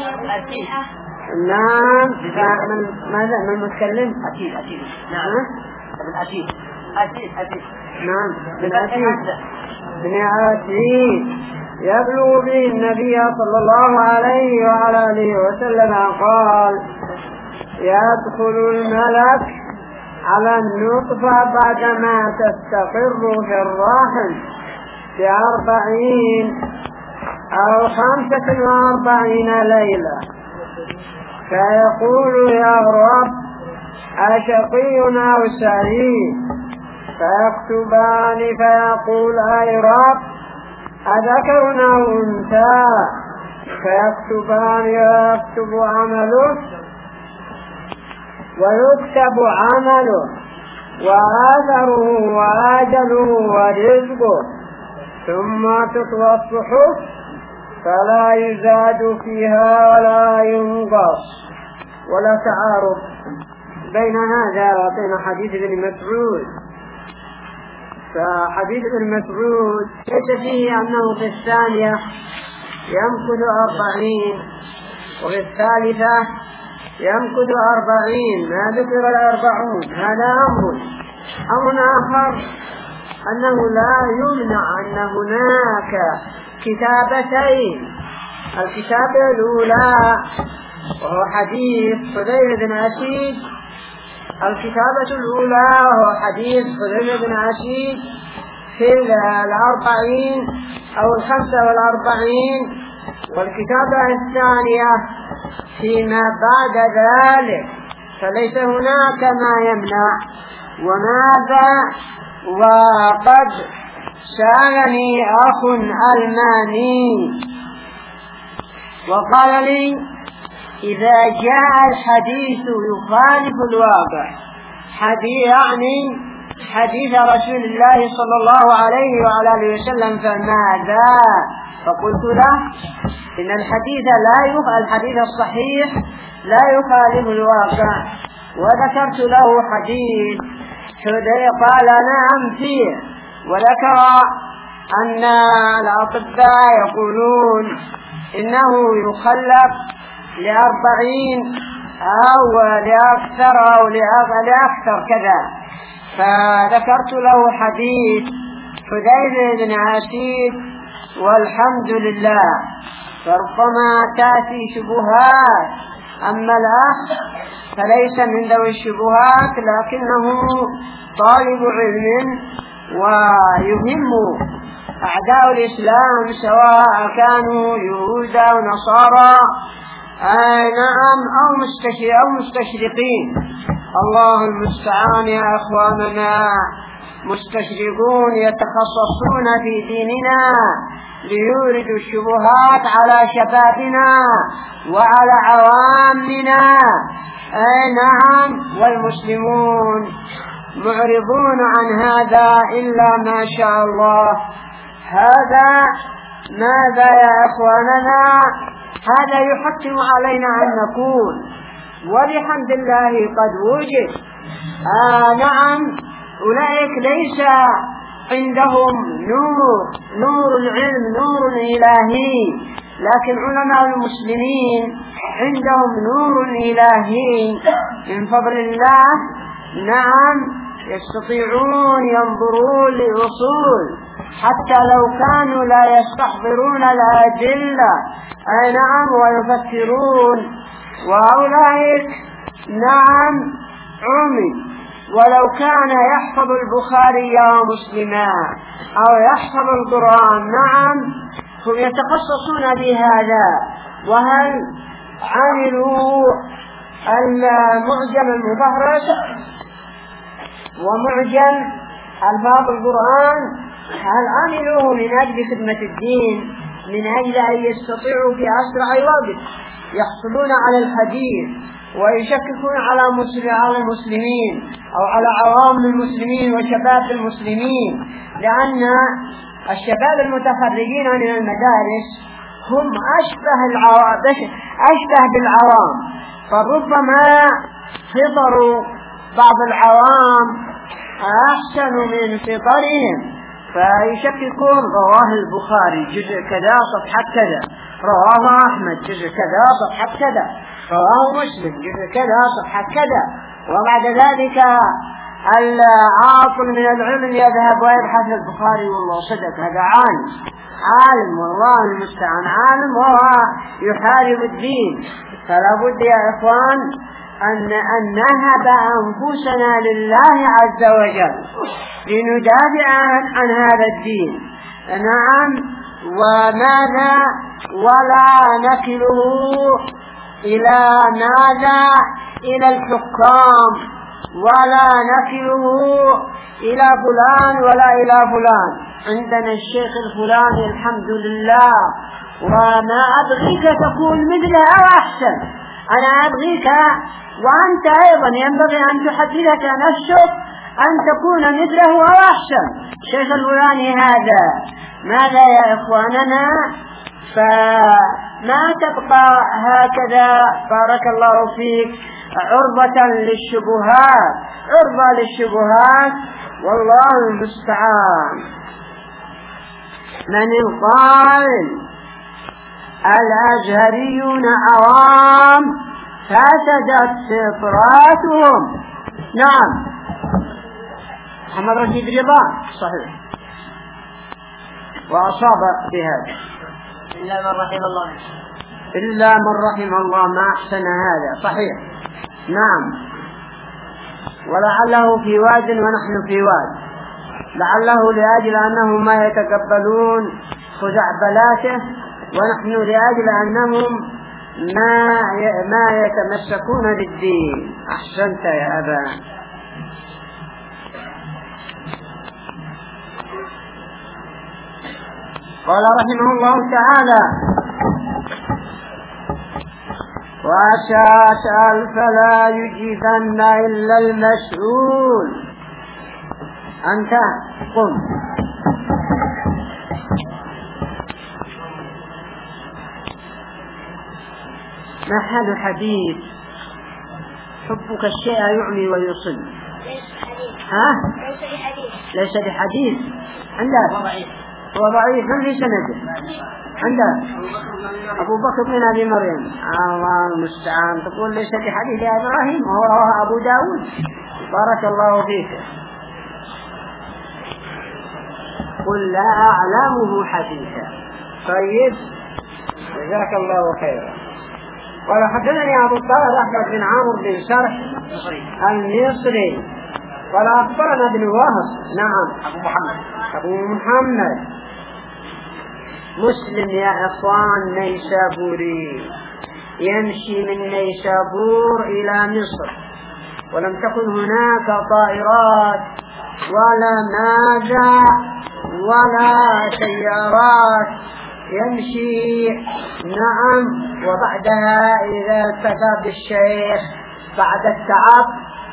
Speaker 1: نعم. ماذا من المتكلم؟
Speaker 3: أكيد أكيد.
Speaker 1: نعم.
Speaker 3: بن أكيد أكيد أكيد.
Speaker 1: نعم. بن أكيد بن أكيد يبلغ به النبي صلى الله عليه وعلى آله وسلم قال يدخل الملك على النطفة بعدما تستقر في الرحم بأربعين أو خمسة وأربعين ليلة فيقول يا رب أشقي أو سعيد فيكتبان فيقول أي رب أذكر أو أنثى فيكتبان يكتب عمله ويكتب عمله وآثره وآجله ورزقه ثم تطوى الصحف فلا يزاد فيها ولا ينقص ولا تعارض بين هذا وبين حديث ابن مسعود. فحديث ابن مسعود ليس فيه أنه في الثانية يمكث أربعين وفي الثالثة يمكث أربعين ما ذكر الأربعون. هذا أمر أمر آخر أنه لا يمنع أن هناك كتابتين الكتابة الأولى وهو حديث حذيفة بن أسيد. الكتابة الأولى وهو حديث حذيفة بن أسيد في الأربعين أو الخمسة والأربعين. والكتابة الثانية فيما بعد ذلك، فليس هناك ما يمنع. وماذا؟ وقد سألني أخ ألماني وقال لي إذا جاء الحديث يخالف الواقع، حديث يعني حديث رسول الله صلى الله عليه وعلى آله وسلم، فماذا؟ فقلت له إن الحديث لا يخالف، الحديث الصحيح لا يخالف الواقع. وذكرت له حديث حذيفة قال نعم فيه، وذكر أن الأطباء يقولون إنه يخلف لأربعين أو لأكثر أو لأكثر كذا. فذكرت له حديث حذيفة بن أسيد والحمد لله. فربما تأتي شبهات، أما الأخ فليس من ذوي الشبهات، لكنه طالب علم ويهم أعداء الإسلام سواء كانوا يهود أو نصارى آه نعم أو مستشرقين. الله المستعان يا أخواننا. مستشرقون يتخصصون في ديننا ليوردوا الشبهات على شبابنا وعلى عوامنا. آه نعم، والمسلمون معرضون عن هذا إلا ما شاء الله. هذا ماذا يا أخواننا؟ هذا يحتم علينا أن نقول وبحمد الله قد وجد. آه نعم، أولئك ليس عندهم نور نور العلم، نور إلهي، لكن علماء المسلمين عندهم نور إلهي من فضل الله. نعم، يستطيعون ينظرون لأصول حتى لو كانوا لا يستحضرون الأدلة. أي نعم، ويفكرون. وأولئك نعم عمي، ولو كان يحفظ البخاري ومسلما أو يحفظ القرآن نعم هم يتخصصون بهذا. وهل عملوا المعجم المفهرس ومعجم ألفاظ القرآن، هل عملوه من أجل خدمة الدين، من أجل أن يستطيعوا في أسرع وقت يحصلون على الحديث ويشككون على المسلمين أو على عوام المسلمين وشباب المسلمين؟ لأن الشباب المتخرجين من المدارس هم أشبه العوام أشبه بالعوام، فربما فطر بعض العوام أحسن من فطرهم فيشككون. رواه البخاري جزء كذا صفحة كذا، رواه أحمد جزء كذا صفحة كذا، رواه مسلم جزء كذا صفحة كذا. وبعد ذلك العاقل من العلم يذهب ويبحث البخاري والله صدق، هذا عالم عالم والله المستعان عالم وهو يحارب الدين. فلا بد يا إخوان أن, أن نهب أنفسنا لله عز وجل لندافع عن هذا الدين. نعم، وماذا؟ ولا نكله إلى ماذا؟ إلى الحكام، ولا نكله إلى فلان ولا إلى فلان. عندنا الشيخ الفلاني الحمد لله، وما أبغيك تكون مثله أو أحسن. أنا أبغيك وأنت أيضا ينبغي أن تحدثك نفسك أن تكون مثله أو أحسن. الشيخ الفلاني هذا ماذا يا إخواننا؟ فما تبقى هكذا بارك الله فيك عرضة للشبهات، عرضة للشبهات والله المستعان. من القائل الأزهريون عوام فسدت فطراتهم؟ نعم، محمد رشيد رضا صحيح وأصاب بهذا.
Speaker 3: بسم الله الرحمن الرحيم. الله
Speaker 1: إلا من رحم الله ما أحسن هذا صحيح. نعم. ولعله في واد ونحن في واد، لعله لأجل أنهم ما يتقبلون خزعبلاته، ونحن لأجل أنهم ما ما يتمسكون بالدين. أحسنت يا أبا. قال رحمه الله تعالى: وأسأل فلا يجيبن إلا المسؤول. أنت قم. ما هذا حديث حبك الشيء يعمي ويصل؟ ها؟
Speaker 2: ليس بحديث.
Speaker 1: ليس بحديث عندك؟ هو ضعيف في سنده. عندك أبو بكر بن أبي مريم. الله المستعان. تقول ليس بحديث يا إبراهيم؟ وهو رواه أبو داود. بارك الله فيك. قل لا أعلمه حديثا. طيب جزاك الله خيرا. قال حدثني أبو الطاهر أحمد بن عامر بن شرح المصري قال أخبرنا ابن وهب. نعم.
Speaker 5: أبو محمد
Speaker 1: أبو محمد مسلم يا إخوان نيسابوري، يمشي من نيسابور إلى مصر، ولم تكن هناك طائرات ولا ماذا ولا سيارات، يمشي. نعم. وبعدها إذا التقى بالشيخ بعد التعب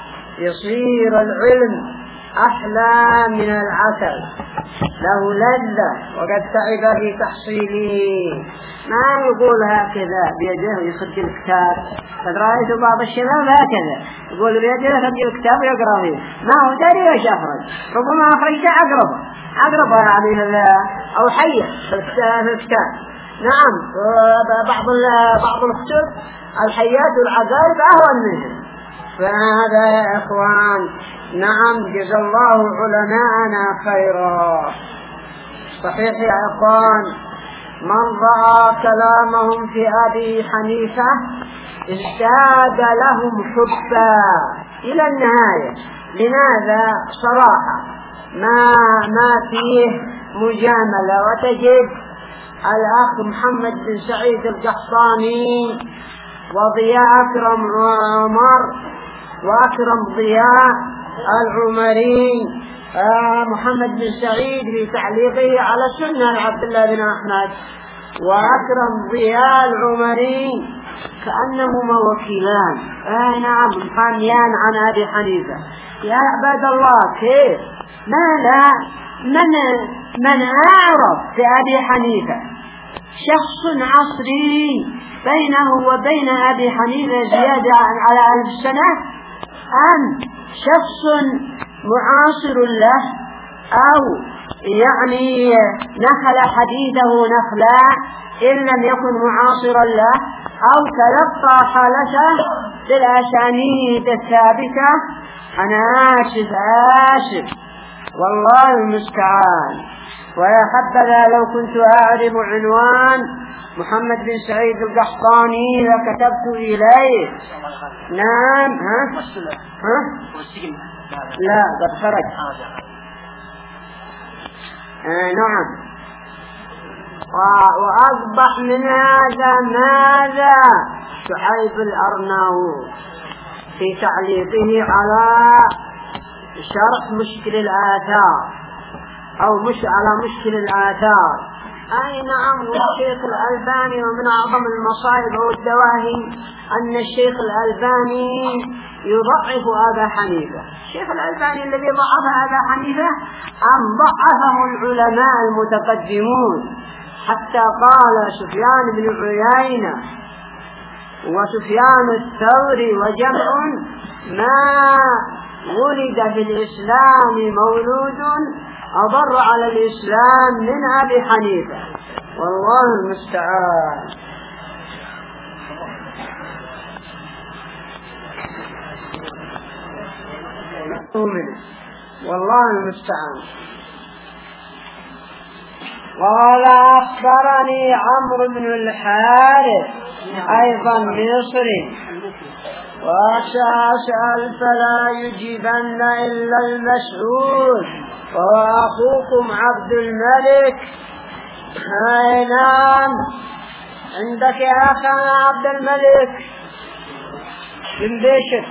Speaker 1: يصير العلم أحلى من العسل، له لذة، وقد تعب في تحصيله. ما يقول هكذا بيده يخرج الكتاب. قد رأيت بعض الشباب هكذا يقول بيده يخرج الكتاب ويقرأ فيه، ما هو داري وش أخرج. ربما أخرج عقربة عقربة يعني أو حية في الكتاب. نعم. بعض بعض الكتب الحيات والعقارب أهون منهم. فهذا يا إخوان نعم جزا الله علماءنا خيرا. صحيح يا إخوان. من رأى كلامهم في أبي حنيفة ازداد لهم حبا إلى النهاية. لماذا؟ صراحة ما ما فيه مجاملة. وتجد الأخ محمد بن سعيد القحطاني وضياء أكرم عمر وأكرم ضياء العمري آه محمد بن سعيد في تعليقه على سنة عبد الله بن أحمد، وأكرم ضياء العمري كأنهما وكيلان. آه نعم محاميان عن أبي حنيفة. يا عباد الله كيف ما لا من من أعرف بأبي حنيفة شخص عصري بينه وبين أبي حنيفة زيادة على ألف سنة، أم شخص معاصر له أو يعني نخل حديثه نخلا إن لم يكن معاصرا له، أو تلقى حالته بالأسانيد الثابتة. أنا آسف آسف والله المستعان. ويا حبذا لو كنت أعرف عنوان محمد بن سعيد القحطاني لكتبت إليه. نعم. ها؟ ها؟ لا قد خرج. آه نعم. وأصبح من هذا ماذا؟ شعيب الأرناؤوط في تعليقه على شرح مشكل الآثار أو مش على مشكل الآثار. أي نعم. والشيخ الألباني ومن أعظم المصائب والدواهي أن الشيخ الألباني يضعف أبا حنيفة. الشيخ الألباني الذي ضعف أبا حنيفة أم ضعفه العلماء المتقدمون، حتى قال سفيان بن عيينة وسفيان الثوري وجمع ما ولد في الإسلام مولود أضر على الإسلام من أبي حنيفة. والله المستعان. والله المستعان. قال أخبرني عمرو بن الحارث أيضا مصري وأخشى أسأل فلا يجيبن إلا المسؤول وهو أخوكم عبد الملك. أي نعم عندك يا أخانا عبد الملك بن بشر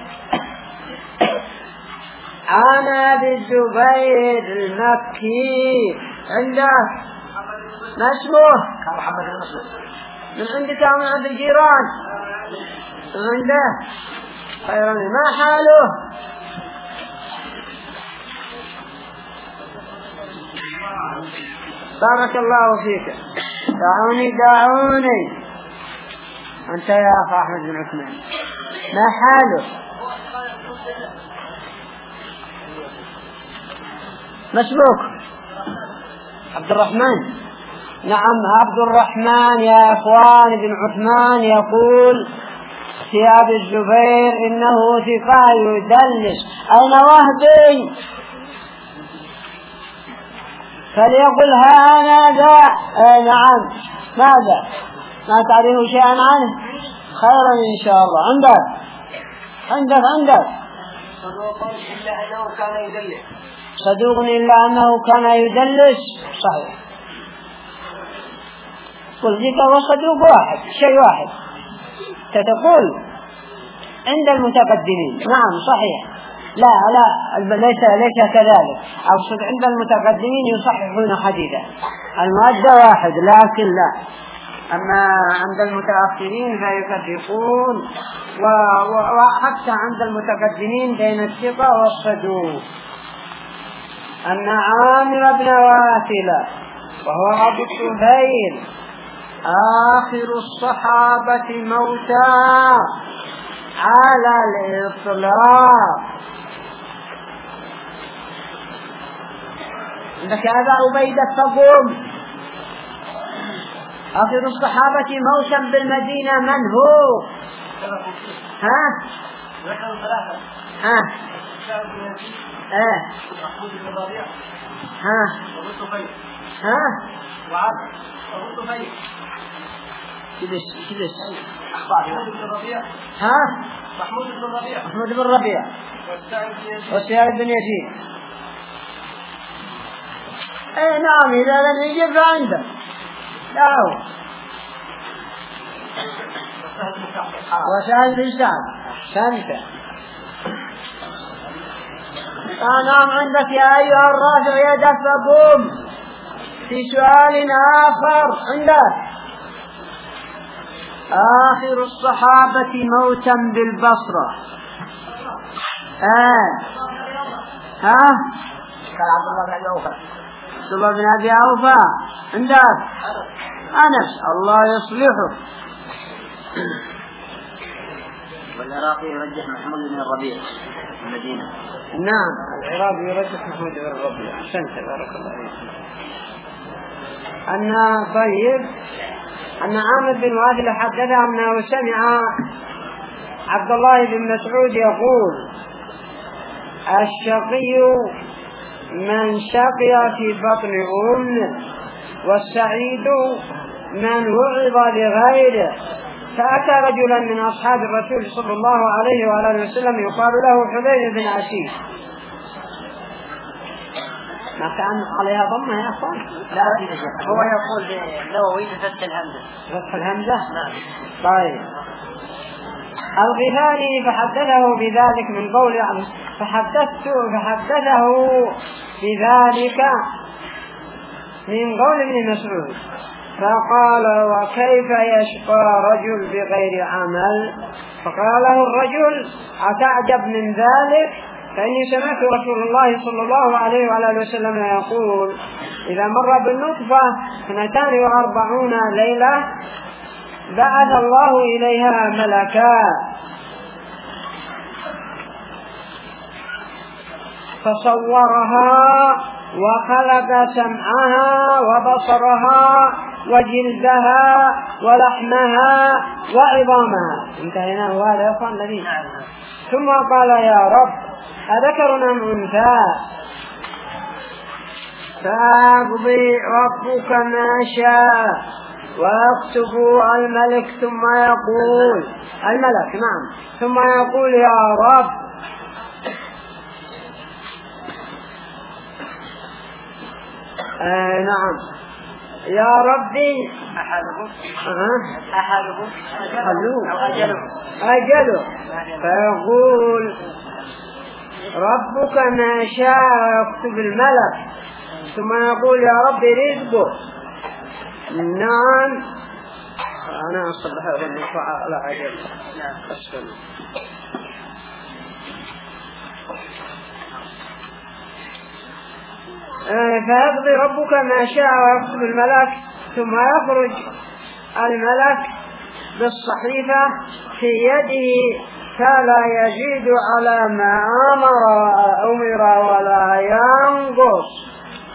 Speaker 1: عن أبي الزبير المكي عنده ما اسمه من عندك أو من عند الجيران عنده خيرا ما حاله بارك الله فيك. دعوني دعوني أنت يا أخ أحمد بن عثمان ما حاله مسبوك عبد الرحمن. نعم عبد الرحمن يا أخوان بن عثمان يقول في أبي الزبير إنه ثقة يدلس. أين وهبي فليقل هذا. آه نعم ماذا ما تعرفه شيئا عنه خيرا إن شاء الله. عندك عندك عندك
Speaker 4: صدوق إلا أنه كان يدلس.
Speaker 1: صدوق إلا أنه كان يدلس صحيح. قل ذلك وصدوق واحد شيء واحد تتقول عند المتقدمين. نعم صحيح لا لا ليس ليس كذلك. أقصد عند المتقدمين يصححون حديثا المؤدى واحد لكن لا. أما عند المتأخرين فيفرقون وحتى عند المتقدمين بين الثقة والصدوق. أن عامر بن واثلة وهو أبو الطفيل آخر الصحابة موتا على الإطلاق. عندك هذا عبيدة تقوم آخر الصحابة موتا بالمدينة من هو؟ ها؟ ها؟ ها؟ ها؟ ها؟
Speaker 4: وعبد أبو طفيل
Speaker 1: كدش كدش
Speaker 4: محمود بن ربيع.
Speaker 1: ها؟
Speaker 4: محمود بن ربيع
Speaker 1: محمود بن ربيع والسعيد بن يزيد. اي نعم إذا لم يجب فعنده لا هو وسهل بن سعد سنته. نعم عندك يا أيها الرافع يدك فقوم في سؤال آخر. عندك آخر الصحابة موتا بالبصرة. آه. ها
Speaker 4: كان عبد الله بن أبي أوفى.
Speaker 1: عبد الله بن أبي أوفى. عندك أنس الله يصلحه.
Speaker 5: والعراقي يرجح محمود بن الربيع المدينة.
Speaker 1: نعم العراقي يرجح محمود بن الربيع. أحسنت بارك الله فيك. أن طيب أن عامر بن واثلة حدثه أنه سمع عبد الله بن مسعود يقول الشقي من شقي في بطن أمه والسعيد من وعظ لغيره. فأتى رجلا من أصحاب الرسول صلى الله عليه وآله وسلم يقال له حبيب بن عسير. ما كان عليها ضمة يا أخوان؟
Speaker 5: لا هو يقول النووي بفتح الهمزة.
Speaker 1: فتح الهمزة؟
Speaker 5: نعم.
Speaker 1: طيب الغفاري فحدثه بذلك من قول يعني فحدثته فحدثه بذلك من قول ابن مسعود فقال وكيف يشقى رجل بغير عمل؟ فقال له الرجل أتعجب من ذلك؟ فإني سمعت رسول الله صلى الله عليه وآله وسلم يقول إذا مر بالنطفة اثنتان وأربعون ليلة بعث الله إليها ملكا فصورها وخلق سمعها وبصرها وجلدها ولحمها وعظامها. انتهينا هذا يا أخوان الذين. ثم قال يا رب أذكر أم أنثى؟ فيقضي ربك ما شاء ويكتب الملك ثم يقول الملك نعم ثم يقول يا رب آه نعم يا ربي
Speaker 4: أحدهم
Speaker 1: أه.
Speaker 4: أحدهم
Speaker 1: أجله أجله فيقول ربك ما شاء يكتب الملك ثم يقول يا رب رزقه. نعم أنا أصبح أظن على عجل أسفل فيقضي ربك ما شاء ويكتب الملك ثم يخرج الملك بالصحيفة في يده فلا يزيد على ما أمر أمر ولا ينقص.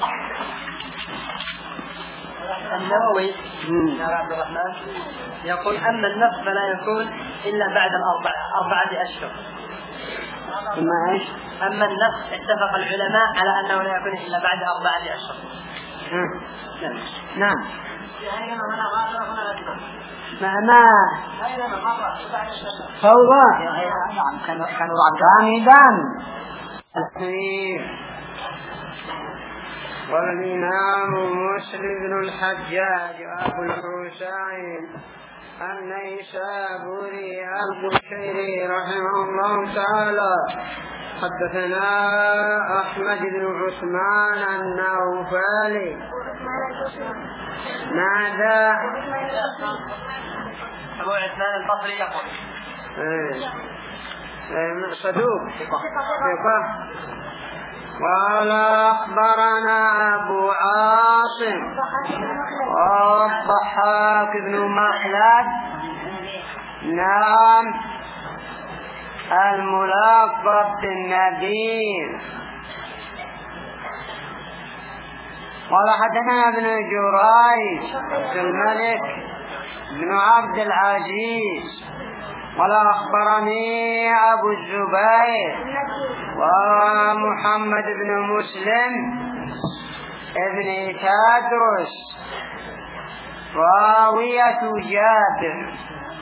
Speaker 4: النووي يا عبد الرحمن يقول أما النص فلا يكون إلا بعد الأربع أربعة أشهر.
Speaker 1: ثم إيش؟
Speaker 4: أما النص اتفق العلماء على أنه لا يكون إلا بعد أربعة أشهر.
Speaker 1: نعم نعم ما ما فوضى
Speaker 4: نعم كانوا كانوا
Speaker 1: عمدان. والإمام مسلم بن الحجاج أبو الحسين النيسابوري القشيري رحمه الله تعالى حدثنا أحمد بن عثمان النوفلي. ماذا؟
Speaker 4: أبو عثمان البصري يقول
Speaker 1: صدوق ثقة. قال أخبرنا أبو عاصم والضحاك بن مخلد نعم الملقب بالنبي. قال حدثنا ابن جريج الملك بن عبد العزيز قال أخبرني أبو الزبير ومحمد بن مسلم ابن تدرس راوية جابر.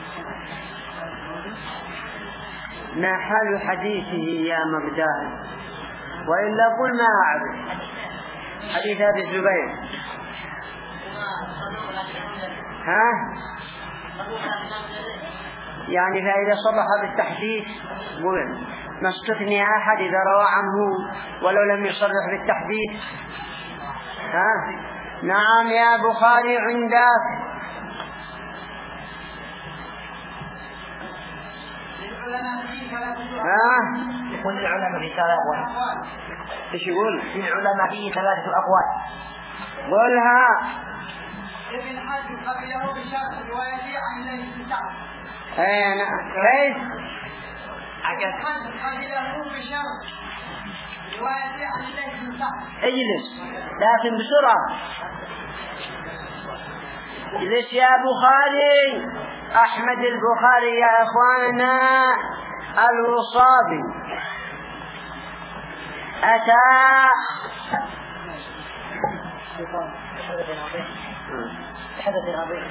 Speaker 1: ما حال حديثه يا مبدأ وإلا قل ما أعرف حديث أبي الزبير. ها يعني فإذا صبح بالتحديث قل ما استثني أحد إذا روى عنه ولو لم يصرح بالتحديث. ها نعم يا بخاري عندك. ها
Speaker 4: يقول العلماء في ثلاثة أقوال.
Speaker 1: ايش يقول؟
Speaker 4: العلماء فيه ثلاثة أقوال.
Speaker 1: قولها.
Speaker 3: ابن حاتم قبله بشرط روايته عن الليث بن سعد.
Speaker 1: ايه كيف؟
Speaker 3: ابن حاتم قبله بشرط روايته عن الليث بن سعد.
Speaker 1: اجلس لكن بسرعة. اجلس يا بخاري. أحمد البخاري يا إخواننا الوصابي أتى
Speaker 4: حدث عظيم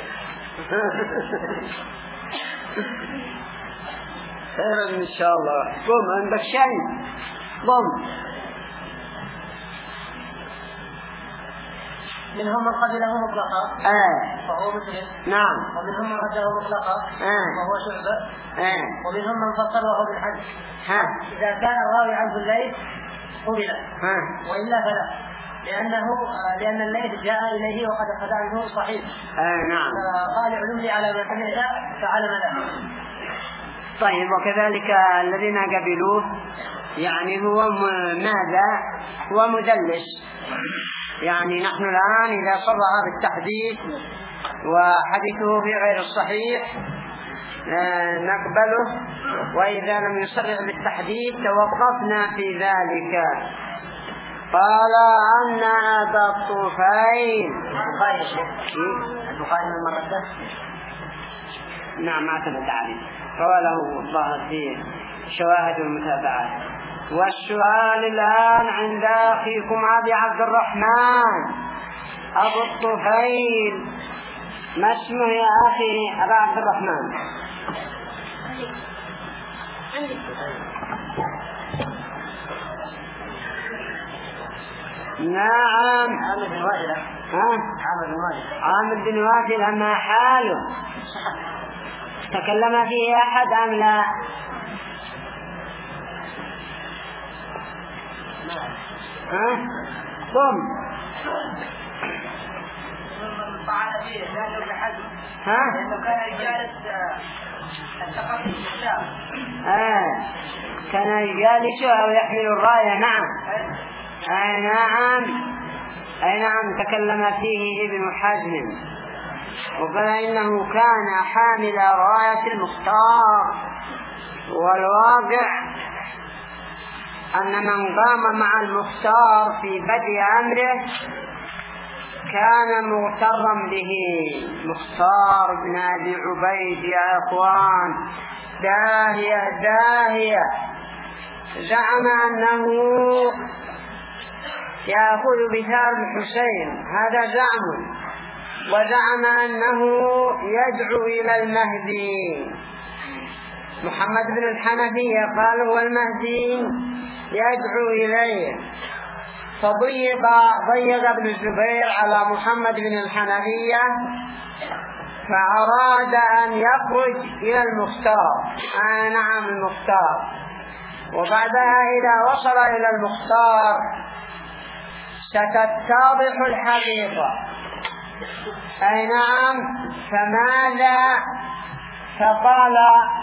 Speaker 1: خيرا إن شاء الله. قم عندك شيء قم.
Speaker 4: منهم من قبله مطلقا
Speaker 1: آه.
Speaker 4: فهو مسلم.
Speaker 1: نعم.
Speaker 4: ومنهم من رده مطلقا
Speaker 1: آه.
Speaker 4: وهو شعبة.
Speaker 1: آه.
Speaker 4: ومنهم من فصله بالحج.
Speaker 1: ها.
Speaker 4: إذا كان الراوي عنه الليث قبل
Speaker 1: ها.
Speaker 4: وإلا فلا لأنه لأن الليث جاء إليه وقد أخذ عنه صحيح.
Speaker 1: آه نعم.
Speaker 4: فقال علمني على ما سمعت فعلم له.
Speaker 1: طيب وكذلك الذين قبلوه يعني هو ماذا؟ هو مدلس. يعني نحن الآن إذا صرح بالتحديث وحديثه في غير الصحيح نقبله، وإذا لم يصرح بالتحديث توقفنا في ذلك. قال أن أبا الطفيل
Speaker 4: البخاري من مرته
Speaker 1: نعم اعتمد عليه فوله الظاهر في شواهد المتابعات. والسؤال الآن عند أخيكم أبي عبد الرحمن أبو الطفيل. ما اسمه يا أخي أبا عبد الرحمن؟ نعم
Speaker 4: عامر بن وائل.
Speaker 1: ها؟
Speaker 4: عامر بن وائل.
Speaker 1: عامر بن وائل. ما حاله؟ تكلم فيه أحد أم لا؟ ها؟ قم. ها؟
Speaker 3: لأنه كان يجالس الثقافة الإسلام.
Speaker 1: آه كان يجالس أو يحمل الراية. نعم. أي نعم أي نعم تكلم فيه ابن حزم وقال إنه كان حامل راية المختار. والواقع أن من قام مع المختار في بدء أمره كان مغترا به. مختار بن أبي عبيد يا أخوان داهية داهية، زعم أنه يأخذ بثار الحسين، هذا زعم، وزعم أنه يدعو إلى المهدي. محمد بن الحنفية قال هو المهدي يدعو إليه، فضيق ضيق ابن الزبير على محمد بن الحنفية فأراد أن يخرج إلى المختار. آه نعم المختار. وبعدها إذا وصل إلى المختار ستتضح الحقيقة. أي نعم. فماذا؟ فقال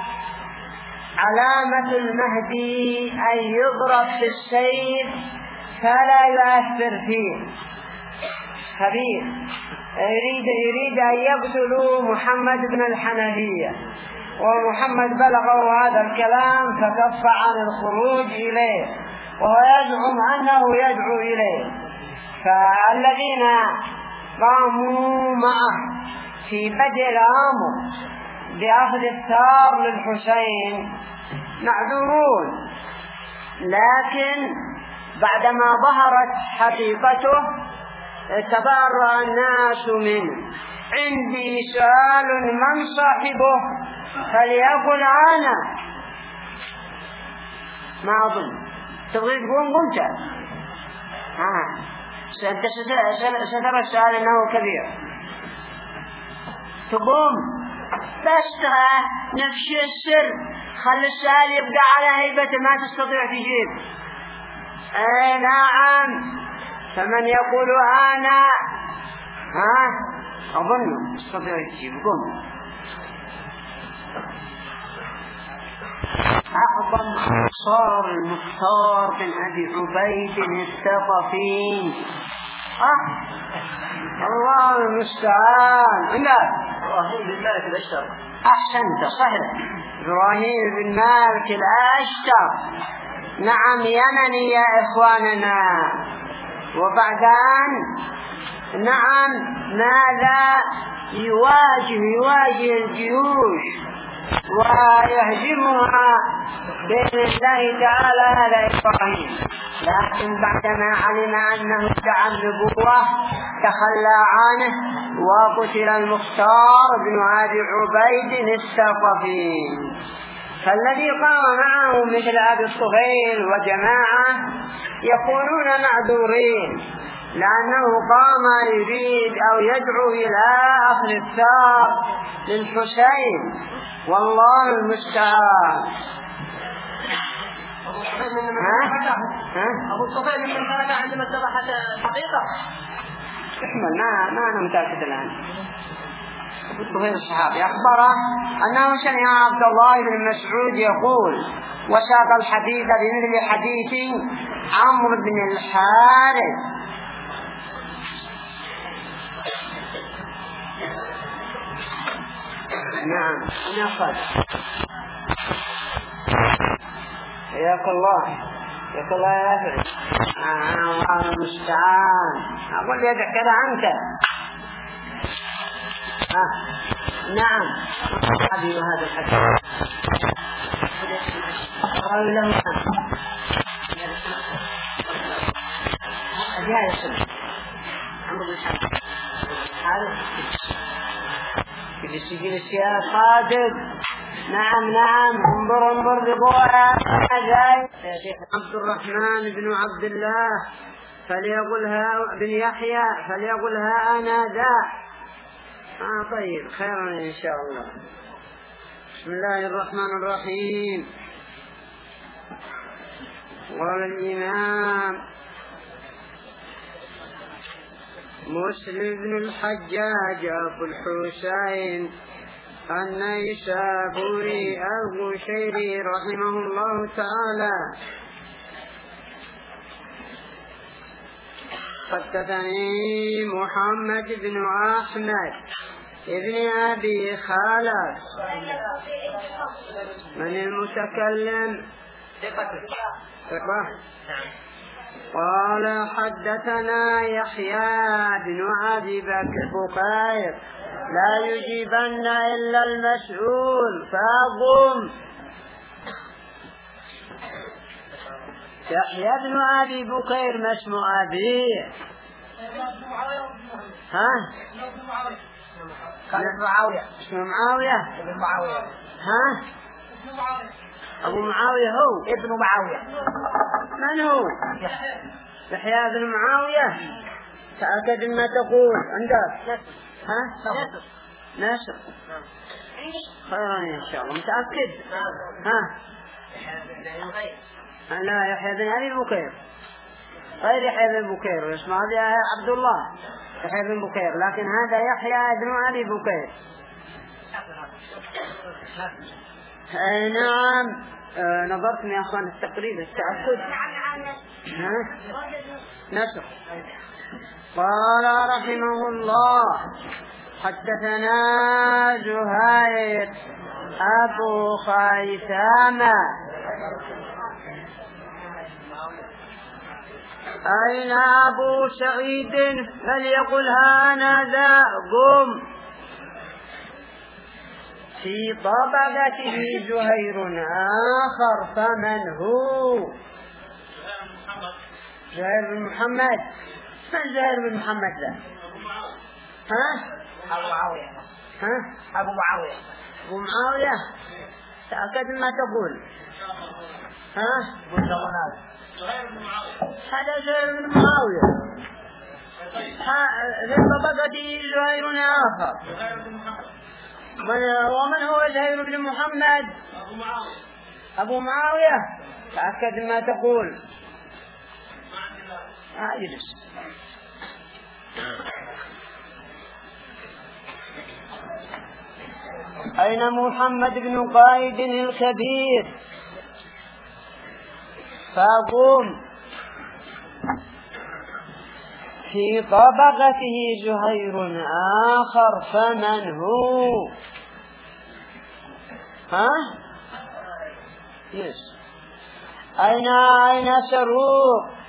Speaker 1: علامة المهدي أن يضرب بالسيف فلا يؤثر فيه. خبير يريد, يريد أن يقتلوا محمد بن الحنفية، ومحمد بلغه هذا الكلام فكف عن الخروج إليه، وهو يزعم أنه يدعو إليه. فالذين قاموا معه في بدء الأمر بأخذ الثار للحسين معذورون، لكن بعدما ظهرت حقيقته تبرأ الناس منه. عندي سؤال من صاحبه فليقل أنا. ما أظن تبغي تقول قلت ها أنت سترى السؤال أنه كبير تقوم بس نفس السر، خلي السؤال يبقى على هيبته ما تستطيع تجيب. اي نعم. فمن يقول انا ها اظن تستطيع تجيب. قم. اعظم انصار المختار بن ابي عبيد الثقفي. اه الله المستعان. لا
Speaker 4: إبراهيم بن مالك الأشتر.
Speaker 1: أحسنت صحيح، إبراهيم بن مالك الأشتر. نعم يمني يا إخواننا. وبعدان نعم ماذا يواجه يواجه الجيوش ويهزمها بإذن الله تعالى هذا إبراهيم، لكن بعدما علم أنه ادعى النبوة تخلى عنه وقتل المختار بن أبي عبيد الثقفي. فالذي قام معه مثل أبي الطفيل وجماعة يكونون معذورين، لأنه قام يريد أو يدعو إلى أخذ الثار للحسين، والله المستعان.
Speaker 3: أبو الطفيل من خرج عندما اتضحت الحقيقة.
Speaker 1: احمل ما ما أنا متأكد الآن. أبو الطفيل الصحابي أخبره أنه سمع عبد الله بن مسعود يقول وساق الحديث بمثل حديث عمرو بن الحارث. نعم أنا أخذ حياك الله حياك الله يا أخي. آه الله المستعان. أقول لك كذا أنت. آه. نعم أبي هذا الحديث قال له جهة السنة عمرو بن حنبل هذا في سجين السياق قاتل. نعم نعم انظر انظر بقوة جاي يا شيخ عبد الرحمن بن عبد الله فليقلها بن يحيى فليقلها أنا ذا. آه طيب خيرا إن شاء الله. بسم الله الرحمن الرحيم. قال الإمام مسلم بن الحجاج أبو الحسين النيسابوري القشيري رحمه الله تعالى حدثني محمد بن أحمد ابن أبي خالد. من المتكلم؟ ثقة. قال حدثنا يحيى بن أبي بكير لا يجيبن إلا المسؤول فأقم. يحيى بن أبي بكير ما اسم أبيه؟ ها؟
Speaker 4: كان معاوية.
Speaker 1: اسمه معاوية.
Speaker 4: ابن معاوية.
Speaker 1: ها؟ أبو معاوية هو.
Speaker 4: ابن معاوية.
Speaker 1: من هو؟ يحيى بن معاوية. تأكد ما تقول عندك. ها؟
Speaker 4: نصر.
Speaker 1: نصر. خيرا إن شاء الله. متأكد؟ ها؟ لا يحيى بن أبي بكير غير يحيى بن بكير اسمه هذا عبد الله يحيى بن بكير لكن هذا يحيى بن أبي بكير. أي نعم. آه نظرتم يا أخوان التقريب التأكد. ها؟ نصر. قال رحمه الله حدثنا زهير أبو خيثامة. أين أبو سعيد فليقل أنا ذا قم. في طبقته زهير آخر فمن هو؟ زهير بن محمد. من زهير بن محمد ذا؟ ها؟
Speaker 4: أبو معاوية.
Speaker 1: ها؟
Speaker 4: أبو معاوية.
Speaker 1: أبو معاوية. تأكد ما تقول. ها؟ هذا زهير بن معاوية. في طبقته زهير آخر. ومن هو زهير بن محمد؟
Speaker 3: أبو معاوية.
Speaker 1: أبو معاوية. تأكد ما تقول. اجلس. أين محمد بن قائد الكبير؟ فقم. في طبقته زهير آخر فمن هو؟ ها؟ يس. أين أين سروق؟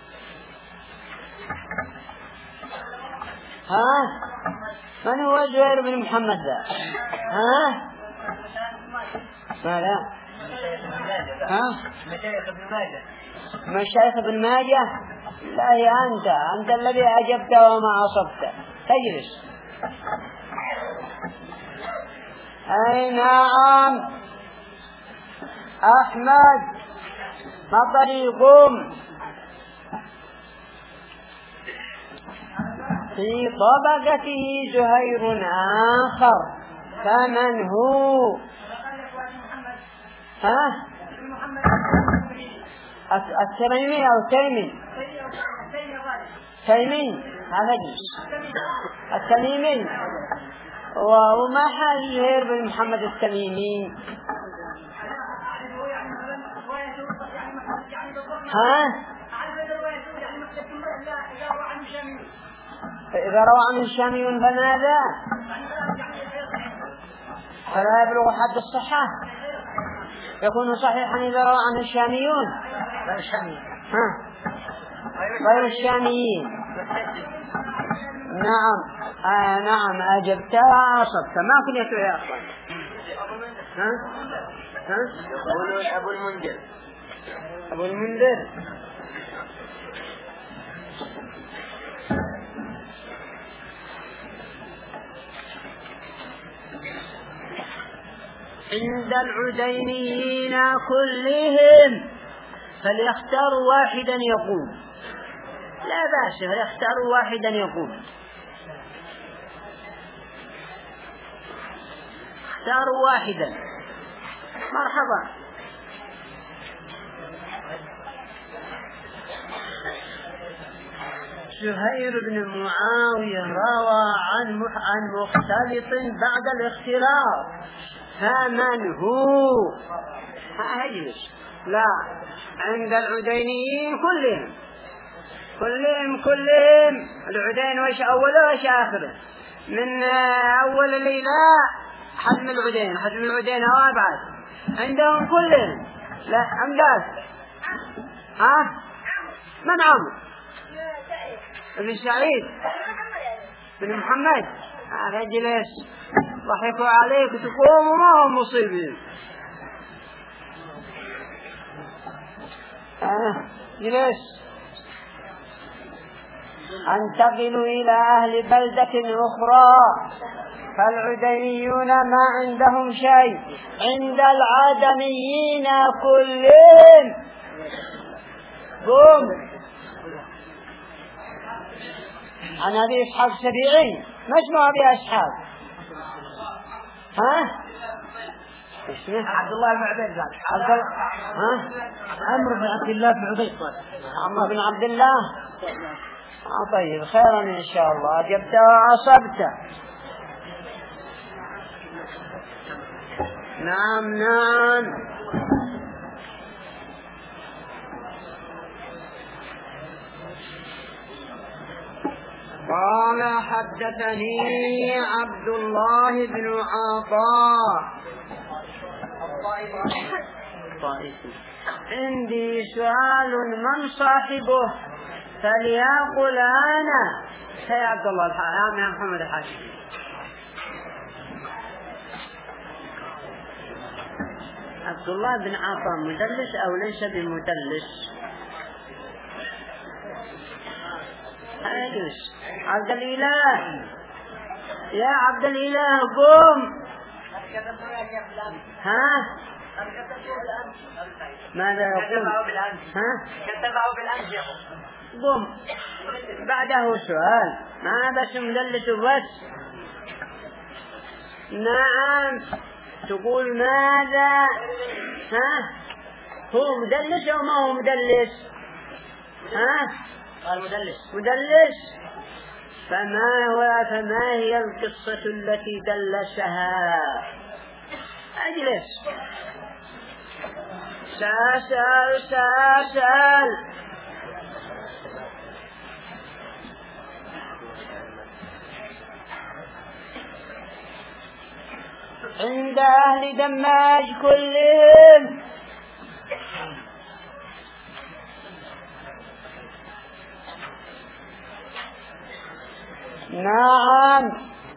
Speaker 1: ها؟ من هو زهير بن محمد ذا؟ ها؟ ما لا؟ ها؟
Speaker 4: مشايخ ابن ماجه.
Speaker 1: مشايخ ابن ماجه؟ لا يا أنت أنت الذي أجبت وما أصبت. تجلس. أي نعم. أحمد ما طريقهم؟ في طبقته زهير آخر فمن هو؟ ها؟ التميمي أو التيمي؟ تيمي هذا جيش التميمي. وما حال زهير بن محمد التميمي؟ ها؟ فإذا روى عنه الشاميون فماذا؟ فلا يبلغ حد الصحة. يكون صحيحا إذا روى عنه الشاميون.
Speaker 4: غير الشاميين.
Speaker 1: ها؟ غير الشاميين. نعم. آه نعم أجبت وأصبت. ما كنت يا أخوان. ها؟ ها؟
Speaker 4: أبو المنذر.
Speaker 1: أبو المنذر. عند العدينيين كلهم فليختاروا واحدا يقوم. لا بأس، فليختاروا واحدا يقوم. اختاروا واحدا. مرحبا. زهير بن معاوية روى عن عن مختلط بعد الاختلاط، فمن هو؟ هاجلس. لا، عند العدينيين كلهم كلهم كلهم العدين وش أوله وش آخره، من أول الليلة حجم العدين حجم العدين هو أبعد عندهم كلهم. لا أمداد. ها من عمر ابن سعيد بن محمد. هذا جلس ضحكوا عليك وتقوموا ما هم مصيبين. آه جلس. انتقلوا إلى أهل بلدة أخرى فالعدنيون ما عندهم شيء عند العدميين كلهم. قوم. عن أبي إسحاق السبيعي. ما اسمه أبي إسحاق؟ ها؟ اسمه
Speaker 4: عبد الله بن عبيد.
Speaker 1: عبد الله. ها؟
Speaker 4: عمرو بن عبد الله بن عبيد.
Speaker 1: عمرو بن عبد الله. آه طيب خيرا إن شاء الله، أجبت وعصبت. نعم نعم. قال حدثني عبد الله بن عطاء عندي سؤال من صاحبه فليقل أنا. يا عبد الله الحاج يا محمد الحاج. عبد الله بن عطاء مدلس أو ليس بمدلس؟ أجلس. عبد الإله يا عبد الإله قوم. ها ماذا يقول؟ ها
Speaker 3: كتبه بالأمس.
Speaker 1: قوم. بعده سؤال ما بس مدلس بس. نعم تقول ماذا؟ ها هو مدلس أو ما هو مدلس؟ ها
Speaker 3: قال مدلس.
Speaker 1: مدلس. فما هو فما هي القصة التي دلسها؟ أجلس. سأسأل سأسأل. عند أهل دماج كلهم نعم.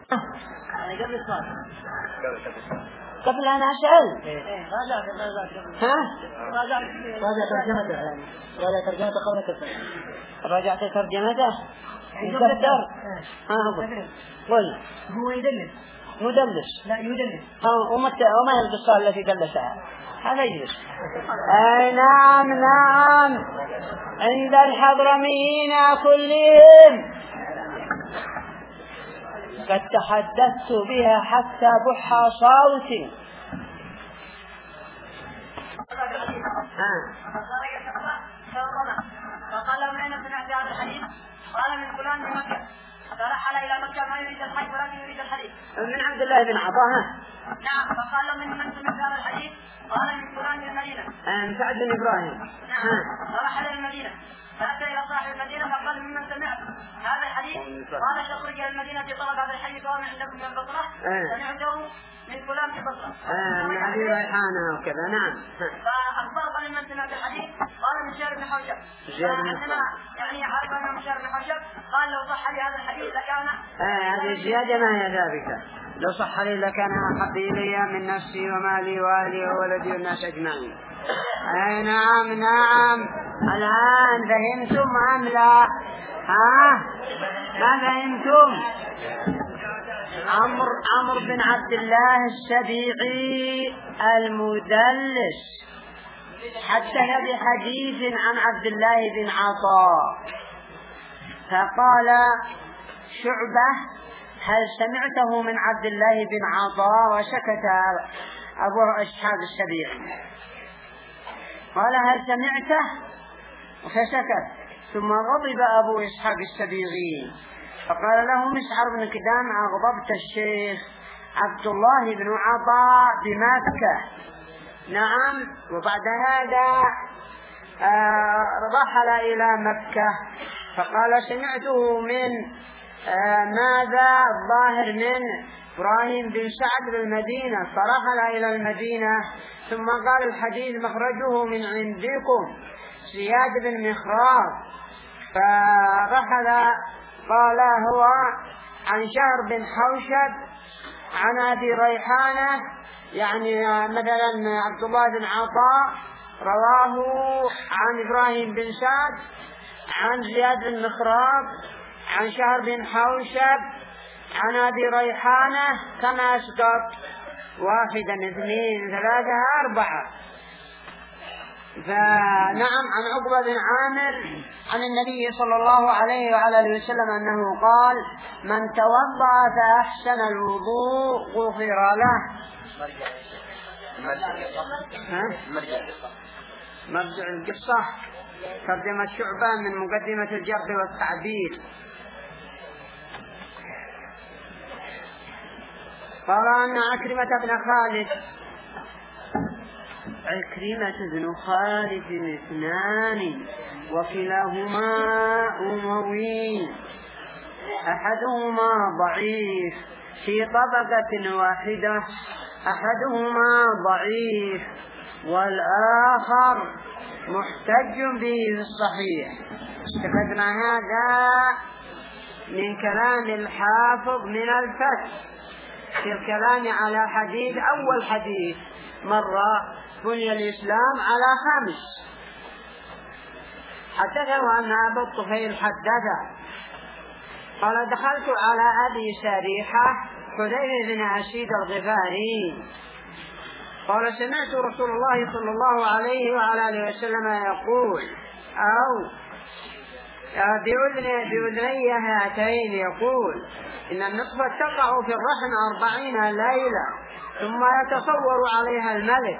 Speaker 1: قبل أن أسأل ها
Speaker 4: راجع ترجمته يعني راجع ترجمته قبل كفر.
Speaker 1: راجعت ترجمته يقدر. ها قل
Speaker 4: هو يدلس
Speaker 1: مدلس.
Speaker 4: لا يدلس.
Speaker 1: وما وما هي القصة التي دلسها؟ هذا يجلس. آه نعم نعم عند الحضرميين كلهم قد تحدثت بها حتى بح صوتي.
Speaker 3: فقال له من أين سمعت هذا الحديث؟ قال من فلان من مكة. فرحل إلى مكة ما يريد الحج ولكن يريد الحديث.
Speaker 1: من عبد الله بن عطاء.
Speaker 3: نعم. فقال له من من سمعت هذا الحديث؟ قال من فلان من المدينة.
Speaker 1: من سعد بن إبراهيم.
Speaker 3: نعم. فرحل إلى المدينة فأتى إلى صاحب المدينة فقال ممن سمعت هذا الحديث؟ قال تخرج إلى المدينة طلب هذا الحي فهو عندكم من البصرة. سمعته من فلان في بصرة.
Speaker 1: من أبي ريحانة وكذا. نعم.
Speaker 3: فأخبر قال من سمعت الحديث؟ قال من شهر بن حوشب. فعندما يعني عرف أنه من شهر بن حوشب قال لو صح لي هذا الحديث لكان.
Speaker 1: هذه الزيادة ما هي ذلك. لو صح لي لكان أحب إلي من نفسي ومالي وأهلي وولدي والناس أجمعين. أي نعم نعم. الآن فهمتم أم لا؟ ها ما فهمتم؟ عمرو عمرو بن عبد الله السبيعي المدلس حدث بحديث عن عبد الله بن عطاء فقال شعبة هل سمعته من عبد الله بن عطاء؟ وسكت أبو إسحاق السبيعي. قال هل سمعته؟ فسكت. ثم غضب أبو إسحاق السبيعي فقال له مسعر بن كدام أغضبت الشيخ عبد الله بن عطاء بمكة. نعم. وبعد هذا آه رحل إلى مكة فقال سمعته من آه ماذا الظاهر من إبراهيم بن سعد بالمدينة فرحل إلى المدينة ثم قال الحديث مخرجه من عندكم زياد بن مخراف فرحل قال هو عن شهر بن حوشب عن أبي ريحانة يعني مثلا عبد الله بن عطاء رواه عن إبراهيم بن سعد عن زياد بن مخراف عن شهر بن حوشب عن أبي ريحانة كما أسقط واحدا اثنين ثلاثة أربعة. فنعم عن عقبة بن عامر عن النبي صلى الله عليه وعلى آله وسلم أنه قال من توضأ فأحسن الوضوء غفر له. مرجع القصة ترجمة شعبة من مقدمة الجرح والتعديل. قال أن عكرمة بن خالد عكرمة بن خالد اثنان وكلاهما أموي أحدهما ضعيف في طبقة واحدة أحدهما ضعيف والآخر محتج به في الصحيح. استفدنا هذا من كلام الحافظ من الفتح في الكلام على حديث أول حديث مرة بني الإسلام على خمس. حدثه أن أبا الطفيل حدثه قال دخلت على أبي سريحة حذيفة بن أسيد الغفاري قال سمعت رسول الله صلى الله عليه وعلى آله وسلم يقول أو بأذني هاتين يقول إن النطفة تقع في الرحم أربعين ليلة ثم يتصور عليها الملك.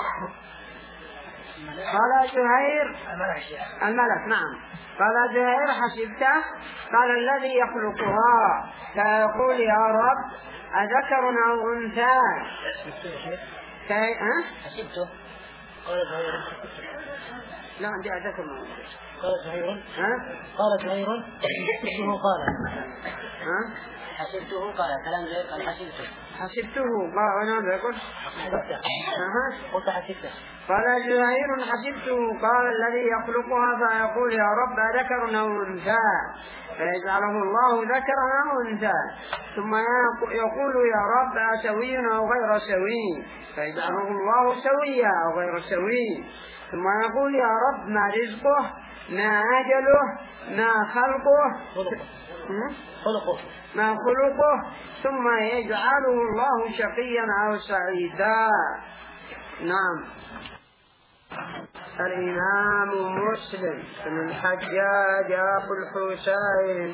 Speaker 1: قال زهير الملك نعم. قال زهير حسبته؟ قال الذي يخلقها فيقول يا رب أذكر أو أنثى؟
Speaker 4: حسبته قال زهير
Speaker 1: لا عندي أذكر أو أنثى.
Speaker 4: قال زهير قال زهير حسبته قال
Speaker 1: ها
Speaker 4: حسبته قال كلام زهير قال حسبته
Speaker 1: حسبته قال أنا بقول
Speaker 4: حسبته قلت حسبته.
Speaker 1: قال زهير حسبته قال الذي يخلقها فيقول يا رب ذكر أو أنثى فيجعله الله ذكرا أو أنثى ثم يقول يا رب أسوي أو غير سوي فيجعله الله سويا أو غير سوي ثم يقول يا رب ما رزقه ما أجله ما خلقه
Speaker 4: خلقه
Speaker 1: ما خلقه ثم يجعله الله شقيا أو سعيدا. نعم. الإمام مسلم بن الحجاج أبو الحسين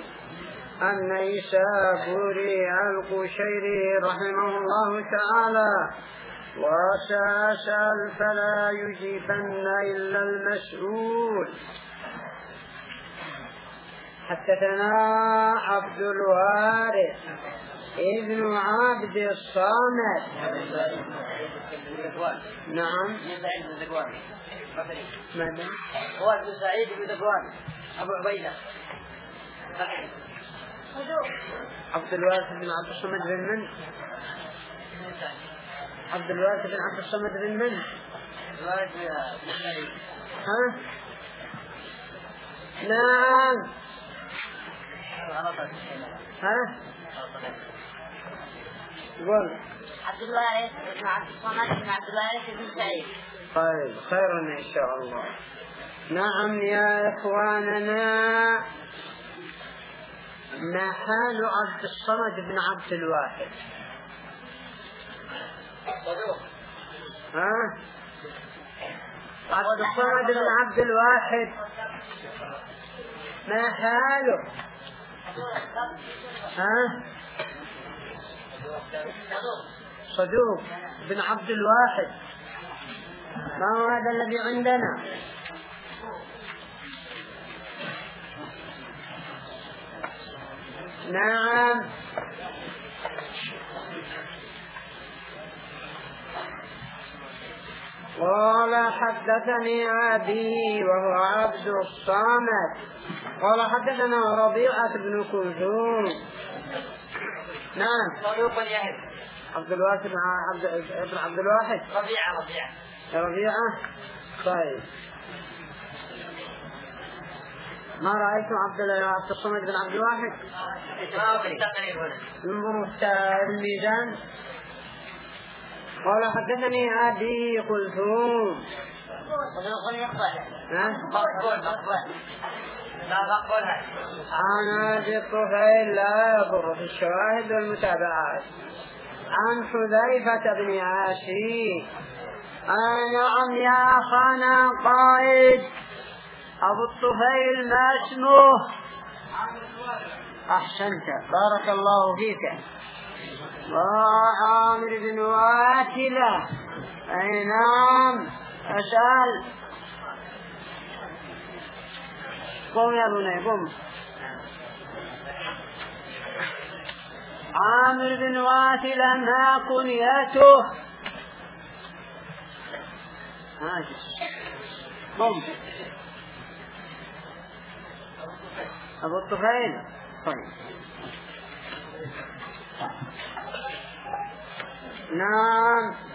Speaker 1: النيسابوري القشيري رحمه الله تعالى وسأسأل فلا يجيبن إلا المسؤول. حدثنا عبد الوارث ابن عبد الصامت نعم ماذا
Speaker 4: هو ابن سعيد بن ذكوان أبو عبيدة
Speaker 1: عبد الوارث بن عبد الصمد بن من عبد الوارث بن عبد الصمد بن من ها نعم ها قول
Speaker 2: عبد الوارث بن عبد الصمد بن عبد الوارث بن سعيد.
Speaker 1: طيب خير إن شاء الله. نعم يا إخواننا ما حال عبد الصمد بن عبد الواحد؟ ها؟ عبد الصمد بن عبد الواحد ما حاله؟ ها؟ صدوق بن عبد الواحد. ما هو هذا الذي عندنا؟ نعم. قال حدثني أبي وهو عبد الصمد قال حدثنا ربيعة بن كلثوم. نعم.
Speaker 3: صدوق يهب.
Speaker 1: عبد الواحد بن عبد ابن عبد الواحد.
Speaker 3: ربيعة ربيعة.
Speaker 1: ربيعة. طيب. ما رأيتم عبد عبد الصمد بن عبد الواحد؟ انظروا الميزان. قال حدثني أبي كلثوم. عن أبي الطفيل لا يضر في الشواهد والمتابعات. عن حذيفة بن عاشي. نعم يا أخانا قائد أبو الطفيل ما اسمه؟ أحسنت بارك الله فيك. وعامر بن واتلة. أي نعم. أسأل. قم يا بني قم. عامر بن واتلة ما كنيته؟ ماشي قم. أبو الطفيل. طيب. نعم.